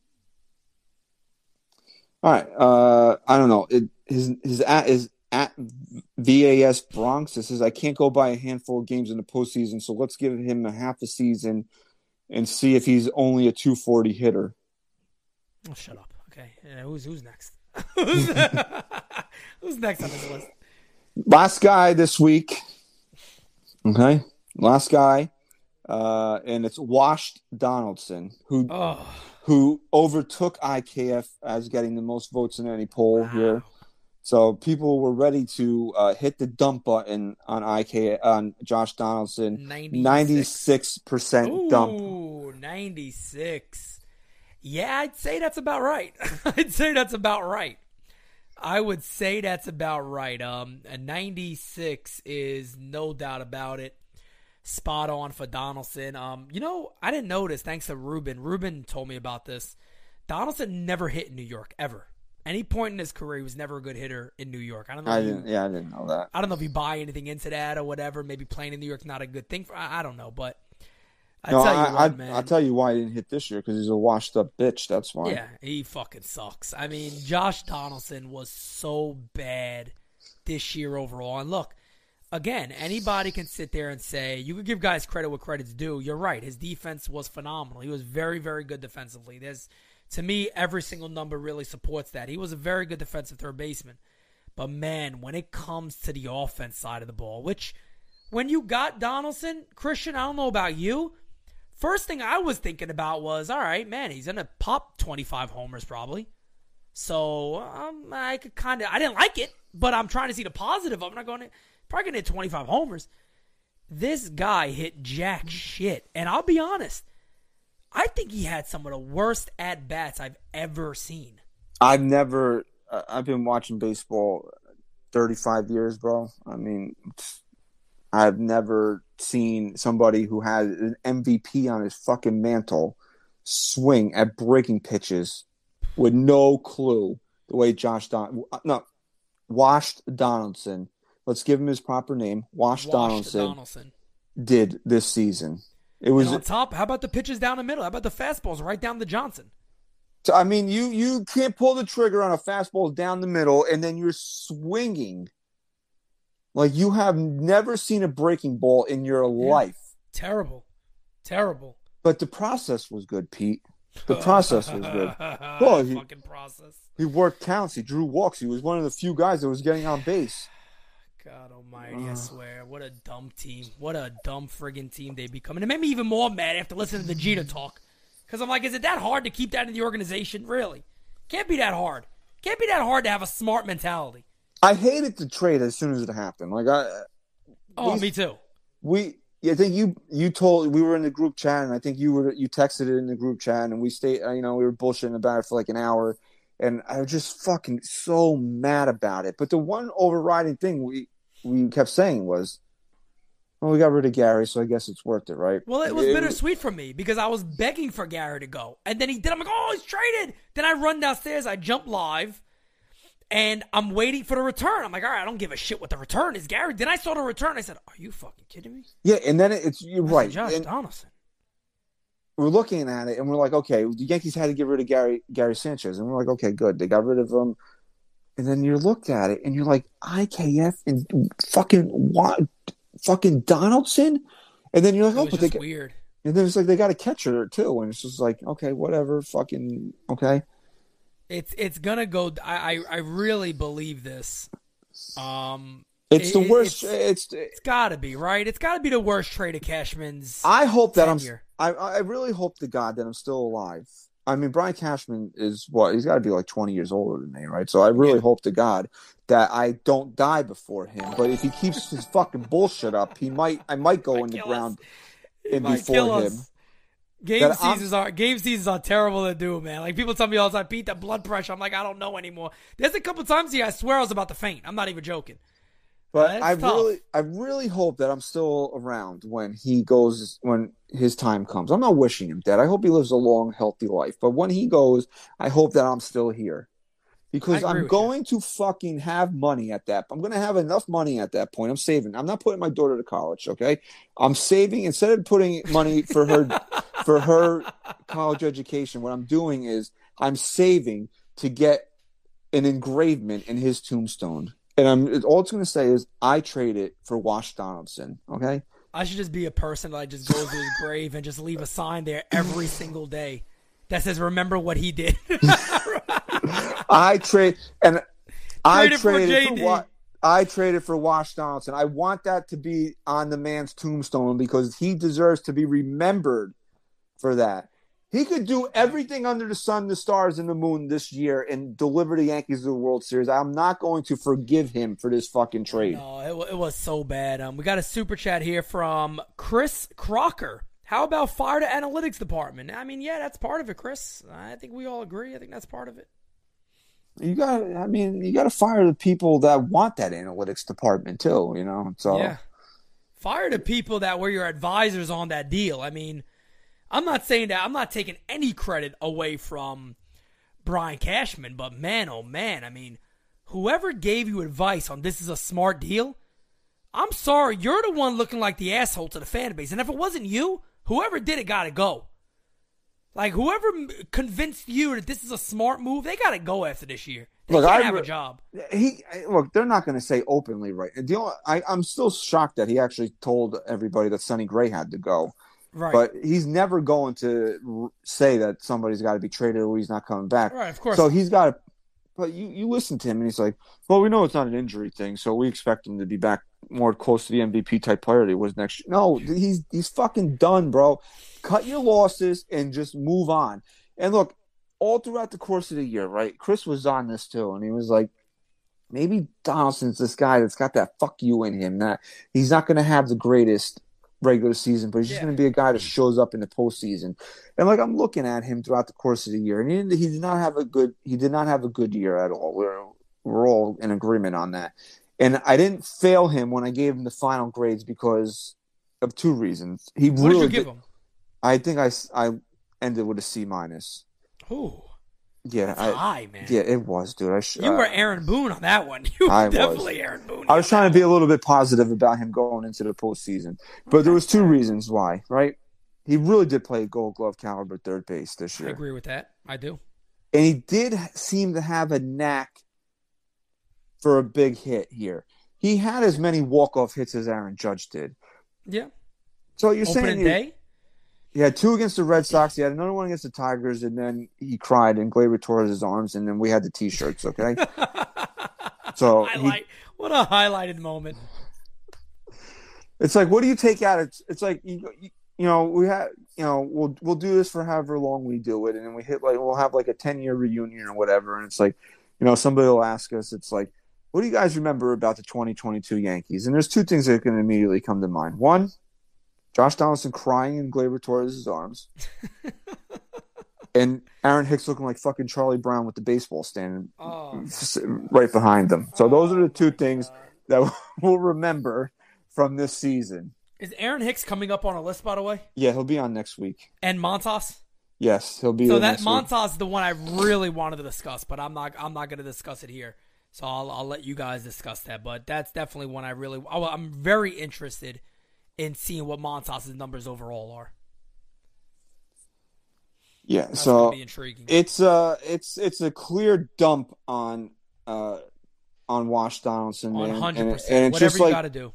All right. Uh, I don't know. It, his his at is at V A S Bronx. It says I can't go by a handful of games in the postseason, so let's give him a half a season and see if he's only a two forty hitter. Oh, shut up. Okay. Yeah, who's who's next? who's, who's next on this list? Last guy this week. Okay. Last guy. Uh, and it's Washed Donaldson, who Oh. who overtook I K F as getting the most votes in any poll Wow. here. So people were ready to uh, hit the dump button on I K on Josh Donaldson. ninety-six percent dump. Ooh, ninety-six. Yeah, I'd say that's about right. I'd say that's about right. I would say that's about right. Um, a ninety-six is no doubt about it. Spot on for Donaldson. Um, you know, I didn't notice, thanks to Ruben. Ruben told me about this. Donaldson never hit in New York, ever. Any point in his career, he was never a good hitter in New York. I don't know. I if you, didn't. Yeah, I didn't know that. I don't know if you buy anything into that or whatever. Maybe playing in New York's not a good thing for. I, I don't know, but I No, tell you I, what, I, man. I'll tell you why he didn't hit this year, because he's a washed up bitch. That's why. Yeah, he fucking sucks. I mean, Josh Donaldson was so bad this year overall. And look, again, anybody can sit there and say, you can give guys credit where credit's due. You're right. His defense was phenomenal. He was very, very good defensively. There's, to me, every single number really supports that. He was a very good defensive third baseman. But, man, when it comes to the offense side of the ball, which when you got Donaldson, Christian, I don't know about you, first thing I was thinking about was, all right, man, he's going to pop twenty-five homers probably. So um, I could kind of, I didn't like it, but I'm trying to see the positive. I'm not going to, probably going to hit twenty-five homers. This guy hit jack shit. And I'll be honest, I think he had some of the worst at-bats I've ever seen. I've never uh, – I've been watching baseball thirty-five years, bro. I mean, I've never seen somebody who had an M V P on his fucking mantle swing at breaking pitches with no clue the way Josh Don – no, Washed Donaldson – let's give him his proper name. Wash Donaldson, Donaldson did this season. It was and on top. How about the pitches down the middle? How about the fastballs right down to Johnson? I mean, you you can't pull the trigger on a fastball down the middle, and then you're swinging like you have never seen a breaking ball in your yeah. life. Terrible, terrible. But the process was good, Pete. The process was good. Well, he, fucking process. He worked counts. He drew walks. He was one of the few guys that was getting on base. God almighty, I swear. What a dumb team. What a dumb friggin' team they become. And it made me even more mad after listening to the Jeter talk. Because I'm like, is it that hard to keep that in the organization? Really? Can't be that hard. Can't be that hard to have a smart mentality. I hated the trade as soon as it happened. Like I. Oh, we, me too. We, I think you you told we were in the group chat, and I think you were you texted it in the group chat, and we stayed. You know, we were bullshitting about it for like an hour, and I was just fucking so mad about it. But the one overriding thing we. we kept saying was, well, we got rid of Gary, so I guess it's worth it, right? Well, it was it, bittersweet for me because I was begging for Gary to go. And then he did. I'm like, oh, he's traded. Then I run downstairs. I jump live. And I'm waiting for the return. I'm like, all right, I don't give a shit what the return is, Gary. Then I saw the return. I said, are you fucking kidding me? Yeah, and then it's, you're right. Josh and Donaldson. We're looking at it, and we're like, okay, the Yankees had to get rid of Gary Gary Sanchez. And we're like, okay, good. They got rid of him. And then you looked at it, and you're like, I K F and fucking what, fucking Donaldson? And then you're like, it oh, was but just they weird. And then it's like they got a catcher too, and it's just like, okay, whatever, fucking okay. It's it's gonna go. I I, I really believe this. Um, it's it, the worst. It's, it's it's got to be right. It's got to be the worst trade of Cashman's. I hope that tenure. I'm. I I really hope to God that I'm still alive. I mean, Brian Cashman is what? He's got to be like twenty years older than me, right? So I really yeah. hope to God that I don't die before him. But if he keeps his fucking bullshit up, he might. I might go in the ground and before him. Us. Game seasons are game seasons are terrible to do, man. Like people tell me all the time, Pete, that blood pressure. I'm like, I don't know anymore. There's a couple times here I swear I was about to faint. I'm not even joking. But I really, I really hope that I'm still around when he goes, when his time comes. I'm not wishing him dead. I hope he lives a long, healthy life. But when he goes, I hope that I'm still here. Because I'm going you. to fucking have money at that. I'm going to have enough money at that point. I'm saving. I'm not putting my daughter to college, okay? I'm saving. Instead of putting money for her for her college education, what I'm doing is I'm saving to get an engravement in his tombstone. And I'm all it's going to say is I trade it for Wash Donaldson, okay? I should just be a person that just goes to his grave and just leave a sign there every single day that says, remember what he did. I trade and I traded traded for, for what I traded for Wash Donaldson. I want that to be on the man's tombstone because he deserves to be remembered for that. He could do everything under the sun, the stars, and the moon this year and deliver the Yankees to the World Series. I'm not going to forgive him for this fucking trade. No, it, it was so bad. Um, we got a super chat here from Chris Crocker. How about fire the analytics department? I mean, yeah, that's part of it, Chris. I think we all agree. I think that's part of it. You got, I mean, you got to fire the people that want that analytics department too. You know, so yeah, fire the people that were your advisors on that deal. I mean. I'm not saying that. I'm not taking any credit away from Brian Cashman, but man, oh man, I mean, whoever gave you advice on this is a smart deal, I'm sorry, you're the one looking like the asshole to the fan base. And if it wasn't you, whoever did it got to go. Like, whoever convinced you that this is a smart move, they got to go after this year. They look, can't I, have a job. He look, they're not going to say openly, right? The only, I, I'm still shocked that he actually told everybody that Sonny Gray had to go. Right. But he's never going to say that somebody's got to be traded or he's not coming back. Right, of course. So he's got to – but you, you listen to him, and he's like, well, we know it's not an injury thing, so we expect him to be back more close to the M V P-type player that he was next year. No, he's he's fucking done, bro. Cut your losses and just move on. And look, all throughout the course of the year, right, Chris was on this too, and he was like, maybe Donaldson's this guy that's got that fuck you in him. That he's not going to have the greatest regular season, but he's just Yeah. going to be a guy that shows up in the postseason. And like I'm looking at him throughout the course of the year, and he did, he did not have a good he did not have a good year at all. We're we're all in agreement on that. And I didn't fail him when I gave him the final grades because of two reasons. He What really did you give did- him? I think I, I ended with a C minus. Ooh, Yeah, that's I, high, man. yeah, it was, dude. I sh- You were uh, Aaron Boone on that one. You were I was. definitely Aaron Boone. I was trying to be a little bit positive about him going into the postseason, but there was two reasons why. Right, he really did play Gold Glove caliber third base this I year, agree with that. I do. and he did seem to have a knack for a big hit here. He had as many walk off hits as Aaron Judge did. Yeah. So you're saying Opening he, day. he had two against the Red Sox, he had another one against the Tigers, and then he cried and Gleyber tore his arms, and then we had the T-shirts. Okay, so he, Highlight. What a highlighted moment. it's like, what do you take out? It's it's like you, you you know we have you know we'll we'll do this for however long we do it, and then we hit like we'll have like a ten year reunion or whatever, and it's like you know somebody will ask us, it's like, what do you guys remember about the twenty twenty-two Yankees? And there's two things that can immediately come to mind. One, Josh Donaldson crying and Gleyber tore his arms, and Aaron Hicks looking like fucking Charlie Brown with the baseball stand Oh, right behind them. So those are the two things that we'll remember from this season. is Aaron Hicks coming up on a list, by the way? Yeah, he'll be on next week. And Montas. Yes, he'll be So there that next week. Montas is the one I really wanted to discuss, but I'm not. I'm not going to discuss it here. So I'll I'll let you guys discuss that. But that's definitely one I really. oh, I'm very interested in seeing what Montas's numbers overall are. Yeah, That's so gonna be intriguing. it's uh it's it's a clear dump on uh on Wash Donaldson, man. One And, hundred and percent. it's Whatever just you like got to do.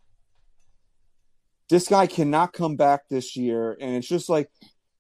this guy cannot come back this year, and it's just like,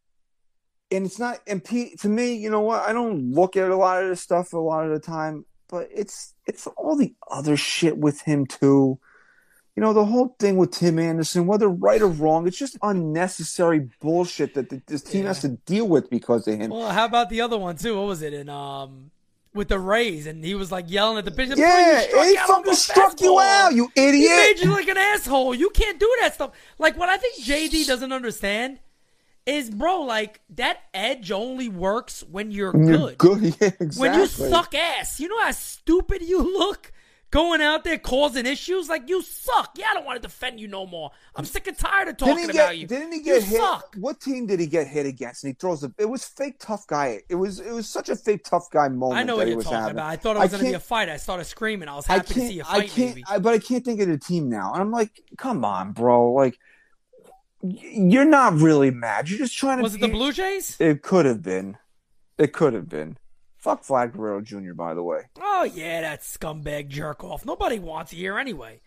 and it's not. And Pete, to me, you know what? I don't look at a lot of this stuff a lot of the time, but it's it's all the other shit with him too. You know, the whole thing with Tim Anderson, whether right or wrong, it's just unnecessary bullshit that the, this team Yeah. has to deal with because of him. Well, how about the other one too? What was it in um with the Rays? And he was like yelling at the pitcher. Yeah, "Bro, he you struck out on fucking my struck you fastball." out, you He idiot. made you like an asshole. You can't do that stuff. Like what I think J D doesn't understand is, bro, like that edge only works when you're You're good. good, yeah, exactly. When you suck ass, you know how stupid you look going out there causing issues. Like you suck. Yeah, I don't want to defend you no more. I'm sick and tired of talking Didn't he about get, you. Didn't he You get hit? suck. What team did he get hit against? And he throws a. It was fake tough guy. It was. It was such a fake tough guy moment. I know that what he you're was talking having. about. I thought it was going to be a can't- fight. I started screaming. I was I happy to can't. see a I fight, can't. maybe. I, but I can't think of the team now. And I'm like, come on, bro. Like, y- you're not really mad. You're just trying to. Was it the be- Blue Jays? It could have been. It could have been. Fuck Vlad Guerrero Junior By the way. Oh, yeah, that scumbag jerk off. Nobody wants you here anyway.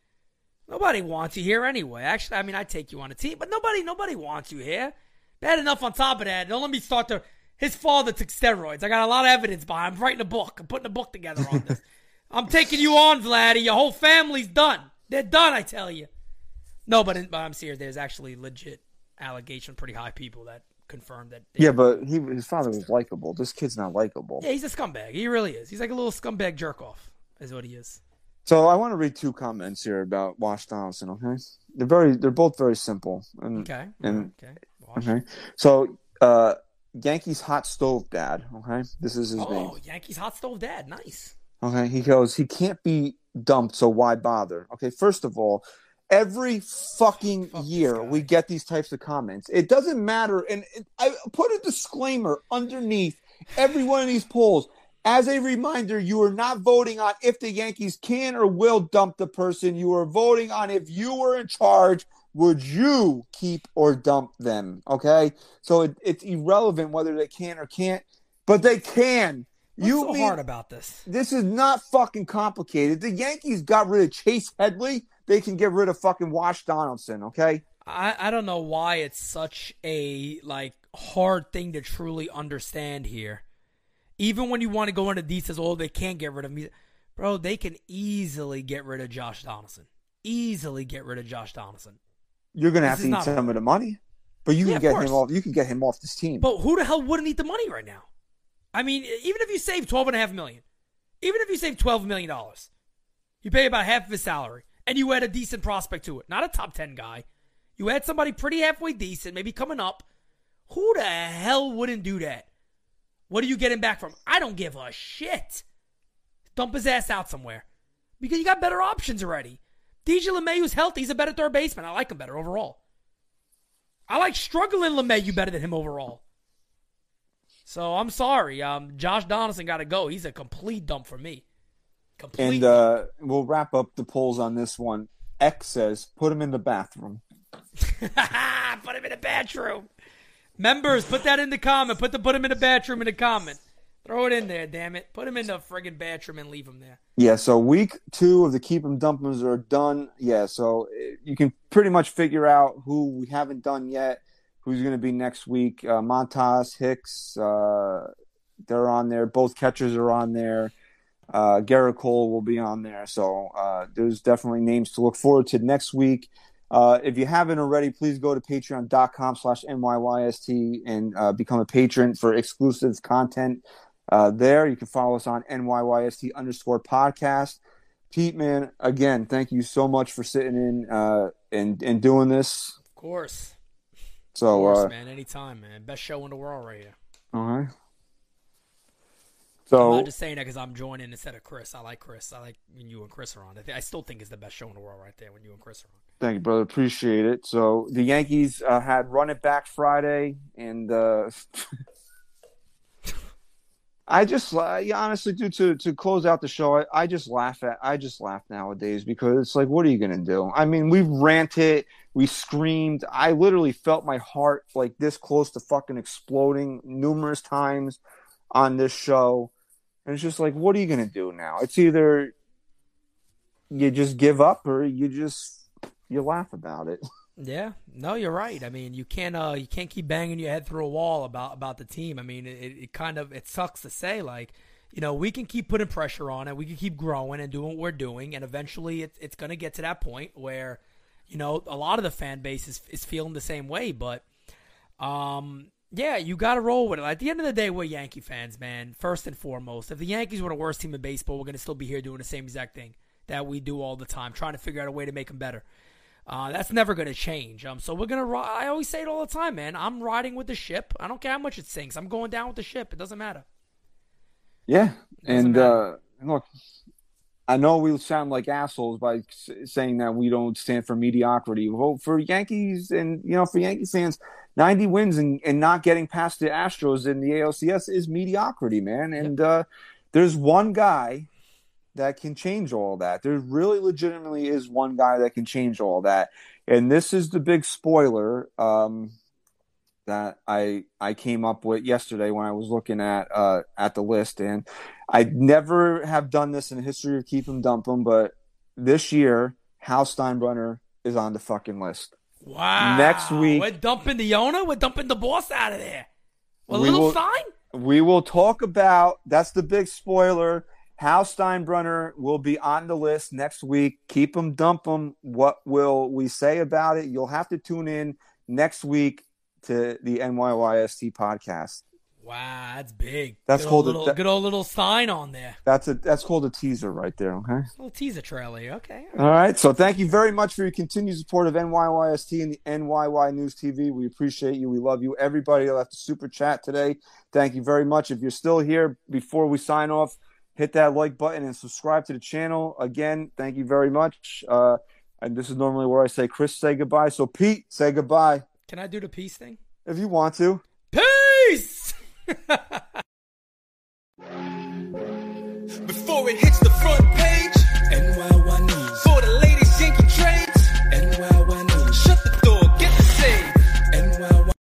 Nobody wants you here anyway. Actually, I mean, I'd take you on a team, but nobody nobody wants you here. Bad enough on top of that. Don't let me start to. His father took steroids. I got a lot of evidence behind. I'm writing a book. I'm putting a book together on this. I'm taking you on, Vladdy. Your whole family's done. They're done, I tell you. No, but, in, but I'm serious. There's actually legit allegation, pretty high people that confirmed that. they- Yeah, but he his father was likable. This kid's not likable. Yeah, he's a scumbag. He really is. He's like a little scumbag jerk off, is what he is. So I want to read two comments here about Wash Donaldson. Okay, they're very. They're both very simple. And, Okay. And okay. Watch. okay. So uh, Yankees hot stove dad. Okay, this is his Oh, name. Yankees hot stove dad. Nice. Okay, he goes. He can't be dumped, so why bother? Okay, first of all, every fucking Fuck this year guy. we get these types of comments. It doesn't matter, and it, I put a disclaimer underneath every one of these polls. As a reminder, you are not voting on if the Yankees can or will dump the person. You are voting on if you were in charge, would you keep or dump them? Okay? So it, it's irrelevant whether they can or can't, but they can. What's you so mean- hard about this? This is not fucking complicated. The Yankees got rid of Chase Headley. They can get rid of fucking Wash Donaldson, okay? I, I don't know why it's such a like hard thing to truly understand here. Even when you want to go into details, oh, they can't get rid of me. Bro, they can easily get rid of Josh Donaldson. Easily get rid of Josh Donaldson. You're going to This have is to eat not- some of the money, but you Yeah, can of get course. him off. You can get him off this team. But who the hell wouldn't eat the money right now? I mean, even if you save twelve and a half million, Even if you save twelve million dollars, you pay about half of his salary, and you add a decent prospect to it. Not a top ten guy. You add somebody pretty halfway decent, maybe coming up. Who the hell wouldn't do that? What are you getting back from? I don't give a shit. Dump his ass out somewhere. Because you got better options already. D J LeMahieu's healthy. He's a better third baseman. I like him better overall. I like struggling LeMahieu better than him overall. So I'm sorry. Um, Josh Donaldson got to go. He's a complete dump for me. Complete And uh, we'll wrap up the polls on this one. X says, put him in the bathroom. Put him in the bathroom. Members, put that in the comment. Put the put him in the bathroom in the comment. Throw it in there, damn it. Put him in the friggin' bathroom and leave him there. Yeah, so week two of the Keep 'em Dumpers are done. Yeah, so you can pretty much figure out who we haven't done yet, who's going to be next week. Uh, Montas, Hicks, uh, they're on there. Both catchers are on there. Uh, Garrett Cole will be on there. So uh, there's definitely names to look forward to next week. Uh, if you haven't already, please go to patreon.com slash NYYST and uh, become a patron for exclusive content. Uh, there, you can follow us on N Y Y S T underscore podcast. Pete, man, again, thank you so much for sitting in uh, and, and doing this. Of course. So, of course, uh, man. Anytime, man. Best show in the world right here. All right. I'm So, not just saying that because I'm joining instead of Chris. I like Chris. I like when you and Chris are on. I, th- I still think it's the best show in the world right there when you and Chris are on. thank you, brother. Appreciate it. So, the Yankees uh, had Run It Back Friday, and uh, I just, uh, yeah, honestly, dude, to, to close out the show, I, I just laugh at, I just laugh nowadays because it's like, what are you going to do? I mean, we ranted, we screamed. I literally felt my heart like this close to fucking exploding numerous times on this show. And it's just like, what are you going to do now? It's either you just give up or you just, you laugh about it. Yeah, no, you're right. I mean, you can't uh, you can't keep banging your head through a wall about, about the team. I mean, it, it kind of it sucks to say, like, you know, we can keep putting pressure on it, we can keep growing and doing what we're doing, and eventually it, it's going to get to that point where, you know, a lot of the fan base is is feeling the same way. But, um, yeah, you got to roll with it. At the end of the day, we're Yankee fans, man. First and foremost, if the Yankees were the worst team in baseball, we're going to still be here doing the same exact thing that we do all the time, trying to figure out a way to make them better. Uh, that's never going to change. Um, so we're going to, I always say it all the time, man. I'm riding with the ship. I don't care how much it sinks. I'm going down with the ship. It doesn't matter. Yeah. And matter. uh, look, I know we sound like assholes by saying that we don't stand for mediocrity. Well, for Yankees and, you know, for Yankee fans, ninety wins and, and not getting past the Astros in the A L C S is mediocrity, man. And yep. uh, there's one guy that can change all that. There really legitimately is one guy that can change all that. And this is the big spoiler um, that I I came up with yesterday when I was looking at uh, at the list. And I never have done this in the history of Keep 'em Dump 'em, but this year, Hal Steinbrenner is on the fucking list. Wow. Next week. We're dumping the owner? We're dumping the boss out of there. A we little will, sign? We will talk about, that's the big spoiler, Hal Steinbrenner will be on the list next week. Keep 'em, dump 'em. What will we say about it? You'll have to tune in next week to the N Y Y S T podcast. Wow, that's big. That's good called old a, little, that, good old little sign on there. That's a that's called a teaser right there. Okay. A little teaser trailer. Okay. All right. So thank you very much for your continued support of N Y Y S T and the N Y Y News T V. We appreciate you. We love you. Everybody that left a super chat today, thank you very much. If you're still here, before we sign off, hit that like button and subscribe to the channel. Again, thank you very much. Uh, and this is normally where I say, Chris, say goodbye. So Pete, say goodbye. Can I do the peace thing? If you want to. Peace! Before it hits the